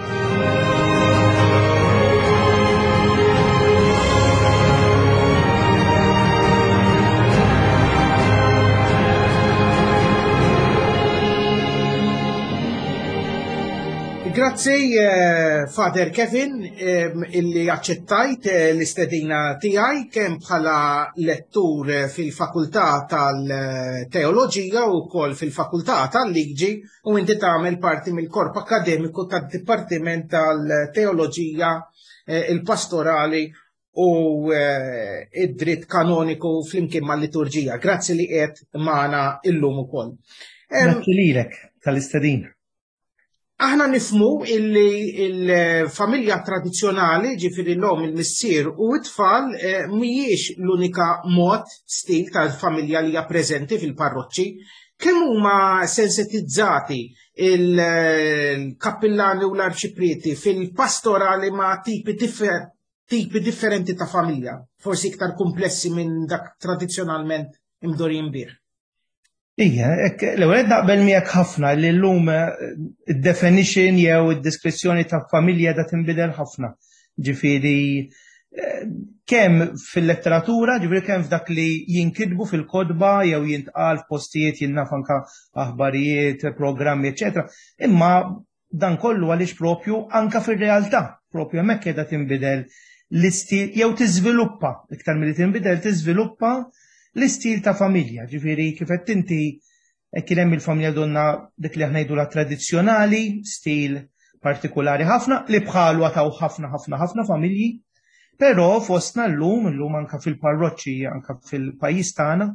Grazzi Father Kevin illi aċċettajt l-istedina tiegħi kemm bħala lettur fil-Fakultà tal-Teoloġija u wkoll fil-Fakultà tal-Liġi u inti tagħmel parti mill-Korp Akademiku tad-Dipartiment tal-Teoloġija il-Pastorali u id-dritt kanoniku flimkien mal-liturġija. Grazzi li qiegħed magħna illum ukoll. Grazzi lilek tal-istedina. Aħna nifmu illi il-familja tradizjonali ġifiri l-om il-missier u it-tfal mhijiex l-unika mod stil tal-familja li hija preżenti fil-parroċċi. Kemm huma sensitizzati il-kappillani u l-arċiprieti fil-pastorali ma' tipi, differ tipi differenti ta' familja, forsi iktar komplessi minn dak tradizjonalment imdorin bir. Ija, l-għed naqbel miegħek ħafna li l-lum id-definition jew id-deskrizzjoni ta' familja da tinbidel ħafna. Ġifieri kemm fil-letteratura, ġifieri kemm f'dak li jinkitbu fil-kodba jew jintqal f'postijiet jinnaf anke aħbarijiet, programmi, eċetera. Imma dan kollu għaliex propju anke fir-realtà, propju hemmhekk qiegħda tinbidel l-istil jew tiżviluppa, iktar milli tinbidel tiżviluppa l-istil ta' familja, ġifieri kif qed inti kien hemm il-familja donna dik li aħna ngħidula tradizzjonali, stil partikolari ħafna li bħalu għataw ħafna ħafna ħafna familji, però fostna llum illum anke fil-parroċċi anke fil-pajjiż tagħna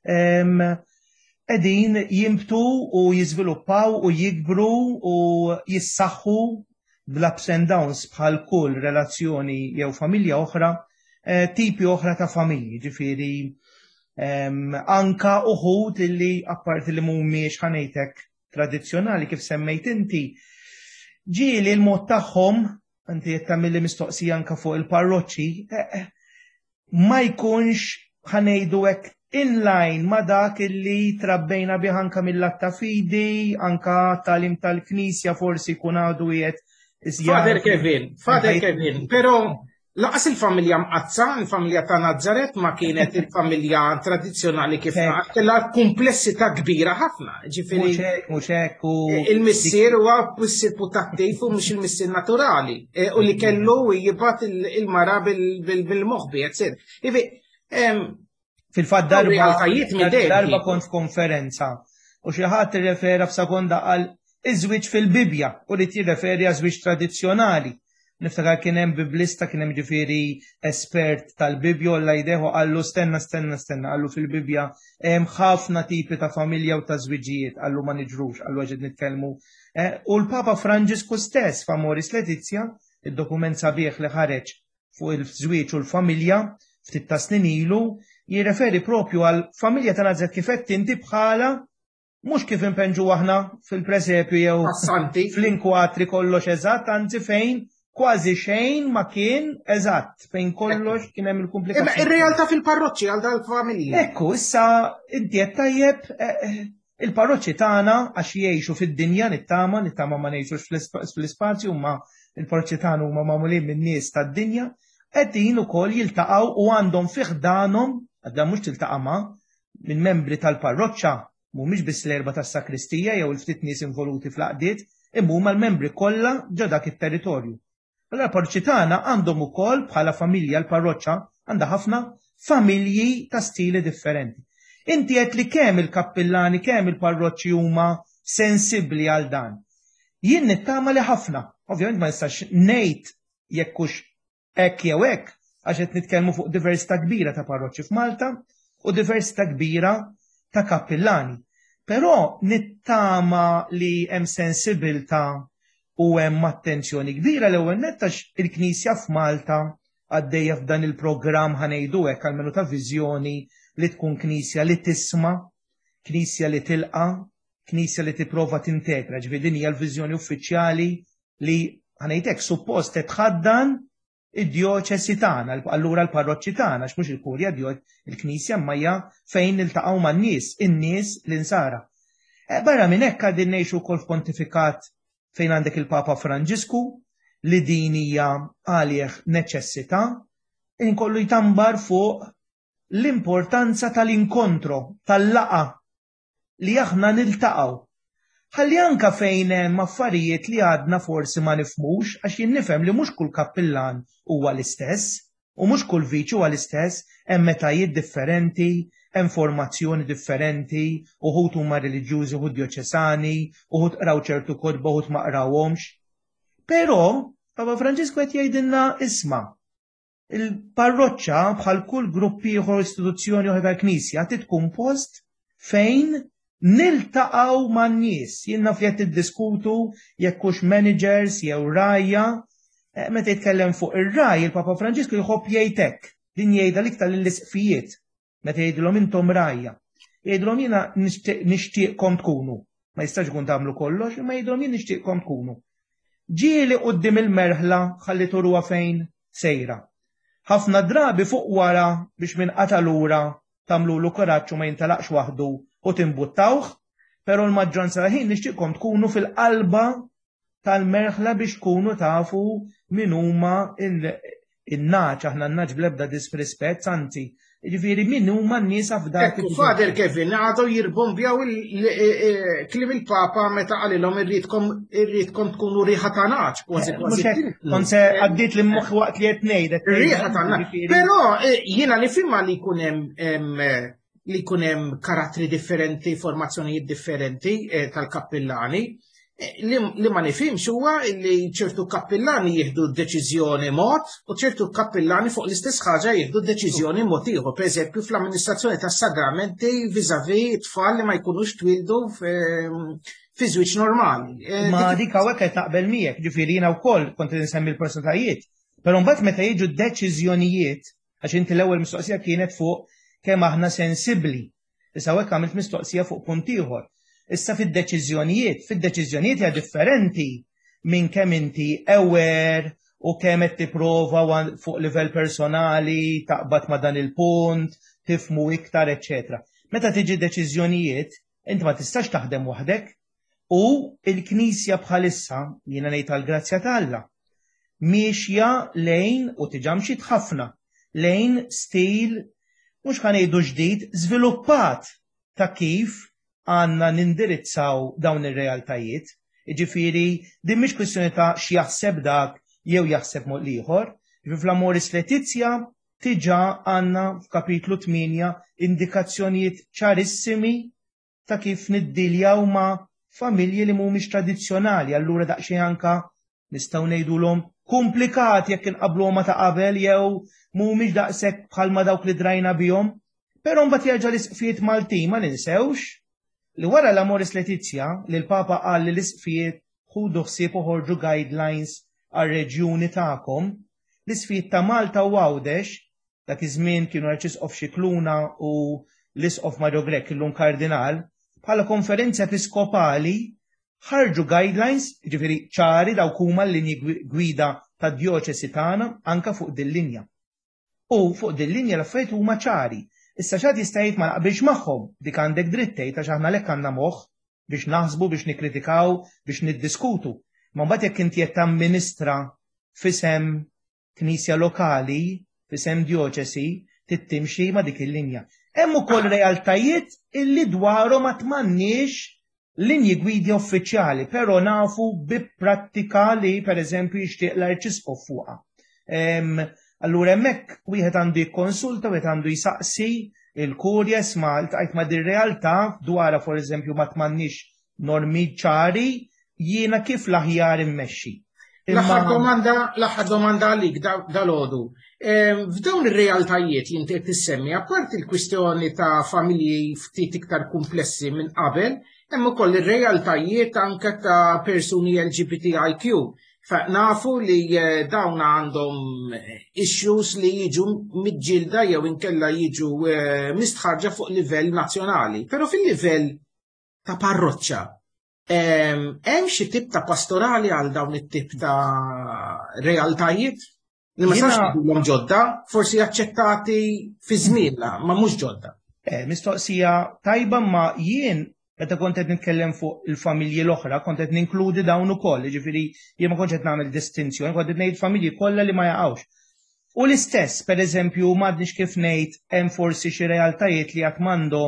qegħdin jimbtu u jiżviluppaw u jikbru u jissaħħu bl-ups and downs bħal kull relazzjoni jew familja oħra, tipi oħra ta' familji, ġifieri Um, anka uħud illi apparti li mhumiex ħanejtek tradizzjonali kif semmejt inti ġieli l-mod tagħhom inti qed tagħmilli mistoqsija anka fuq il-parroċċi eh, ma jkunx ħanejdu hekk inline ma dak illi trabbejna bih anka mill-latta fidi, anka talim tal-Knisja forsi jkun għadu qiegħed Father Kevin, Father Kevin, però laqas il-familja mqazza, il-familja ta' Nazzaret ma kienet il-familja tradizzjonali kif kellha komplessità kbira ħafna. Ġifieri mhux hekk u il-missier huwa missier putattiv u mhux il-missier naturali u li kellu jibgħat il-mara bil-moħħbi eċetera. Fil-fatt darba darba kont f'konferenza u xi ħadd irrefera f'sekonda qal iż-żwieġ fil-Bibja u li tirreferi għal żwieġ tradizzjonali. Niftakar kien hemm biblista kien hemm ġifieri espert tal-Bibja u jdejħu qallu stenna stenna stenna qallu fil-Bibja hemm ħafna tipi ta' familja u ta' żwiġijiet qallu ma niġrux qallu ġed nitkellmu. U l-Papa Franġisku stess f'Amoris Letizia, id-dokument sabiħ li ħareġ fuq il-żwieġ u l-familja ftit ta' snin ilu, jirreferi propju għal familja ta' Nazzaret kif qed inti bħala mhux kif impenġu aħna fil-presepju jew fl-inkwatri kollox eżatt, anzi fejn kważi xejn ma kien eżatt fejn kollox kien hemm il-komplikazzjoni. Imma ir-realtà fil-parroċċi għal dal-familja. Ekku, issa inti qed tajjeb il-parroċċi tagħna għax jgħixu fid-dinja nittama, nittama ma ngħixux fl-ispazju ma il-parroċċi tagħna huma magħmulin min-nies tad-dinja, qegħdin ukoll jiltaqgħu u għandhom fih danhom, għadha mhux tiltaqa' ma' minn membri tal-parroċċa mhumiex biss l-erba' tas-sakristija jew il-ftit nies involuti fl-għaqdiet, imma huma l-membri kollha ġo dak it-territorju. Allora l-parroċċi tagħna għandhom ukoll bħala familja l-parroċċa għandha ħafna familji ta' stili differenti. Inti qed li kemm il-kappillani, kemm il-parroċċi huma sensibbli għal dan. Jien nittama li ħafna, ovvjament ma nistax ngħid jekk hux hekk jew hekk għax qed nitkellmu fuq diversità kbira ta' parroċċi f'Malta u diversità kbira ta' kappillani. Però nittama li hemm sensibilità u hemm attenzjoni kbira l-ewwel nettax il-Knisja f'Malta għaddejja f'dan il-programm ħanejdu hekk għalmenu ta' viżjoni li tkun Knisja li tisma', Knisja li tilqa', Knisja li tipprova tintegra, ġifieri din hija l-viżjoni uffiċjali li ħanejtek suppost qed tħaddan id-djoċesi tagħna, allura l-parroċċi tagħna x'mhux il-kurja il-Knisja mmajja fejn iltaqgħu man-nies, in-nies li nsara. Barra minn hekk qegħdin ngħixu wkoll f'pontifikat fejn għandek il-Papa Franġisku li din hija għalih neċessità, inkollu jtambar fuq l-importanza tal-inkontro, tal-laqa li aħna niltaqgħu. ħalli anka fejn hemm affarijiet li għadna forsi ma nifmux għax jien nifhem li mhux kull kappillan huwa l-istess u mhux kull viċi huwa l-istess, hemm metajiet differenti, hemm formazzjoni differenti, uħud huma reliġjużi, uħud dioċesani, uħud qraw ċertu kodba, uħud ma qrawhomx. Però Papa Franġisku qed jgħidilna isma' il-parroċċa bħal kull grupp ieħor istituzzjoni oħra tal-Knisja trid tkun post fejn niltaqgħu man-nies. Jien naf li qed tiddiskutu jekk hux managers jew rajja. Meta jitkellem fuq ir-raj, il-Papa Franġisku jħobb jgħid hekk, din jgħidha l-iktar lill-isqfijiet. Meta jgħidilhom intom rajja. Jgħidilhom jiena nixtieqkom tkunu. Ma jistax ikun tagħmlu kollox, imma jgħidilhom jien nixtieqkom tkunu. Ġieli quddiem il-merħla ħalli turuha fejn sejra. Ħafna drabi fuq wara biex minn qatalura tagħmlulu koraġġ u ma jintalaqx waħdu u timbuttawh, però l-maġġoranza ħin nixtieqkom tkunu fil-qalba tal-merħla biex tkunu tafu min huma in-naċ, aħna n-naċ bl-ebda disprispett, anzi, ġifieri min huma n-nies f'dak. Fader Kevin, għadu jirbombjaw il-klim il-Papa meta qalilhom irridkom tkunu riħa ta' naċ. Kont se għaddiet li moħħ waqt li qed ngħidek. Riħa ta' naċ. Però jiena nifhimha li jkun hemm li jkun hemm karattri differenti, formazzjonijiet differenti tal-kappillani. Li ma nifhimx huwa li ċertu kappillani jieħdu deċiżjoni mod u ċertu kappillani fuq l-istess ħaġa jieħdu deċiżjoni mod ieħor. Pereżempju fl-amministrazzjoni tas-sagramenti viżavi tfal li ma jkunux twildu fi żwieġ normali. Ma dik hawnhekk qed naqbel miegħek, ġifieri jiena wkoll kont insemmi l-personalitajiet. Però mbagħad meta jiġu deċiżjonijiet għax inti l-ewwel mistoqsija kienet fuq kemm aħna sensibbli. Issa hawnhekk għamilt mistoqsija fuq punt ieħor. Issa fid-deċiżjonijiet, fid-deċiżjonijiet hija differenti minn kemm inti aware u kemm qed tipprova fuq livell personali taqbad ma' dan il-punt, tifmu iktar, eċetera. Meta tiġi deċiżjonijiet, inti ma tistax taħdem waħdek u l-Knisja bħalissa, jiena ngħid għall-grazzja ta' Alla, miexja lejn u tiġa mxiet ħafna lejn stil mhux ħanejdu ġdid, żviluppat ta' kif għanna nindirizzaw dawn ir-realtajiet. Ġifieri, din mhix kwistjoni ta' x'jaħseb dak jew jaħseb mod ieħor. Fl-Amoris Laetitia tiġa għandna f'kapitlu tminja indikazzjonijiet ċarissimi ta' kif niddiljaw ma' familji li mhumiex tradizzjonali, allura daqsxejn anka nistgħu ngħidulhom komplikati jekk inqablu ma ta' qabel jew mhumiex daqshekk bħalma dawk li drajna bihom. Però mbagħad jerġa' l-isqfijiet Maltin ma ninsewx li wara l-Amoris Laetitia li l-Papa qal li l-isqfiet ħudu ħsieb uħorġu guidelines għar-reġjuni tagħkom, l-isqfiet ta' Malta u Għawdex dak iż-żmien kienu Arċisqof Xikluna u l-Isqof Mario Grek illum kardinal, bħala konferenza episkopali ħarġu guidelines, ġifieri ċari dawk huma l-linji gwida tad-djoċesi tagħna anke fuq din linja. U fuq din linja l-affarijiet huma ċari. Issa xad jista' jgħid ma naqbilx magħhom, dik għandek drittejt għax aħna lek għandna moħħ biex naħsbu, biex nikkritikaw, biex niddiskutu. Ma mbagħad jekk inti qed tamministra f'isem knisja lokali, f'isem djoċesi, tittimxi ma dik il-linja. Hemm ukoll realtajiet illi dwarhom ma tmannix linji gwidi uffiċjali, però nafu bi prattika li pereżempju jixtieq l-Arċisqof fuqha. Allura hemmhekk wieħed għandu jikkonsulta, wieħed għandu jsaqsi il-kurja isma' ltqajt ma' din realtà dwarha foreżempju ma tmannix normi ċari, jiena kif l-aħjar immexxi. L-aħħar domanda, l-aħħar domanda għalik dal-għodu. F'dawn ir-realtajiet jinti qed tissemmi, apparti l-kwistjoni ta' familji ftit iktar komplessi minn qabel, hemm ukoll ir-realtajiet anke ta' persuni L G B T I Q. Nafu li dawn għandhom issues li jiġu mid-ġilda jew inkella jiġu mistħarġa fuq livell nazzjonali. Però fil-livell ta' parroċċa, hemm xi tip ta' pastorali għal dawn it-tip ta' realtajiet li ma sax nagħmluhom ġodda, forsi aċċettati fi żmienna, ma mhux ġodda. Mistoqsija tajba ma jien meta kont qed nitkellem fuq il-familji l-oħra, kont qed ninkludi dawn ukoll, jiġifieri jien ma kontx qed nagħmel distinzjoni, kont qed ngħid familji kollha li ma jaqgħux. U l-istess, pereżempju, m'għadniex kif ngħid hemm forsi xi realtajiet li qatt m'għandhomx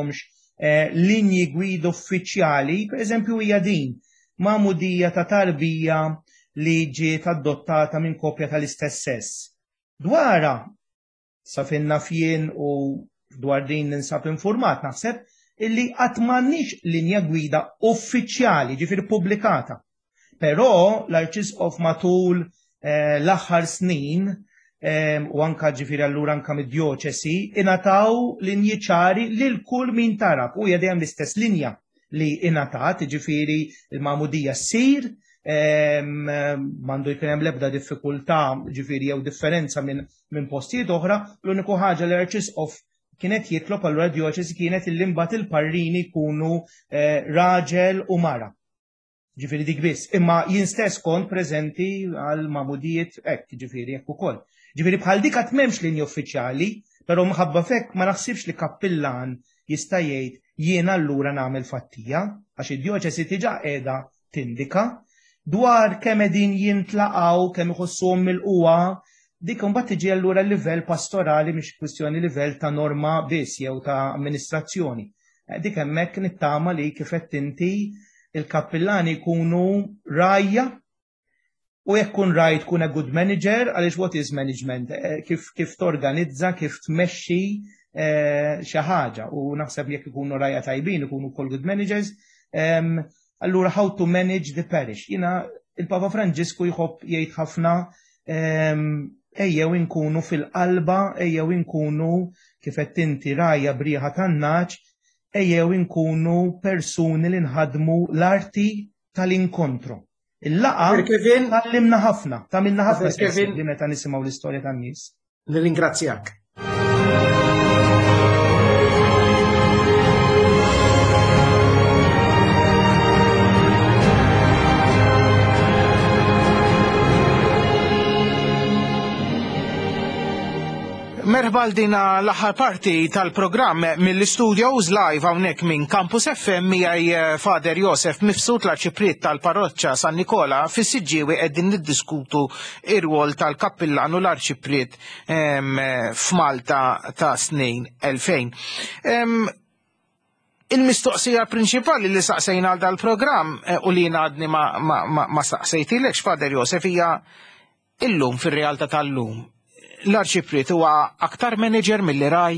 linji gwida uffiċjali, per eżempju hija din, magħmudija ta' tarbija li ġiet adottata minn koppja tal-istess sess. Dwara sa finna fien u dwar din ninsab informat naħseb illi qatt m'għandniex linja gwida uffiċjali ġifieri pubblikata. Però l-Arċisqof matul l-aħħar snin u anka ġifieri allura anka mid-djoċesi ingħataw linji ċari lil kull min tarab u hija dejjem l-istess linja li ingħatat, ġifieri il-magħmudija ssir, m'għandu jkun hemm l-ebda diffikultà ġifieri jew differenza minn min postijiet oħra, l-uniku ħaġa li l-Arċisqof kienet jitlob allura d-djoċesi kienet illi mbagħad il-parrini jkunu raġel u mara. Ġifieri dik biss, imma jien stess kont preżenti għal magħmudijiet hekk, ġifieri hekk ukoll. Ġifieri bħal dik qatt m'hemmx linja uffiċjali, però minħabba f'hekk ma naħsibx li kappillan jista' jgħid jiena allura nagħmel fattija għax id-djoċesi diġà qiegħda tindika dwar kemm qegħdin jintlaqgħu kemm iħossuhom milquha dik imbagħad tiġi allura l-livell pastorali mhix kwistjoni livell ta' norma biss jew ta' amministrazzjoni. Dik hemmhekk nittama li kif qed inti il-kappillani jkunu rajja u jekk kun raj tkun a good manager, għaliex what is management? Kif kif torganizza, kif tmexxi xi ħaġa u naħseb jekk ikunu rajja tajbin ikunu wkoll good managers. Allura how to manage the parish. Jiena il-Papa Franġisku jħobb jgħid ħafna ejjew inkunu fil-qalba, ejjew inkunu kif qed inti rajja brieħa tan-naċ, ejjew inkunu persuni li nħadmu l-arti tal-inkontru. Il-laqa tallimna ħafna, tamilna ħafna li meta nisimgħu l-istorja tan-nies. Nirringrazzjak. Merħba dina l-aħħar parti tal-programm mill-studios live hawnhekk minn Campus F M miegħi Fader Josef Mifsud l-Arċipriet tal-Parroċċa San Nikola fis-Siġġiewi qegħdin niddiskutu ir-rwol tal-Kappillan u l-Arċipriet f'Malta ta' snin elfejn. Il-mistoqsija prinċipali li saqsejna għal dal-programm u li għadni ma saqsejtilekx Fader Josef hija illum fir-realtà tal-lum. L-Arċipriet huwa aktar manager mill-li raj?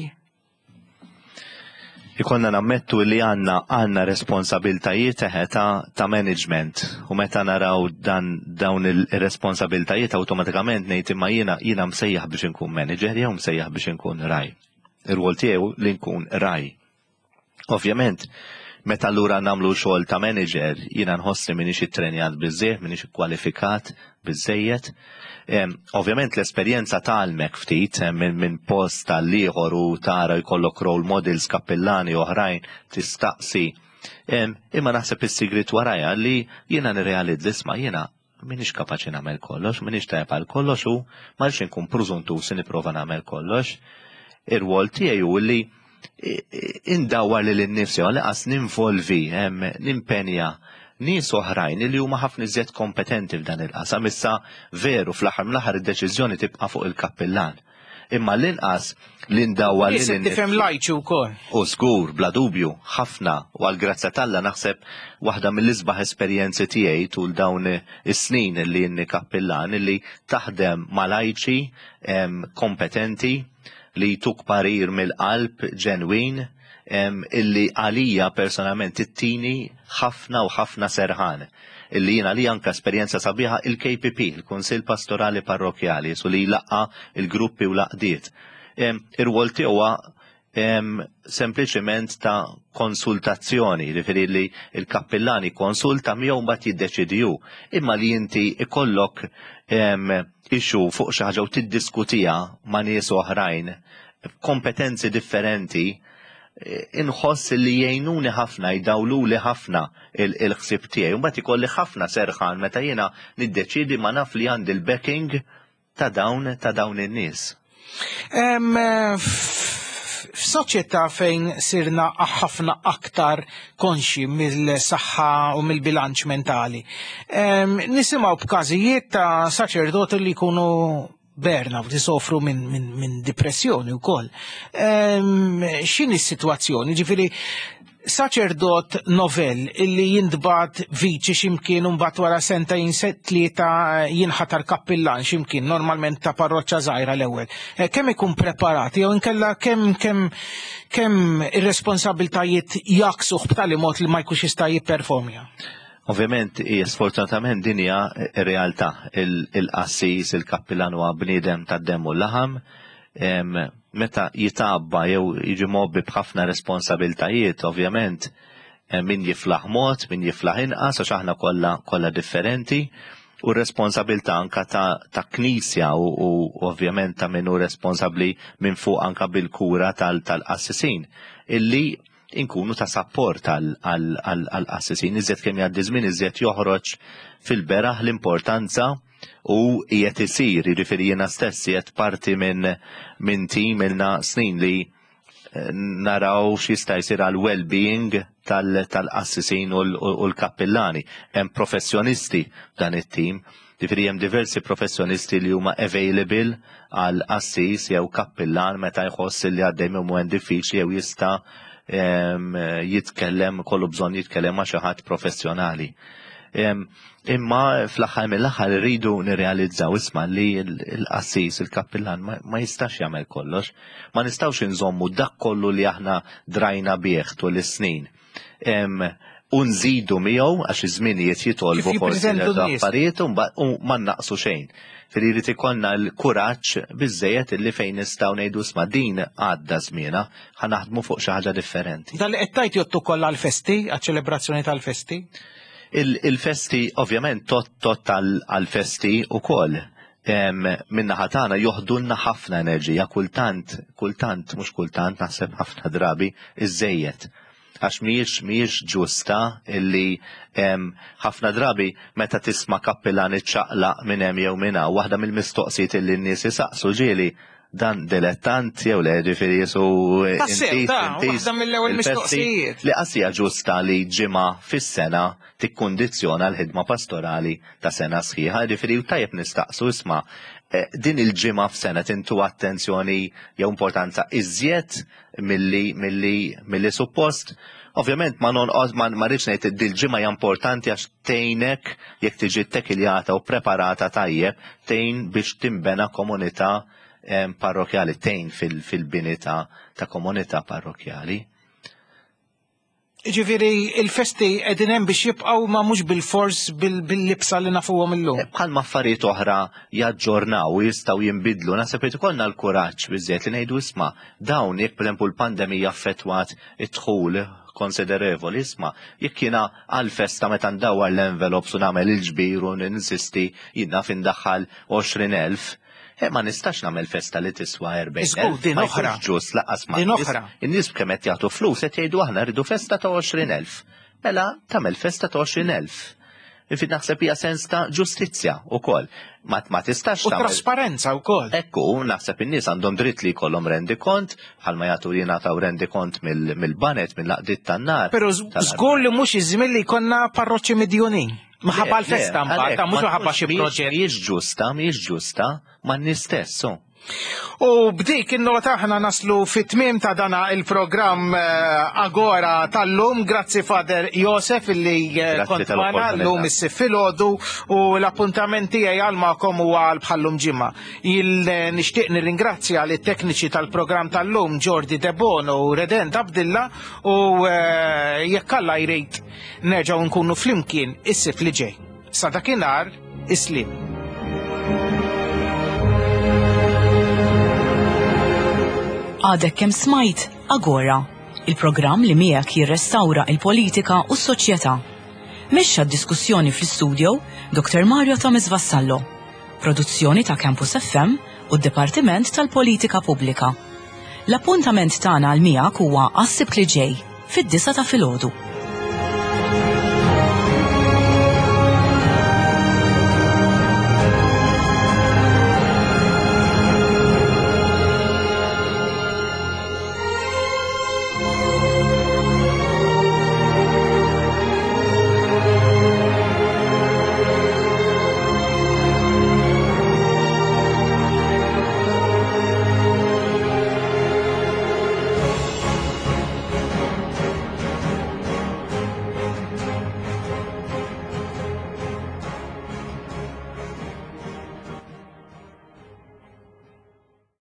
Ikonna nammettu li għanna għanna responsabiltajiet ta' ta' management u meta naraw dan dawn il-responsabiltajiet automatikament ngħid imma jiena jiena msejjaħ biex inkun manager jew msejjaħ biex inkun raj. Ir-rwol tiegħu li nkun raj. Ovvjament, meta allura nagħmlu xogħol ta' manager jiena nħossi minix ittrenjat biżżejjed, minix ikkwalifikat biżżejjed. Um, ovvjament l-esperjenza talmek ftit minn min post tal-ieħor u tara jkollok role models kappillani oħrajn tistaqsi. Um, imma naħseb is-sigrit warajja li jiena nirrealizza isma' jiena minix kapaċi nagħmel kollox, minix tajjeb għal kollox u ma rridx inkun prużuntus nipprova nagħmel kollox. Ir-rwol tiegħi hu li indawwar lil innifsi u laqas ninvolvi, nimpenja nies oħrajn li huma ħafna iżjed kompetenti f'dan il-qasam issa veru fl-aħħar mill-aħħar id-deċiżjoni tibqa' fuq il-kappillan. Imma l-inqas li ndawwa lil tifhem lajċi wkoll. U żgur bla dubju ħafna u għal grazza Alla naħseb waħda mill-isbaħ esperjenzi tiegħi tul dawn is-snin li inni kappillan li taħdem ma' lajċi kompetenti li tuk parir mill-qalb ġenwin Um, illi għalija personalment it-tini ħafna u ħafna serħan. Illi jina li anka esperjenza sabiħa il-K P P, il-Konsil Pastorali Parrokjali, su li laqqa il-gruppi u laqdiet. Um, Ir-rwol tiegħu um, sempliċement ta' konsultazzjoni, riferi li il-kappillani konsulta miegħu mbagħad jiddeċidiju. Imma li inti ikollok um, ixu fuq xi ħaġa u tiddiskutija ma' nies oħrajn kompetenzi differenti inħoss li jgħinuni ħafna, jdawlu li ħafna il-ħsib tiegħi. Mbagħad ikolli ħafna serħan meta jiena niddeċidi ma naf li għandi l-backing ta' dawn ta' dawn in-nies. F'soċjetà fejn sirna ħafna aktar konxi mill-saħħa u mill-bilanċ mentali. Nisimgħu b'każijiet ta' saċerdoti li jkunu burnout, isofru minn min, min depressjoni wkoll. Um, X'inhi s-sitwazzjoni? Ġifieri saċerdot novel illi jindbat viċi ximkien un bat wara senta jinset tlieta jinħatar kappillan ximkien normalment ta' parroċċa żgħira l-ewwel. Kemm ikun preparati jew inkella kemm kemm kemm ir-responsabiltajiet jaksuh b'tali mod li ma jkunx jista' jipperformja. Ovvjament, sfortunatament din hija realtà. Il-qassis, il-kappillan huwa bniedem tad-demm u l-laħam. Meta jitabba jew jiġi mobbi b'ħafna responsabiltajiet, ovvjament min jiflaħ mod, min jiflaħ inqas, għax aħna kollha kollha differenti, u responsabilità anka ta', ta knisja u, u ovvjament ta' minnu responsabbli minn fuq anka bil-kura tal-qassisin, illi inkunu ta' support għal-qassisin, iżjed kemm jgħaddi żmien iżjed joħroġ fil-beraħ l-importanza u jiet isir, jiġifieri jiena stess jiet parti minn min tim ilna snin li naraw x'jista' jsir għal well-being tal-qassisin u l-kappillani. Hemm professjonisti dan it-tim, jiġifieri hemm diversi professjonisti li huma available għal qassis jew kappillan meta jħoss li għaddej minn mument diffiċli jew jista' jitkellem, kollu bżonn jitkellem ma' xi ħadd professjonali. Imma fl-aħħar mill-aħħar rridu nirrealizzaw isma' li l-qassis, il-kappillan ma jistax jagħmel kollox, ma nistgħux inżommu dak kollu li aħna drajna bih tul is-snin. U nżidu miegħu għax iż-żminijiet jitolbu forsi l-affarijiet u ma nnaqsu xejn. Irid ikollna l-kuraġġ biżżejjed illi fejn nistgħu ngħidu isma' din għadda żmienha, ħa naħdmu fuq xi ħaġa differenti. Dan li qed tajt jottu kollha għall-festi, għaċ-ċelebrazzjoni tal-festi? Il-festi, ovvjament, tot tot għal-festi u koll. Minna ħatana joħdulna ħafna enerġija, kultant, kultant, mux kultant, naħseb ħafna drabi, iż-żejjed. Għax miex, miex ġusta illi ħafna drabi meta tisma' kappillan iċċaqlaq minn hemm jew minn hawn, waħda mill-mistoqsijiet illi n-nies isaqsu ġieli dan dilettant jew le ġifieri su mistoqsijiet li qasija ġusta li ġimgħa fis-sena tikkundizzjona l-ħidma pastorali ta' sena sħiħa, ġifieri tajjeb nistaqsu isma' din il-ġimgħa f'sena tintu attenzjoni jew importanza iżjed milli milli milli suppost. Ovvjament ma nonqos ma rridx ngħid il-ġimgħa hija importanti għax tgħinek jekk tiġi ttekiljata u preparata tajjeb tgħin biex timbena komunità parrokjali, tgħin fil-bini ta' komunità parrokjali. Ġifieri il-festi qegħdin hemm biex jibqgħu ma mhux bil-fors bil-libsa li nafuhom illum. Bħalma affarijiet oħra jaġġornaw u jistgħu jinbidlu, naħseb irid ikollna l-kuraġġ biżżejjed li ngħidu isma' dawn jekk pereżempju l-pandemija affettwat id-dħul konsiderevoli, isma' jekk jiena għall-festa meta ndawwar l-envelopes u nagħmel il-ġbir u ninsisti jiena findaħħal għoxrin elf. Ma nistax nagħmel festa li tiswa erbgħin elf. Din oħra. Ġust laqqas ma. Din oħra. In-nies kemm qed jagħtu flus qed jgħidu aħna rridu festa ta' għoxrin elf. Mela tagħmel festa ta' għoxrin elf. Infid naħseb hija sens ta' ġustizzja wkoll. Ma ma tistax tagħmel. U trasparenza wkoll. Ekku, naħseb in-nies għandhom dritt li jkollhom rendi kont, bħalma jagħtu jingħataw rendi kont mill-banet mill-laqdiet tan-nar. Però żgur li mhux iż-żmien li jkollna parroċċi midjunin. Maħabba l-festa mbagħad, mhux maħabba xi proġett. Mhijiex ġusta, mhijiex ġusta, ma n-nistess. U b'dik in-nota aħna naslu fit-tmiem ta' dana il-programm Agora tal-lum, grazzi Fader Josef illi kont magħna llum is-filgħodu u l-appuntamenti tiegħi għalmakom huwa bħallum ġimgħa. Nixtieq nirringrazzja lit tekniċi tal-programm tal-lum Jordi Debono u Redent Abdilla u jekk Alla jrid nerġgħu nkunu flimkien is-sif li ġej. Sa dakinhar islim. Għadek kem smajt Agora, il-programm li miegħek jirrestawra il-politika u s-soċjetà. Mexxa d-diskussjoni fl-istudio Doktor Mario Thomas Vassallo, produzzjoni ta' Campus F M u d-Dipartiment tal-Politika Pubblika. L-appuntament tagħna għal miegħek huwa għas-sibt li ġej fid-disa ta' filgħodu.